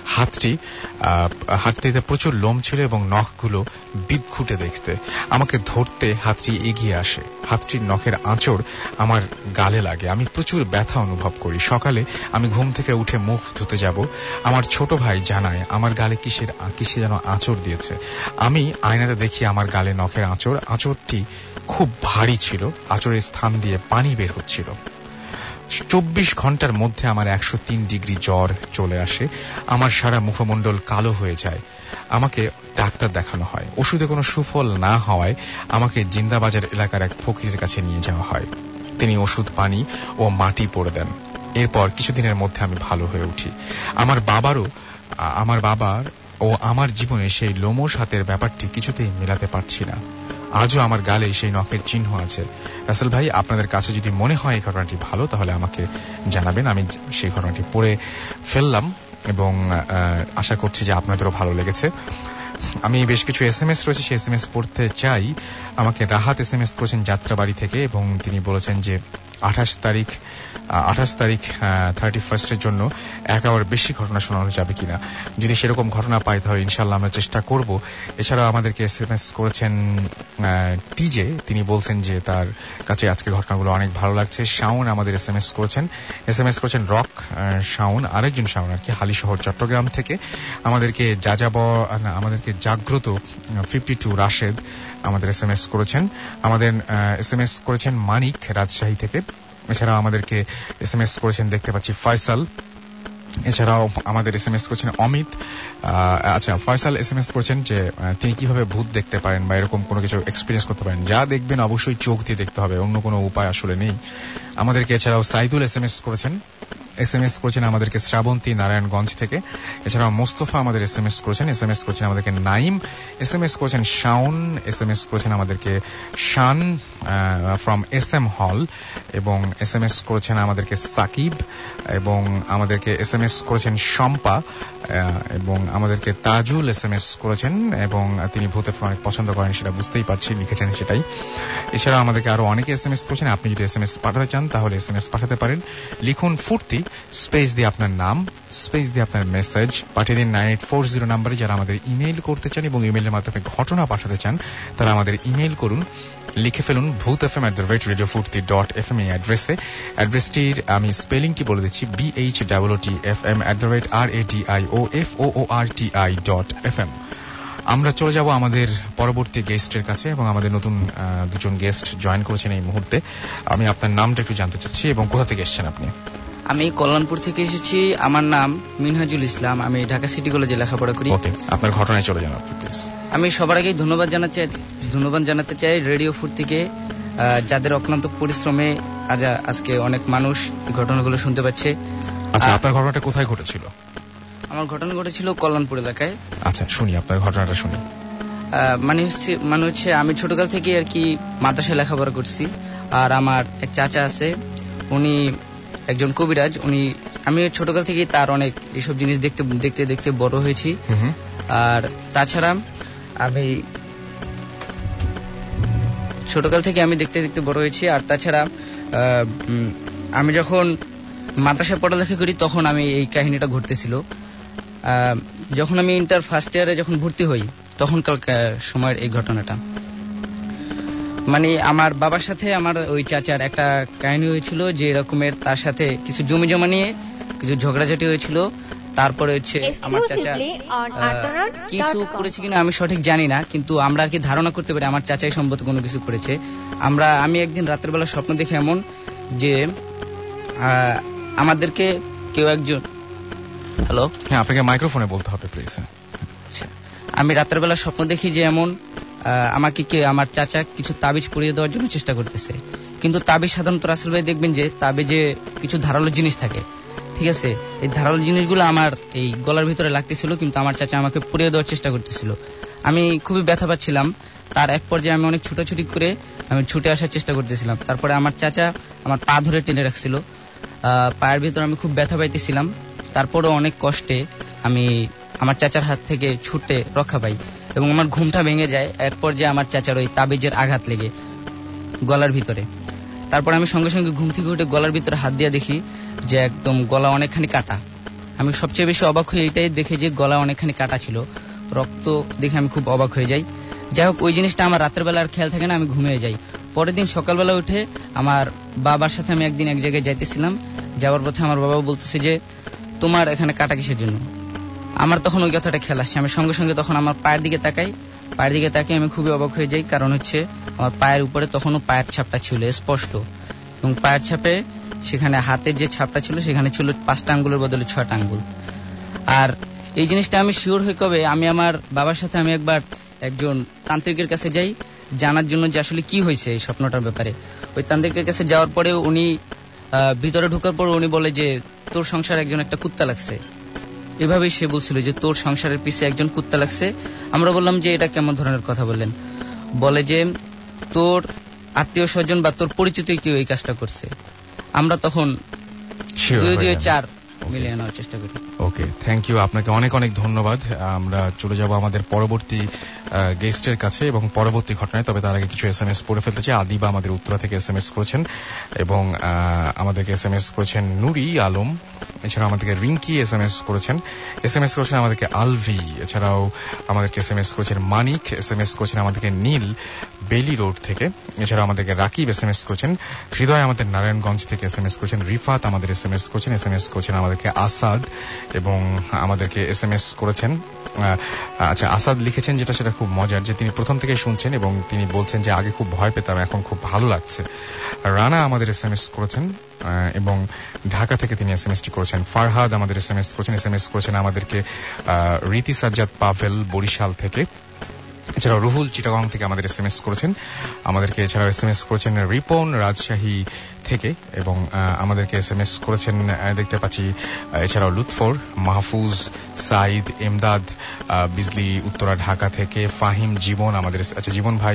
হাতটিতে প্রচুর লোম ছিল এবং নখগুলো বিদঘুটে দেখতে। আমাকে ধরতে হাতটি এগিয়ে আসে। হাতটির নখের আঁচড় আমার গালে লাগে। আমি প্রচুর ব্যথা অনুভব করি। সকালে আমি ঘুম থেকে উঠে মুখ ধুতে যাব। আমার ছোট ভাই জানায় আমার গালে কিসে যেন আঁচড় দিয়েছে। আমি আয়নাতে দেখি আমার গালে নখের আঁচড়। আঁচড়টি খুব ভারী ছিল। আঁচড়ের স্থান দিয়ে পানি বের হচ্ছিল। 24 ঘন্টার মধ্যে আমার 103 ডিগ্রি জ্বর চলে আসে। আমার সারা মুখমণ্ডল কালো হয়ে যায়। আমাকে ডাক্তার দেখানো হয়। ওষুধে কোনো সুফল না হওয়ায় আমাকে জিন্দাবাজার এলাকার এক ফকিরের কাছে নিয়ে যাওয়া হয়। তিনি ওষুধ পানি ও মাটি পড়ে দেন। এরপর কিছুদিনের মধ্যে আমি ভালো হয়ে উঠি। আমার বাবার ও আমার জীবনে সেই লোমশ হাতের ব্যাপারটি কিছুতেই মেলাতে পারছি না। আজও আমার গালে সেই নখের চিহ্ন আছে। রাসেল ভাই, আপনাদের কাছে যদি মনে হয় এই ঘটনাটি ভালো তাহলে আমাকে জানাবেন। আমি সেই ঘটনাটি পড়ে ফেললাম এবং আশা করছি যে আপনাদেরও ভালো লেগেছে। আমি বেশ কিছু SMS রয়েছে, সেই SMS পড়তে চাই। আমাকে রাহাত SMS করেছেন যাত্রাবাড়ি থেকে এবং তিনি বলেছেন যে 28 তারিখ 31 জন্য 1 আওয়ার বেশি ঘটনা শোনানো যাবে কিনা। যদি সেরকম ঘটনা পাই তাহলে ইনশাআল্লাহ আমরা চেষ্টা করব। এছাড়াও আমাদেরকে SMS করেছেন টিজে। তিনি বলছেন যে তার কাছে আজকের ঘটনাগুলো অনেক ভালো লাগছে। শাওন আমাদের SMS করেছেন রক শাওন, আরেকজন শাওন আর কি, হালিশহর চট্টগ্রাম থেকে। আমাদেরকে জাগ্রত 52 রাশেদ আমাদের SMS করেছেন। আমাদের SMS করেছেন মানিক রাজশাহী থেকে। এছাড়াও আমাদেরকে SMS করেছেন দেখতে পাচ্ছি ফয়সাল। এছাড়াও আমাদের SMS করেছেন অমিত। ফয়সাল SMS করেছেন যে তিনি কিভাবে ভূত দেখতে পারেন বা এরকম কোনো কিছু এক্সপিরিয়েন্স করতে পারেন। যা দেখবেন অবশ্যই চোখ দিয়ে দেখতে হবে, অন্য কোনো উপায় আসলে নেই আমাদেরকে। এছাড়াও সাইদুল SMS করেছেন আমাদেরকে শ্রাবন্তী নারায়ণগঞ্জ থেকে। এছাড়াও মোস্তফা আমাদের SMS করেছেন আমাদেরকে নাইম। SMS করেছেন শাওন। SMS করেছেন আমাদেরকে শান ফ্রম SM হল এবং SMS করেছেন আমাদেরকে সাকিব এবং আমাদেরকে SMS করেছেন শম্পা এবং আমাদেরকে তাজুল SMS করেছেন এবং তিনি ভূতের অনেক পছন্দ করেন, সেটা বুঝতেই পারছি, লিখেছেন সেটাই। এছাড়াও আমাদেরকে আরো অনেকে SMS করেছেন। আপনি যদি SMS পাঠাতে চান তাহলে SMS পাঠাতে পারেন। লিখুন ফুর্তি, স্পেস দিয়ে আপনার নাম, স্পেস দিয়ে আপনার মেসেজ পাঠিয়ে দিন 9840 নম্বরে। যারা আমাদের ইমেইল করতে চান এবং ইমেইলের মাধ্যমে ঘটনা পাঠাতে চান তারা আমাদের ইমেইল করুন, লিখে ফেলুন bhutfm@radiofurti.fm এই অ্যাড্রেসটির আমি স্পেলিংটি বলে দিচ্ছি, BHOOTFM@radioforti.fm। আমরা চলে যাব আমাদের পরবর্তী গেস্টের কাছে এবং আমাদের নতুন 2জন গেস্ট জয়েন করেছেন এই মুহূর্তে। আমি আপনার নামটা একটু জানতে চাচ্ছি এবং কোথা থেকে এসেছেন আপনি? আমি কল্যাণপুর থেকে এসেছি। আমার নাম মিনহাজুল ইসলাম। আমি ঢাকা সিটি কলেজে লেখাপড়া করি। ওকে, আপনার ঘটনায় চলে যান প্লিজ। আমি সবার আগেই ধন্যবাদ জানাতে চাই রেডিও ফুর্তিকে, যাদের অক্লান্ত পরিশ্রমে আজকে অনেক মানুষ এই ঘটনাগুলো শুনতে পাচ্ছে। আচ্ছা, আপনার ঘটনাটা কোথায় ঘটেছিল? আমার ঘটনা ঘটেছিল কল্যাণপুর এলাকায়। আচ্ছা, শুনি আপনার ঘটনাটা শুনি। মানে হচ্ছে আমি ছোটকাল থেকে আর কি মাদ্রাসায় লেখাপড়া করছি। আর আমার এক চাচা আছে, উনি একজন কবিরাজ। উনি আমি ছোটকাল থেকেই তার অনেক এইসব জিনিস দেখতে দেখতে দেখতে বড় হয়েছি। আর তাছাড়া আমি ছোটকাল থেকে আমি দেখতে দেখতে বড় হয়েছি। আর তাছাড়া আমি যখন মাদ্রাসায় পড়ালেখা করি তখন আমি এই কাহিনীটা ঘটতেছিল। যখন আমি ইন্টার ফার্স্ট ইয়ারে যখন ভর্তি হই তখনকার সময়ের এই ঘটনাটা, মানে আমার বাবার সাথে আমার ওই চাচার একটা কাহিনী হয়েছিল যে এরকমের, তার সাথে কিছু জমি জমা নিয়ে কিছু ঝগড়াঝাটি হয়েছিল। তারপরে হচ্ছে আমার চাচা কিছু করেছে কিনা আমি সঠিক জানি না, কিন্তু আমরা আর কি ধারণা করতে পারি আমার চাচাই সম্ভবত কোনো কিছু করেছে। আমি একদিন রাতের বেলা স্বপ্ন দেখি এমন যে আমাদেরকে কেউ একজন, হ্যালো, হ্যাঁ আপনাকে মাইক্রোফোনে বলতে হবে প্লিজ। আচ্ছা, আমি রাতের বেলা স্বপ্ন দেখি যে এমন আমাকে আমার চাচা কিছু তাবিজ পরিয়ে দেওয়ার জন্য চেষ্টা করতেছে। কিন্তু তাবিজ সাধারণত রাসেল ভাই দেখবেন যে তাবিজে কিছু ধারালো জিনিস থাকে, ঠিক আছে? এই ধারালো জিনিসগুলো আমার এই গলার ভিতরে লাগতেছিল, কিন্তু আমার চাচা আমাকে পরিয়ে দেওয়ার চেষ্টা করতেছিল। আমি খুবই ব্যথা পাচ্ছিলাম। তার এক পর্যায়ে আমি অনেক ছুটাছুটি করে আমি ছুটে আসার চেষ্টা করতেছিলাম। তারপরে আমার চাচা আমার পা ধরে টেনে রাখছিল, পায়ের ভিতরে আমি খুব ব্যথা পাইতেছিলাম। তারপরে অনেক কষ্টে আমি আমার চাচার হাত থেকে ছুটে রক্ষা পাই এবং আমার ঘুমটা ভেঙে যায়। এক পর্যায়ে আমার চাচার ওই তাবিজের আঘাত লেগে গলার ভিতরে। তারপর আমি সঙ্গে সঙ্গে ঘুম থেকে উঠে গলার ভিতরে হাত দিয়ে দেখি যে একদম গলা অনেকখানি কাটা। আমি সবচেয়ে বেশি অবাক হয়ে এটাই দেখে যে গলা অনেকখানি কাটা ছিল, রক্ত দেখে আমি খুব অবাক হয়ে যাই। যাই হোক, ওই জিনিসটা আমার রাতের বেলা আর খেয়াল থাকে না, আমি ঘুমিয়ে যাই। পরের দিন সকালবেলা উঠে আমার বাবার সাথে আমি একদিন এক জায়গায় যাইতেছিলাম, যাওয়ার পথে আমার বাবা বলতেছে যে তোমার এখানে কাটা কিসের জন্য। আমার তখন ওই কথাটা খেয়াল আসছে। আমি সঙ্গে সঙ্গে তখন আমার পায়ের দিকে তাকাই, পায়ের দিকে তাকিয়ে আমি খুবই অবাক হয়ে যাই, কারণ হচ্ছে আমার পায়ের উপরে তখনও পায়ের ছাপটা ছিল স্পষ্ট, এবং পায়ের ছাপে সেখানে হাতের যে ছাপটা ছিল সেখানে ছিল 5টা আঙ্গুলের বদলে 6টা আঙ্গুল। আর এই জিনিসটা আমি শিওর হয়ে কবে আমি আমার বাবার সাথে আমি একবার একজন তান্ত্রিকের কাছে যাই জানার জন্য যে আসলে কি হয়েছে এই স্বপ্নটার ব্যাপারে। ওই তান্ত্রিকের কাছে যাওয়ার পরে উনি ভিতরে ঢোকার পর উনি বলে যে তোর সংসারে একজন একটা কুত্তা লাগছে। এভাবেই সে বলছিল যে তোর সংসারের পিছে একজন কুত্তা লাগছে। আমরা বললাম যে এটা কেমন ধরনের কথা বললেন? বলে যে তোর আত্মীয় স্বজন বা তোর পরিচিত কেউ এই কাজটা করছে। আমরা তখন 2-4 মিলিয়ে নেওয়ার চেষ্টা করি। ওকে, থ্যাংক ইউ, আপনাকে অনেক অনেক ধন্যবাদ। আমরা চলে যাব আমাদের পরবর্তী গেস্টের কাছে এবং পরবর্তী ঘটনায়। তবে তার আগে কিছু SMS পড়ে ফেলতে চাই। আদিবা আমাদের উত্তরা থেকে SMS করেছেন এবং আমাদেরকে SMS করেছেন নুরি আলম, এছাড়া আমাদেরকে রিঙ্কি SMS করেছেন আমাদেরকে আলভি, এছাড়াও আমাদেরকে SMS করেছেন মানিক, SMS করেছেন আমাদেরকে নীল বেলি রোড থেকে, এছাড়া আমাদেরকে রাকিব SMS করেছেন, হৃদয় আমাদের নারায়ণগঞ্জ থেকে SMS করেছেন, রিফাত আমাদের SMS করেছেন আমাদেরকে আসাদ, এবং আমাদেরকে SMS করেছেন আচ্ছা আসাদ লিখেছেন যেটা সেটা খুব মজার, যে তিনি প্রথম থেকে শুনছেন এবং তিনি বলছেন যে আগে খুব ভয় পেতাম, এখন খুব ভালো লাগছে। রানা আমাদের SMS করেছেন এবং ঢাকা থেকে তিনি এসএমএসটি করেছেন। ফারহাদ আমাদের এসএমএস করেছেন আমাদেরকে রীতি সাজ্জাদ পাভেল বরিশাল থেকে, এছাড়াও রুহুল চিটাগং থেকে আমাদের এসএমএস করেছেন আমাদেরকে, এছাড়াও এসএমএস করেছেন রিপন রাজশাহী থেকে, এবং আমাদেরকে এসএমএস করেছেন দেখতে পাচ্ছি এছাড়াও লুৎফর, মাহফুজ, সাইদ, এমদাদ বিজলি উত্তরা ঢাকা থেকে, ফাহিম, জীবন আমাদের, আচ্ছা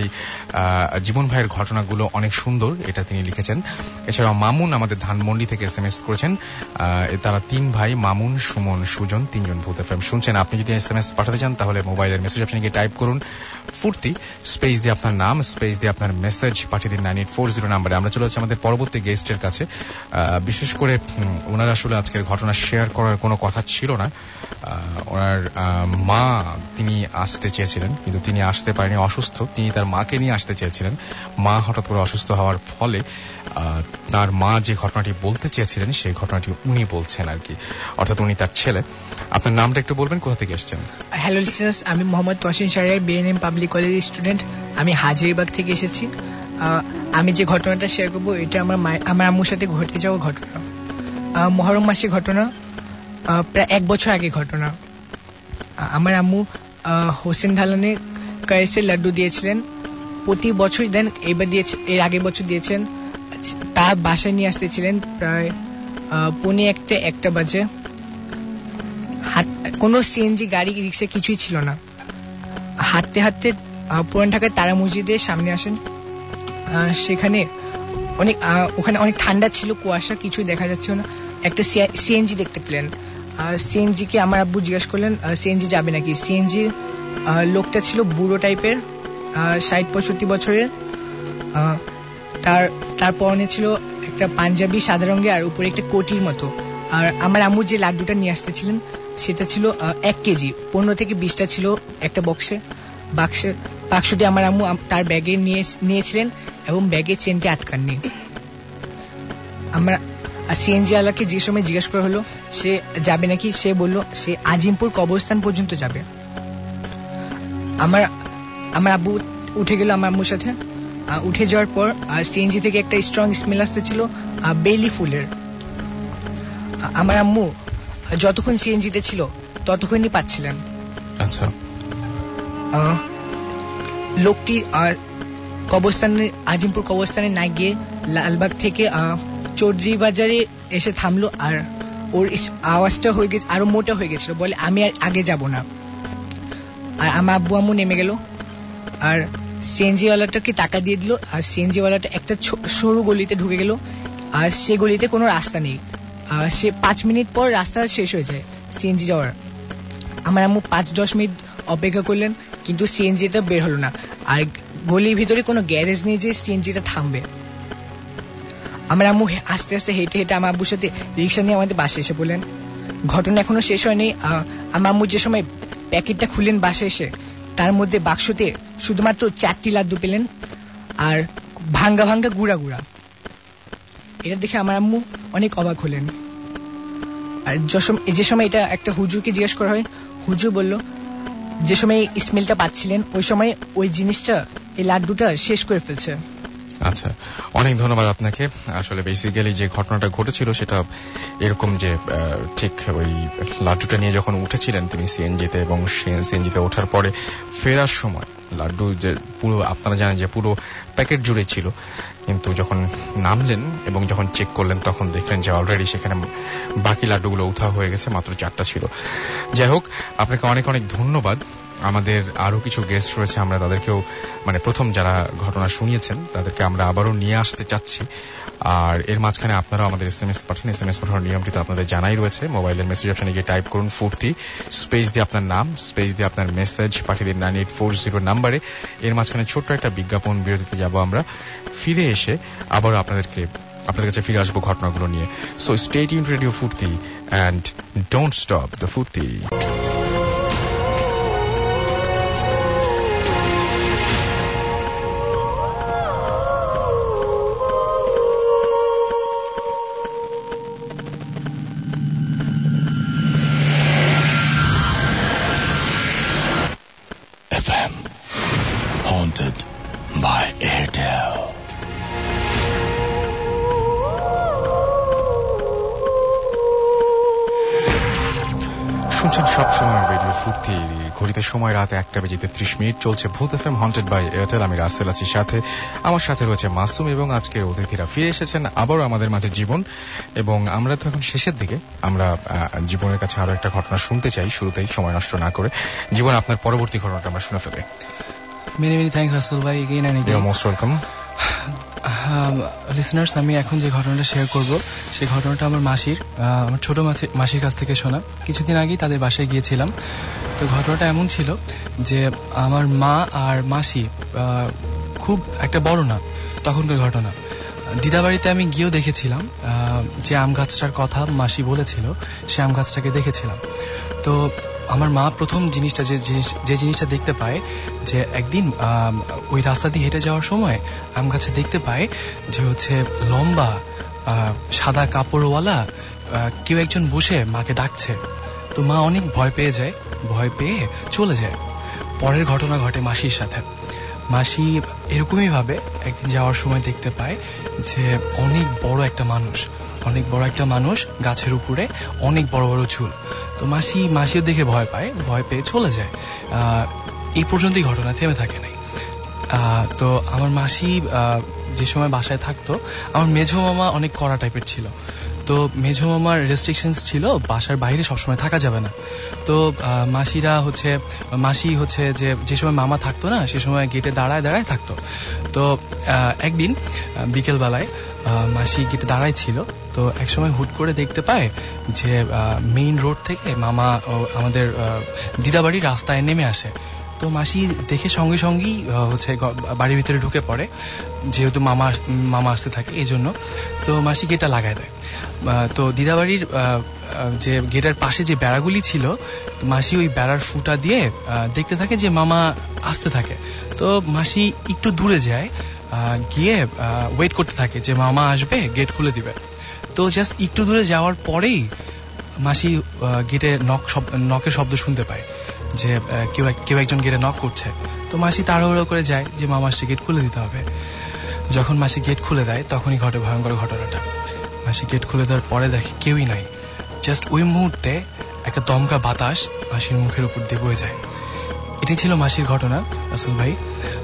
জীবন ভাইয়ের ঘটনাগুলো অনেক সুন্দর এটা তিনি লিখেছেন। এছাড়াও মামুন আমাদের ধানমন্ডি থেকে এসএমএস করেছেন। তারা 3 ভাই, মামুন, সুমন, সুজন, 3 জন ভূত এফএম শুনছেন। আপনি যদি এসএমএস পাঠাতে চান তাহলে মোবাইলের মেসেজ অপশনে গিয়ে টাইপ করুন ফুর্তি, স্পেস দিয়ে আপনার নাম, স্পেস দিয়ে আপনার মেসেজ পাঠিয়ে দিন 9840 নাম্বারে। আমরা চলে যাচ্ছি আমাদের পরবর্তী গেস্টের কাছে। বিশেষ করে ওনার আসলে আজকের ঘটনা শেয়ার করার কোনো কথা ছিল না। ওনার মা তিনি আসতে চেয়েছিলেন কিন্তু তিনি আসতে পারেনি, অসুস্থ। তিনি তার মাকে নিয়ে আসতে চেয়েছিলেন, মা হঠাৎ করে অসুস্থ হওয়ার ফলে তার মা যে ঘটনাটি বলতে চেয়েছিলেন সেই ঘটনাটি উনি বলছেন আর কি, অর্থাৎ উনি তার ছেলে। আপনার নামটা একটু বলবেন, কোথা থেকে এসেছেন? হ্যালো লিসেনার্স, আমি Mohammad Toasin Shahriar, BNM public college student. আমি হাজারীবাগ থেকে এসেছি। আমি যে ঘটনাটা শেয়ার করবো এটা আমার আম্মুর সাথে ঘটে যাওয়া ঘটনা। মহরম মাসে ঘটনা, প্রায় 1 বছর আগে ঘটনা। আমার আম্মু হোসেন ঢালানে কায়েসের লাড্ডু দিয়েছিলেন প্রতি বছর, দেন এবার দিয়েছে, এর আগের বছর দিয়েছেন। তার বাসায় নিয়ে আসতেছিলেন প্রায় 1:45 বাজে। কোনো সিএনজি গাড়ি রিক্সা কিছুই ছিল না। হাঁটতে হাঁটতে পুরান ঢাকার তারা মসজিদের সামনে আসেন। সেখানে ওখানে অনেক ঠান্ডা ছিল, কুয়াশা, কিছুই দেখা যাচ্ছে না। একটা সিএনজি দেখতে পেলেন। সিএনজি কে আমার আব্বু জিজ্ঞাসা করলেন সিএনজি যাবে নাকি। সিএনজি লোকটা ছিল বুড়ো টাইপের, 60-65 বছরের। তার পরনে ছিল একটা পাঞ্জাবি সাদা রঙের আর উপরে একটা কোটির মতো। আর আমার আম্মু যে লাড্ডুটা নিয়ে আসতেছিলেন সেটা ছিল 1 কেজি, 15 থেকে 20টা ছিল একটা বাক্সটি আমার আম্মু তার ব্যাগে নিয়েছিলেন এবং ব্যাগে চেনটি আটকাননি। আমরা সিএনজি আলাকে যে সময় জিজ্ঞেস করা হলো সে যাবে নাকি, সে বলল সে আজিমপুর কবরস্থান পর্যন্ত যাবে। আমার আব্বু উঠে গেল আমার আম্মুর সাথে। উঠে যাওয়ার পর সিএনজি থেকে একটা স্ট্রং স্মেল আসতেছিল বেলি ফুলের। আমার আম্মু যতক্ষণ সিএনজিতে ছিল ততক্ষণই পাচ্ছিলেন। আচ্ছা, লোকটি আজিমপুর কবরস্থানে না গিয়ে লালবাগ থেকে চৌধুরী বাজারে এসে থামলো। আর ওর আওয়াজটা হয়ে গেছে আরো মোটা হয়ে গেছিল, বলে আমি আর আগে যাব না। আর আমার আব্বু আম্মু নেমে গেল আর সিএনজি ওয়ালাটাকে টাকা দিয়ে দিল। আর সিএনজি ওয়ালাটা একটা সরু গলিতে ঢুকে গেল। আর সে গলিতে কোনো রাস্তা নেই। সে 5 মিনিট পর রাস্তা শেষ হয়ে যায় সিএনজি যাওয়ার। আমার আম্মু 5-10 মিনিট অপেক্ষা করলেন, কিন্তু সিএনজিটা বের হলো না। আর গলির ভিতরে কোনো গ্যারেজ নেই যে সিএনজিটা থামবে। আমার আম্মু আস্তে আস্তে হেঁটে হেঁটে আমার আব্বুর সাথে রিক্সা নিয়ে আমাদের বাসে এসে বললেন। ঘটনা এখনো শেষ হয়নি। আমার আম্মু যে সময় প্যাকেটটা খুললেন বাসে এসে, তার মধ্যে বাক্সতে শুধুমাত্র 4টি লাড্ডু পেলেন আর ভাঙ্গা ভাঙ্গা গুড়া গুড়া। এটা দেখে আমার আম্মু অনেক অবাক হলেন। আর যে সময় এটা একটা হুজুরকে জিজ্ঞেস করা হয়, হুজুর বলল যে সময় স্মেলটা পাচ্ছিলেন ওই সময় ওই জিনিসটা, এই লাড্ডুটা শেষ করে ফেলছে। আচ্ছা, অনেক ধন্যবাদ আপনাকে। আসলে বেসিক্যালি যে ঘটনাটা ঘটেছিল সেটা এরকম যে ঠিক ওই লাড্ডুটা নিয়ে যখন উঠেছিলেন তিনি সিএনজিতে, এবং সিএনজিতে ওঠার পরে ফেরার সময় লাড্ডু যে পুরো আপনারা জানেন যে পুরো প্যাকেট জুড়ে ছিল, কিন্তু যখন নামলেন এবং যখন চেক করলেন তখন দেখলেন যে অলরেডি সেখানে বাকি লাড্ডুগুলো উঠা হয়ে গেছে, মাত্র 4টা ছিল। যাই হোক, আপনাকে অনেক অনেক ধন্যবাদ। আমাদের আরো কিছু গেস্ট রয়েছে, আমরা তাদেরকেও মানে প্রথম যারা ঘটনা শুনিয়েছেন তাদেরকে আমরা আবারও নিয়ে আসতে চাচ্ছি। আর এর মাঝখানে আপনারাও আমাদের এসএমএস পাঠান। এসএমএস পাঠানোর নিয়মটি তো আপনাদের জানাই রয়েছে। মোবাইলের মেসেজ অপশনে গিয়ে টাইপ করুন ফুর্তি, স্পেস দিয়ে আপনার নাম, স্পেস দিয়ে আপনার মেসেজ পাঠিয়ে দিন 9840 নাম্বারে। এর মাঝখানে ছোট্ট একটা বিজ্ঞাপন বিরতিতে যাব আমরা। ফিরে এসে আবারও আপনাদের কাছে ফিরে আসবো ঘটনাগুলো নিয়ে। So stay tuned radio Foorti and don't stop the Foorti. FM haunted by Airtel. শুনছেন সবসময় রেডিও ফুর্তি। ঘড়িতে সময় রাত 1:30 চলছে ভূত এফএম হন্টেড বাই এয়ারটেল। আমি রাসেল আছি সাথে, আমার সাথে রয়েছে মাসুম এবং আজকের অতিথিরা ফিরে এসেছেন আবারও আমাদের মাঝে জীবন। এবং আমরা তো এখন শেষের দিকে, আমরা জীবনের কাছে আরো একটা ঘটনা শুনতে চাই শুরুতেই, সময় নষ্ট না করে। জীবন, আপনার পরবর্তী ঘটনাটা আমরা শুনে ফেলে। মেনি মেনি থ্যাঙ্কস রাসেল ভাই, again and again. Most welcome. Listeners, আমি এখন যে ঘটনাটা শেয়ার করব সেই ঘটনাটা আমার ছোট মাসির কাছ থেকে শোনা। কিছুদিন আগেই তাদের বাসায় গিয়েছিলাম। তো ঘটনাটা এমন ছিল যে আমার মা আর মাসি খুব একটা বড় না তখনকার ঘটনা। দিদাবাড়িতে আমি গিয়েও দেখেছিলাম যে আম গাছটার কথা মাসি বলেছিল, সে আম গাছটাকে দেখেছিলাম। তো আমার মা প্রথম জিনিসটা যে জিনিসটা দেখতে পায় যে একদিন ওই রাস্তা দিয়ে হেঁটে যাওয়ার সময় আম গাছে দেখতে পায় যে হচ্ছে লম্বা সাদা কাপড়ওয়ালা কেউ একজন বসে মাকে ডাকছে। তো মা অনেক ভয় পেয়ে যায়, ভয় পেয়ে চলে যায়। পরের ঘটনা ঘটে মাসির সাথে। মাসি এরকমই ভাবে একদিন যাওয়ার সময় দেখতে পায় যে অনেক বড় একটা মানুষ গাছের উপরে, অনেক বড় বড় চুল। তো মাসিও দেখে ভয় পায়, ভয় পেয়ে চলে যায়। এই পর্যন্তই ঘটনা, থেমে থাকে নাই। তো আমার মাসি যে সময় বাসায় থাকতো, আমার মেঝো মামা অনেক কড়া টাইপের ছিল। তো মেঝো মামার রেস্ট্রিকশনস ছিল বাসার বাইরে সবসময় থাকা যাবে না। তো মাসি হচ্ছে যে সময় মামা থাকতো না সে সময় গেটে দাঁড়ায় থাকতো। তো একদিন বিকেল বেলায় মাসি গেটে দাঁড়ায় ছিল। তো একসময় হুট করে দেখতে পায় যে মেইন রোড থেকে মামা আমাদের দিদাবাড়ির রাস্তায় নেমে আসে। তো মাসি দেখে সঙ্গে সঙ্গেই বাড়ির ভিতরে ঢুকে পড়ে, যেহেতু মামা আসতে থাকে এই জন্য। তো মাসি গেটটা লাগায় দেয়। তো দিদাবাড়ির যে গেটের পাশে যে বেড়াগুলি ছিল, মাসি ওই বেড়ার ফুটা দিয়ে দেখতে থাকে যে মামা আসতে থাকে। তো মাসি একটু দূরে যায়, গিয়ে ওয়েট করতে থাকে যে মামা আসবে, গেট খুলে দিবে। তো জাস্ট একটু দূরে যাওয়ার পরেই মাসি গেটে নকের শব্দ শুনতে পায় যে কেউ একজন গেটে নক করছে। তো মাসি তাড়াহুড়ো করে যায় যে মামা আসছে, গেট খুলে দিতে হবে। যখন মাসি গেট খুলে দেয় তখনই ঘটে ভয়ঙ্কর ঘটনাটা। মাসি গেট খুলে দেওয়ার পরে দেখে কেউই নাই। জাস্ট ওই মুহূর্তে একটা দমকা বাতাস মাসির মুখের উপর দিয়ে বয়ে যায়। এটাই ছিল মাসির ঘটনা রাসেল ভাই।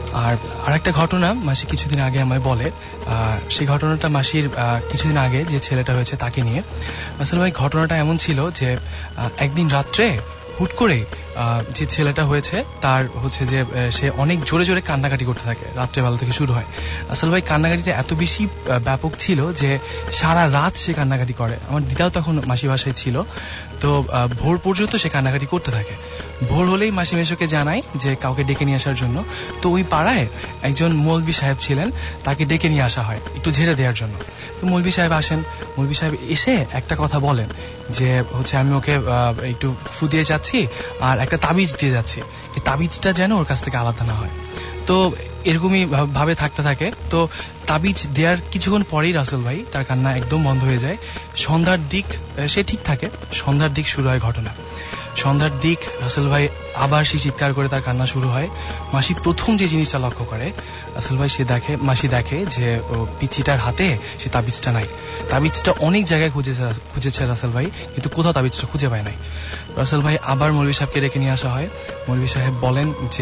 আর একটা ঘটনা মাসি কিছুদিন আগে আমায় বলে, সেই ঘটনাটা মাসির কিছুদিন আগে যে ছেলেটা হয়েছে তাকে নিয়ে। রাসেল ভাই ঘটনাটা এমন ছিল যে একদিন রাত্রে হুট করে যে ছেলেটা হয়েছে তার যে সে অনেক জোরে জোরে কান্নাকাটি করতে থাকে, রাত্রেবেলা থেকে শুরু হয়। আসলে ভাই কান্নাকাটিটা এত বেশি ব্যাপক ছিল যে সারা রাত সে কান্নাকাটি করে। আমার দিদাও তখন মাসি বাসায় ছিল। তো ভোর পর্যন্ত সে কান্নাকাটি করতে থাকে। ভোর হলেই মাসি মেশোকে জানায় যে কাউকে ডেকে নিয়ে আসার জন্য। তো ওই পাড়ায় একজন মৌলভী সাহেব ছিলেন, তাকে ডেকে নিয়ে আসা হয় একটু ঝেড়ে দেওয়ার জন্য। তো মৌলভী সাহেব আসেন। মৌলভী সাহেব এসে একটা কথা বলেন যে আমি ওকে একটু ফু দিয়ে যাচ্ছি আর একটা তাবিজ দিয়ে যাচ্ছি, এই তাবিজটা যেন ওর কাছ থেকে আলাদা না হয়। তো এরকমই ভাবে থাকতে থাকে। তো তাবিজ দেওয়ার কিছুক্ষণ পরেই রাসেল ভাই তার কান্না একদম বন্ধ হয়ে যায়। সন্ধ্যার দিক সে ঠিক থাকে, সন্ধ্যার দিক শুরু হয় ঘটনা। সন্ধ্যার দিক রাসেল ভাই আবার সে চিৎকার করে তার কান্না শুরু হয়। মাসি প্রথম যে জিনিসটা লক্ষ্য করে রাসেল ভাই মাসি দেখে যে পিচিটার হাতে সে তাবিজটা নাই। তাবিজটা অনেক জায়গায় খুঁজেছে রাসেল ভাই, কিন্তু কোথাও তাবিজটা খুঁজে পায় নাই। রাসেল ভাই আবার মৌলভী সাহেবকে ডেকে নিয়ে আসা হয়। মৌলভী সাহেব বলেন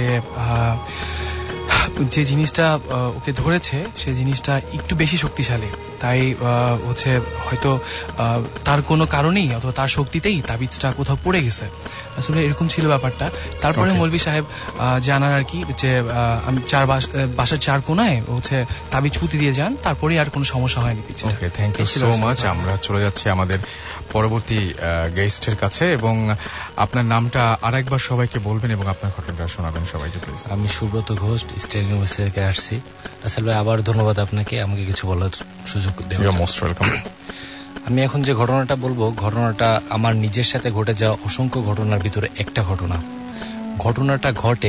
যে জিনিসটা ওকে ধরেছে সে জিনিসটা একটু বেশি শক্তিশালী, তাই হয়তো তার কোনো কারণেই অথবা তার শক্তিতেই তাবিজটা কোথাও পড়ে গেছে। আসলে এরকম ছিল ব্যাপারটা। তারপরে মৌলভী সাহেব জানান আর কি যে আমি বাসার চার কোনায় তাবিজ পুঁতি দিয়ে যান, তারপরে আর কোনো সমস্যা হয়নি। Okay, thank you so much. আমরা চলে যাচ্ছি আমাদের পরবর্তী গেস্টের কাছে, এবং আপনার নামটা আরেকবার সবাইকে বলবেন এবং আপনার ঘটনাটা শোনাবেন সবাইকে প্লিজ। আমি সুব্রত ঘোষ, স্টেট ইউনিভার্সিটি থেকে আসছি। আসলে ভাই আবার ধন্যবাদ আপনাকে আমাকে কিছু বলার সুযোগ দেওয়ার। Most welcome. আমি এখন যে ঘটনাটা বলবো, ঘটনাটা আমার নিজের সাথে ঘটে যাওয়া অসংখ্য ঘটনার ভিতরে একটা ঘটনা। ঘটনাটা ঘটে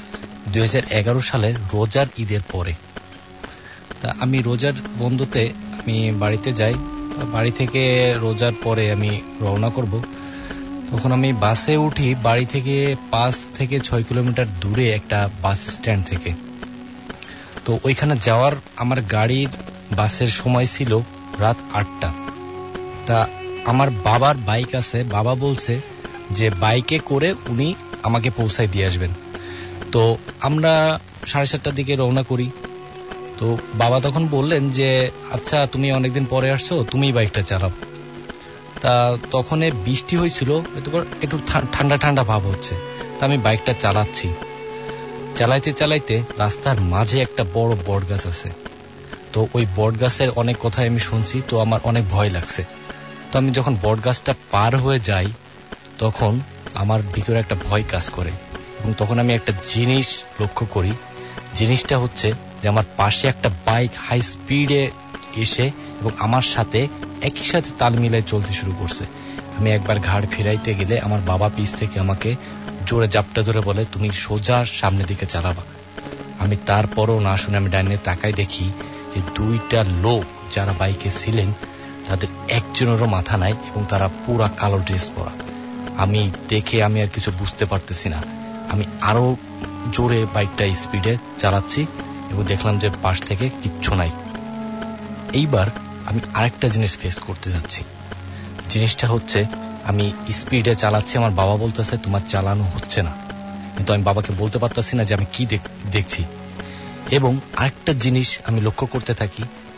2011 সালের রোজার ঈদের পরে। তা আমি রোজার বন্ধতে আমি বাড়িতে যাই। বাড়ি থেকে রোজার পরে আমি রওনা করব। তখন আমি বাসে উঠি বাড়ি থেকে 5 থেকে 6 কিলোমিটার দূরে একটা বাস স্ট্যান্ড থেকে। তো ওইখানে যাওয়ার আমার গাড়ির বাসের সময় ছিল রাত 8টা। তা আমার বাবার বাইক আছে, বাবা বলছে যে বাইকে করে উনি আমাকে পৌঁছায় দিয়ে আসবেন। তো আমরা 7:30টার দিকে রওনা করি। তো বাবা তখন বললেন যে আচ্ছা তুমি অনেকদিন পরে আসছো, তুমি বাইকটা চালাও। তা তখন বৃষ্টি হয়েছিল, একটু ঠান্ডা ঠান্ডা ভাব হচ্ছে। তা আমি বাইকটা চালাচ্ছি। চালাইতে চালাইতে রাস্তার মাঝে একটা বড় বট গাছ আছে। তো ওই বট গাছের অনেক কথাই আমি শুনছি, তো আমার অনেক ভয় লাগছে। তো আমি যখন বট গাছটা পার হয়ে যাই তখন আমার ভিতরে একটা ভয় কাজ করে, এবং তখন আমি একটা জিনিস লক্ষ্য করি। জিনিসটা হচ্ছে যে আমার পাশে একটা বাইক হাই স্পিডে এসে এবং আমার সাথে একই সাথে তাল মিলাই চলতে শুরু করছে। আমি একবার ঘাড় ফিরাইতে গেলে আমার বাবা পিছ থেকে আমাকে জোরে জাপটা ধরে বলে তুমি সোজা সামনের দিকে চালাবা। আমি তারপরও না শুনে আমি ডাইনে তাকাই, দেখি যে 2টা লোক যারা বাইকে ছিলেন তাদের একজনেরও মাথা নাই এবং তারা পুরা কালো ড্রেস পরা। আমি দেখে আমি আর কিছু বুঝতে পারতেছি না। আমি আরো জোরে বাইকটা স্পিডে চালাচ্ছি এবং দেখলাম যে পাশ থেকে কিচ্ছু নাই। এইবার আমি আরেকটা জিনিস ফেস করতে যাচ্ছি। জিনিসটা হচ্ছে আমি স্পিডে চালাচ্ছি, আমার বাবা বলতেছে তোমার চালানো হচ্ছে না, কিন্তু আমি বাবাকে বলতে পারতেছি না যে আমি কি দেখছি। এবং আরেকটা জিনিস আমি লক্ষ্য করতে থাকি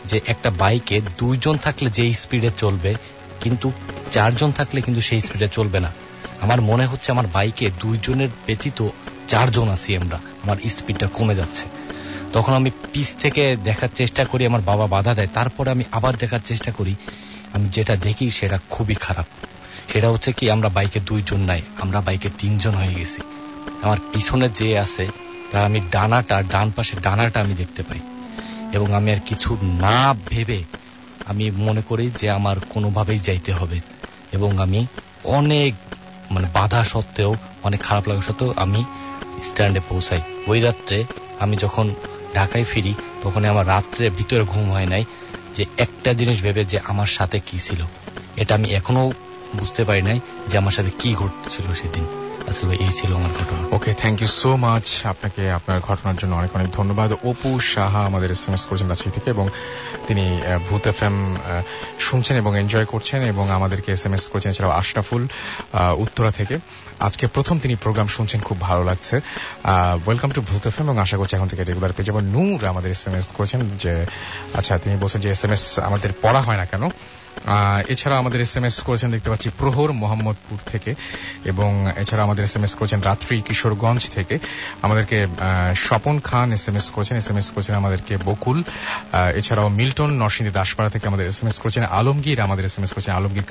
যে একটা বাইকে 2 জন থাকলে যে স্পিডে চলবে, কিন্তু 4 জন থাকলে কিন্তু সেই স্পিডে চলবে না। আমার মনে হচ্ছে আমার বাইকে 2 জনের ব্যতীত 4 জন আছি আমরা, আমার স্পিডটা কমে যাচ্ছে। তখন আমি পিছ থেকে দেখার চেষ্টা করি, আমার বাবা বাধা দেয়, তারপরে আমি আবার দেখার চেষ্টা করি। আমি যেটা দেখি সেটা খুবই খারাপ। সেটা হচ্ছে কি, আমরা বাইকে 2 জন নাই, আমরা বাইকে 3 জন হয়ে গেছি। আমার পিছনে যে আছে তার আমি ডান পাশে ডানাটা আমি দেখতে পাই, এবং আমি আর কিছু না ভেবে আমি মনে করি যে আমার কোনোভাবেই যাইতে হবে, এবং আমি অনেক বাধা সত্ত্বেও, অনেক খারাপ লাগা সত্ত্বেও আমি স্ট্যান্ডে পৌঁছাই। ওই রাত্রে আমি যখন ঢাকায় ফিরি, তখন আমার রাত্রে ভিতরে ঘুম হয় নাই, যে একটা জিনিস ভেবে যে আমার সাথে কি ছিল। এটা আমি এখনো বুঝতে পারি নাই যে আমার সাথে কি ঘটছিল সেদিন। আসলে এই ছিল আমার ঘটনা। Okay, thank you so much. আপনাকে আপনার ঘটনার জন্য অনেক অনেক ধন্যবাদ। অপু সাহা আমাদের SMS করেছেন রাজশাহী থেকে, এবং তিনি ভূত FM শুনছেন এবং এনজয় করছেন, এবং আমাদেরকে SMS করেছেন। এছাড়াও আশরাফুল উত্তরা থেকে আজকে প্রথম তিনি প্রোগ্রাম শুনছেন, খুব ভালো লাগছে। ওয়েলকাম টু ভূত FM, এবং আশা করছি এখন থেকে রেগুলার পেয়ে যাবেন। নূর আমাদের SMS করেছেন যে, আচ্ছা, তিনি বলছেন যে SMS আমাদের পড়া হয় না কেন। এছাড়া আমাদের SMS করেছেন দেখতে পাচ্ছি প্রহর মোহাম্মদপুর থেকে, এবং এছাড়া আমাদের SMS করেছেন রাত্রি কিশোরগঞ্জ থেকে। আমাদেরকে স্বপন খান SMS করেছেন আমাদেরকে বকুল। এছাড়াও মিল্টন নরসিংদী দাসপাড়া থেকে আমাদের SMS করেছেন। আলমগীর আমাদের SMS করেছেন, আলমগীর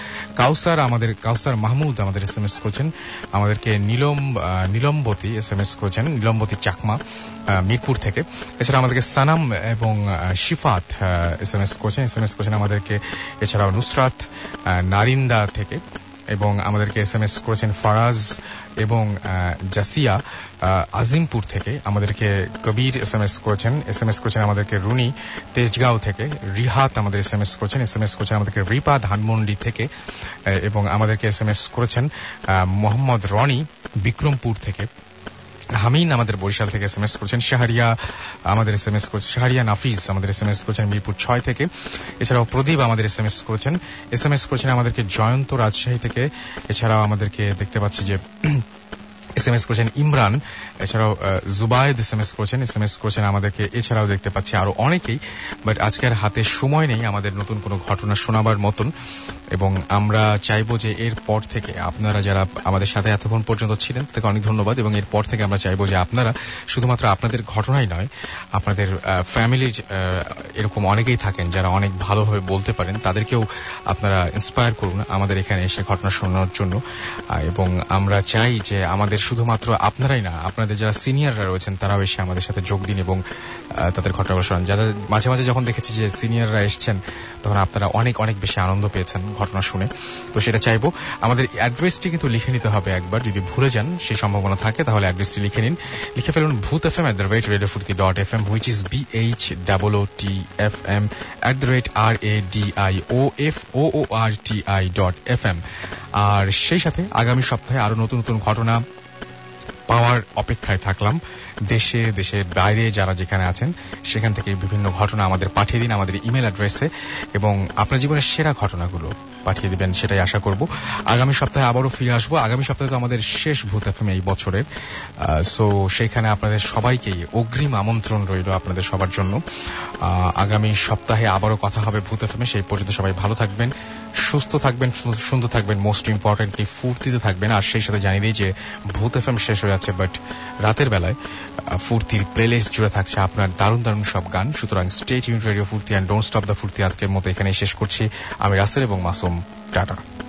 কাউসার মাহমুদ আমাদের SMS করেছেন। আমাদেরকে নীলম্বতী SMS করেছেন, নীলম্বতী চাকমা মিরপুর থেকে। এছাড়া আমাদেরকে সানাম এবং শিফাত SMS করেছেন আমাদেরকে। এছাড়াও নুসরাত নারিন্দা থেকে, এবং আমাদেরকে SMS করেছেন ফারাজ এবং জাসিয়া আজিমপুর থেকে। আমাদেরকে কবির SMS করেছেন আমাদেরকে রুনি তেজগাঁও থেকে। রিহাত আমাদের SMS করেছেন আমাদেরকে রিপা ধানমন্ডি থেকে, এবং আমাদেরকে SMS করেছেন মোহাম্মদ রনি বিক্রমপুর থেকে। হামিন আমাদের বরিশাল থেকে SMS করেছেন। শাহরিয়া আমাদের SMS করেছেন, শাহরিয়া নাফিজ আমাদের SMS করেছেন মিরপুর 6 থেকে। এছাড়াও প্রদীপ আমাদের SMS করেছেন আমাদেরকে জয়ন্ত রাজশাহী থেকে। এছাড়াও আমাদেরকে দেখতে পাচ্ছি যে SMS করেছেন ইমরান। এছাড়াও জুবায়েদ SMS করেছেন আমাদেরকে। এছাড়াও দেখতে পাচ্ছি আরো অনেকেই, বাট আজকের হাতে সময় নেই আমাদের নতুন কোনো ঘটনা শোনাবার মতন। এবং আমরা চাইবো যে এরপর থেকে আপনারা যারা আমাদের সাথে এতক্ষণ পর্যন্ত ছিলেন তাদেরকে অনেক ধন্যবাদ, এবং এরপর থেকে আমরা চাইবো যে আপনারা শুধুমাত্র আপনাদের ঘটনাই নয়, আপনাদের ফ্যামিলির এরকম অনেকেই থাকেন যারা অনেক ভালোভাবে বলতে পারেন, তাদেরকেও আপনারা ইন্সপায়ার করুন আমাদের এখানে এসে ঘটনা শোনানোর জন্য। এবং আমরা চাই যে আমাদের শুধুমাত্র আপনারাই না, আপনাদের যারা সিনিয়ররা রয়েছেন তারাও এসে আমাদের সাথে যোগ দিন এবং তাদের ঘটনাগুলো শোনান। যারা মাঝে মাঝে যখন দেখেছি যে সিনিয়ররা এসছেন, তখন আপনারা অনেক অনেক বেশি আনন্দ পেয়েছেন ঘটনা শুনে। তো সেটা চাইবো। আমাদের অ্যাড্রেসটি কিন্তু লিখে নিতে হবে একবার, যদি ভুলে যান সেই সম্ভাবনা থাকে তাহলে অ্যাড্রেসটি লিখে ফেলুন bhootfm@radiofurti.fm, which is BHOOTFM@radioforti.fm। আর সেই সাথে আগামী সপ্তাহে আরো নতুন নতুন ঘটনা পাওয়ার অপেক্ষায় থাকলাম। দেশের বাইরে যারা যেখানে আছেন সেখান থেকে বিভিন্ন ঘটনা আমাদের পাঠিয়ে দিন আমাদের ইমেল অ্যাড্রেসে, এবং আপনার জীবনের সেরা ঘটনাগুলো পাঠিয়ে দিবেন, সেটাই আশা করব। আগামী সপ্তাহে আবারও ফিরে আসবো। আগামী সপ্তাহে তো আমাদের শেষ ভূত এফএম এই বছরের, সো সেইখানে আপনাদের সবাইকেই অগ্রিম আমন্ত্রণ রইল আপনাদের সবার জন্য। আগামী সপ্তাহে আবারও কথা হবে ভূত এফএম। সেই পর্যন্ত সবাই ভালো থাকবেন, সুস্থ থাকবেন, সুন্দর থাকবেন, মোস্ট ইম্পর্টেন্টলি ফুর্তিতে থাকবেন। আর সেই সাথে জানিয়ে দিই যে ভূত এফএম শেষ হয়ে যাচ্ছে, বাট রাতের বেলায় ফুর্তির প্লেলিস্ট জুড়ে থাকছে আপনার দারুণ দারুণ সব গান। সুতরাং stay tuned radio Foorti and don't stop the Foorti. আজকের মতো এখানেই শেষ করছি। আমি রাসেল এবং মাসুম, টাটা।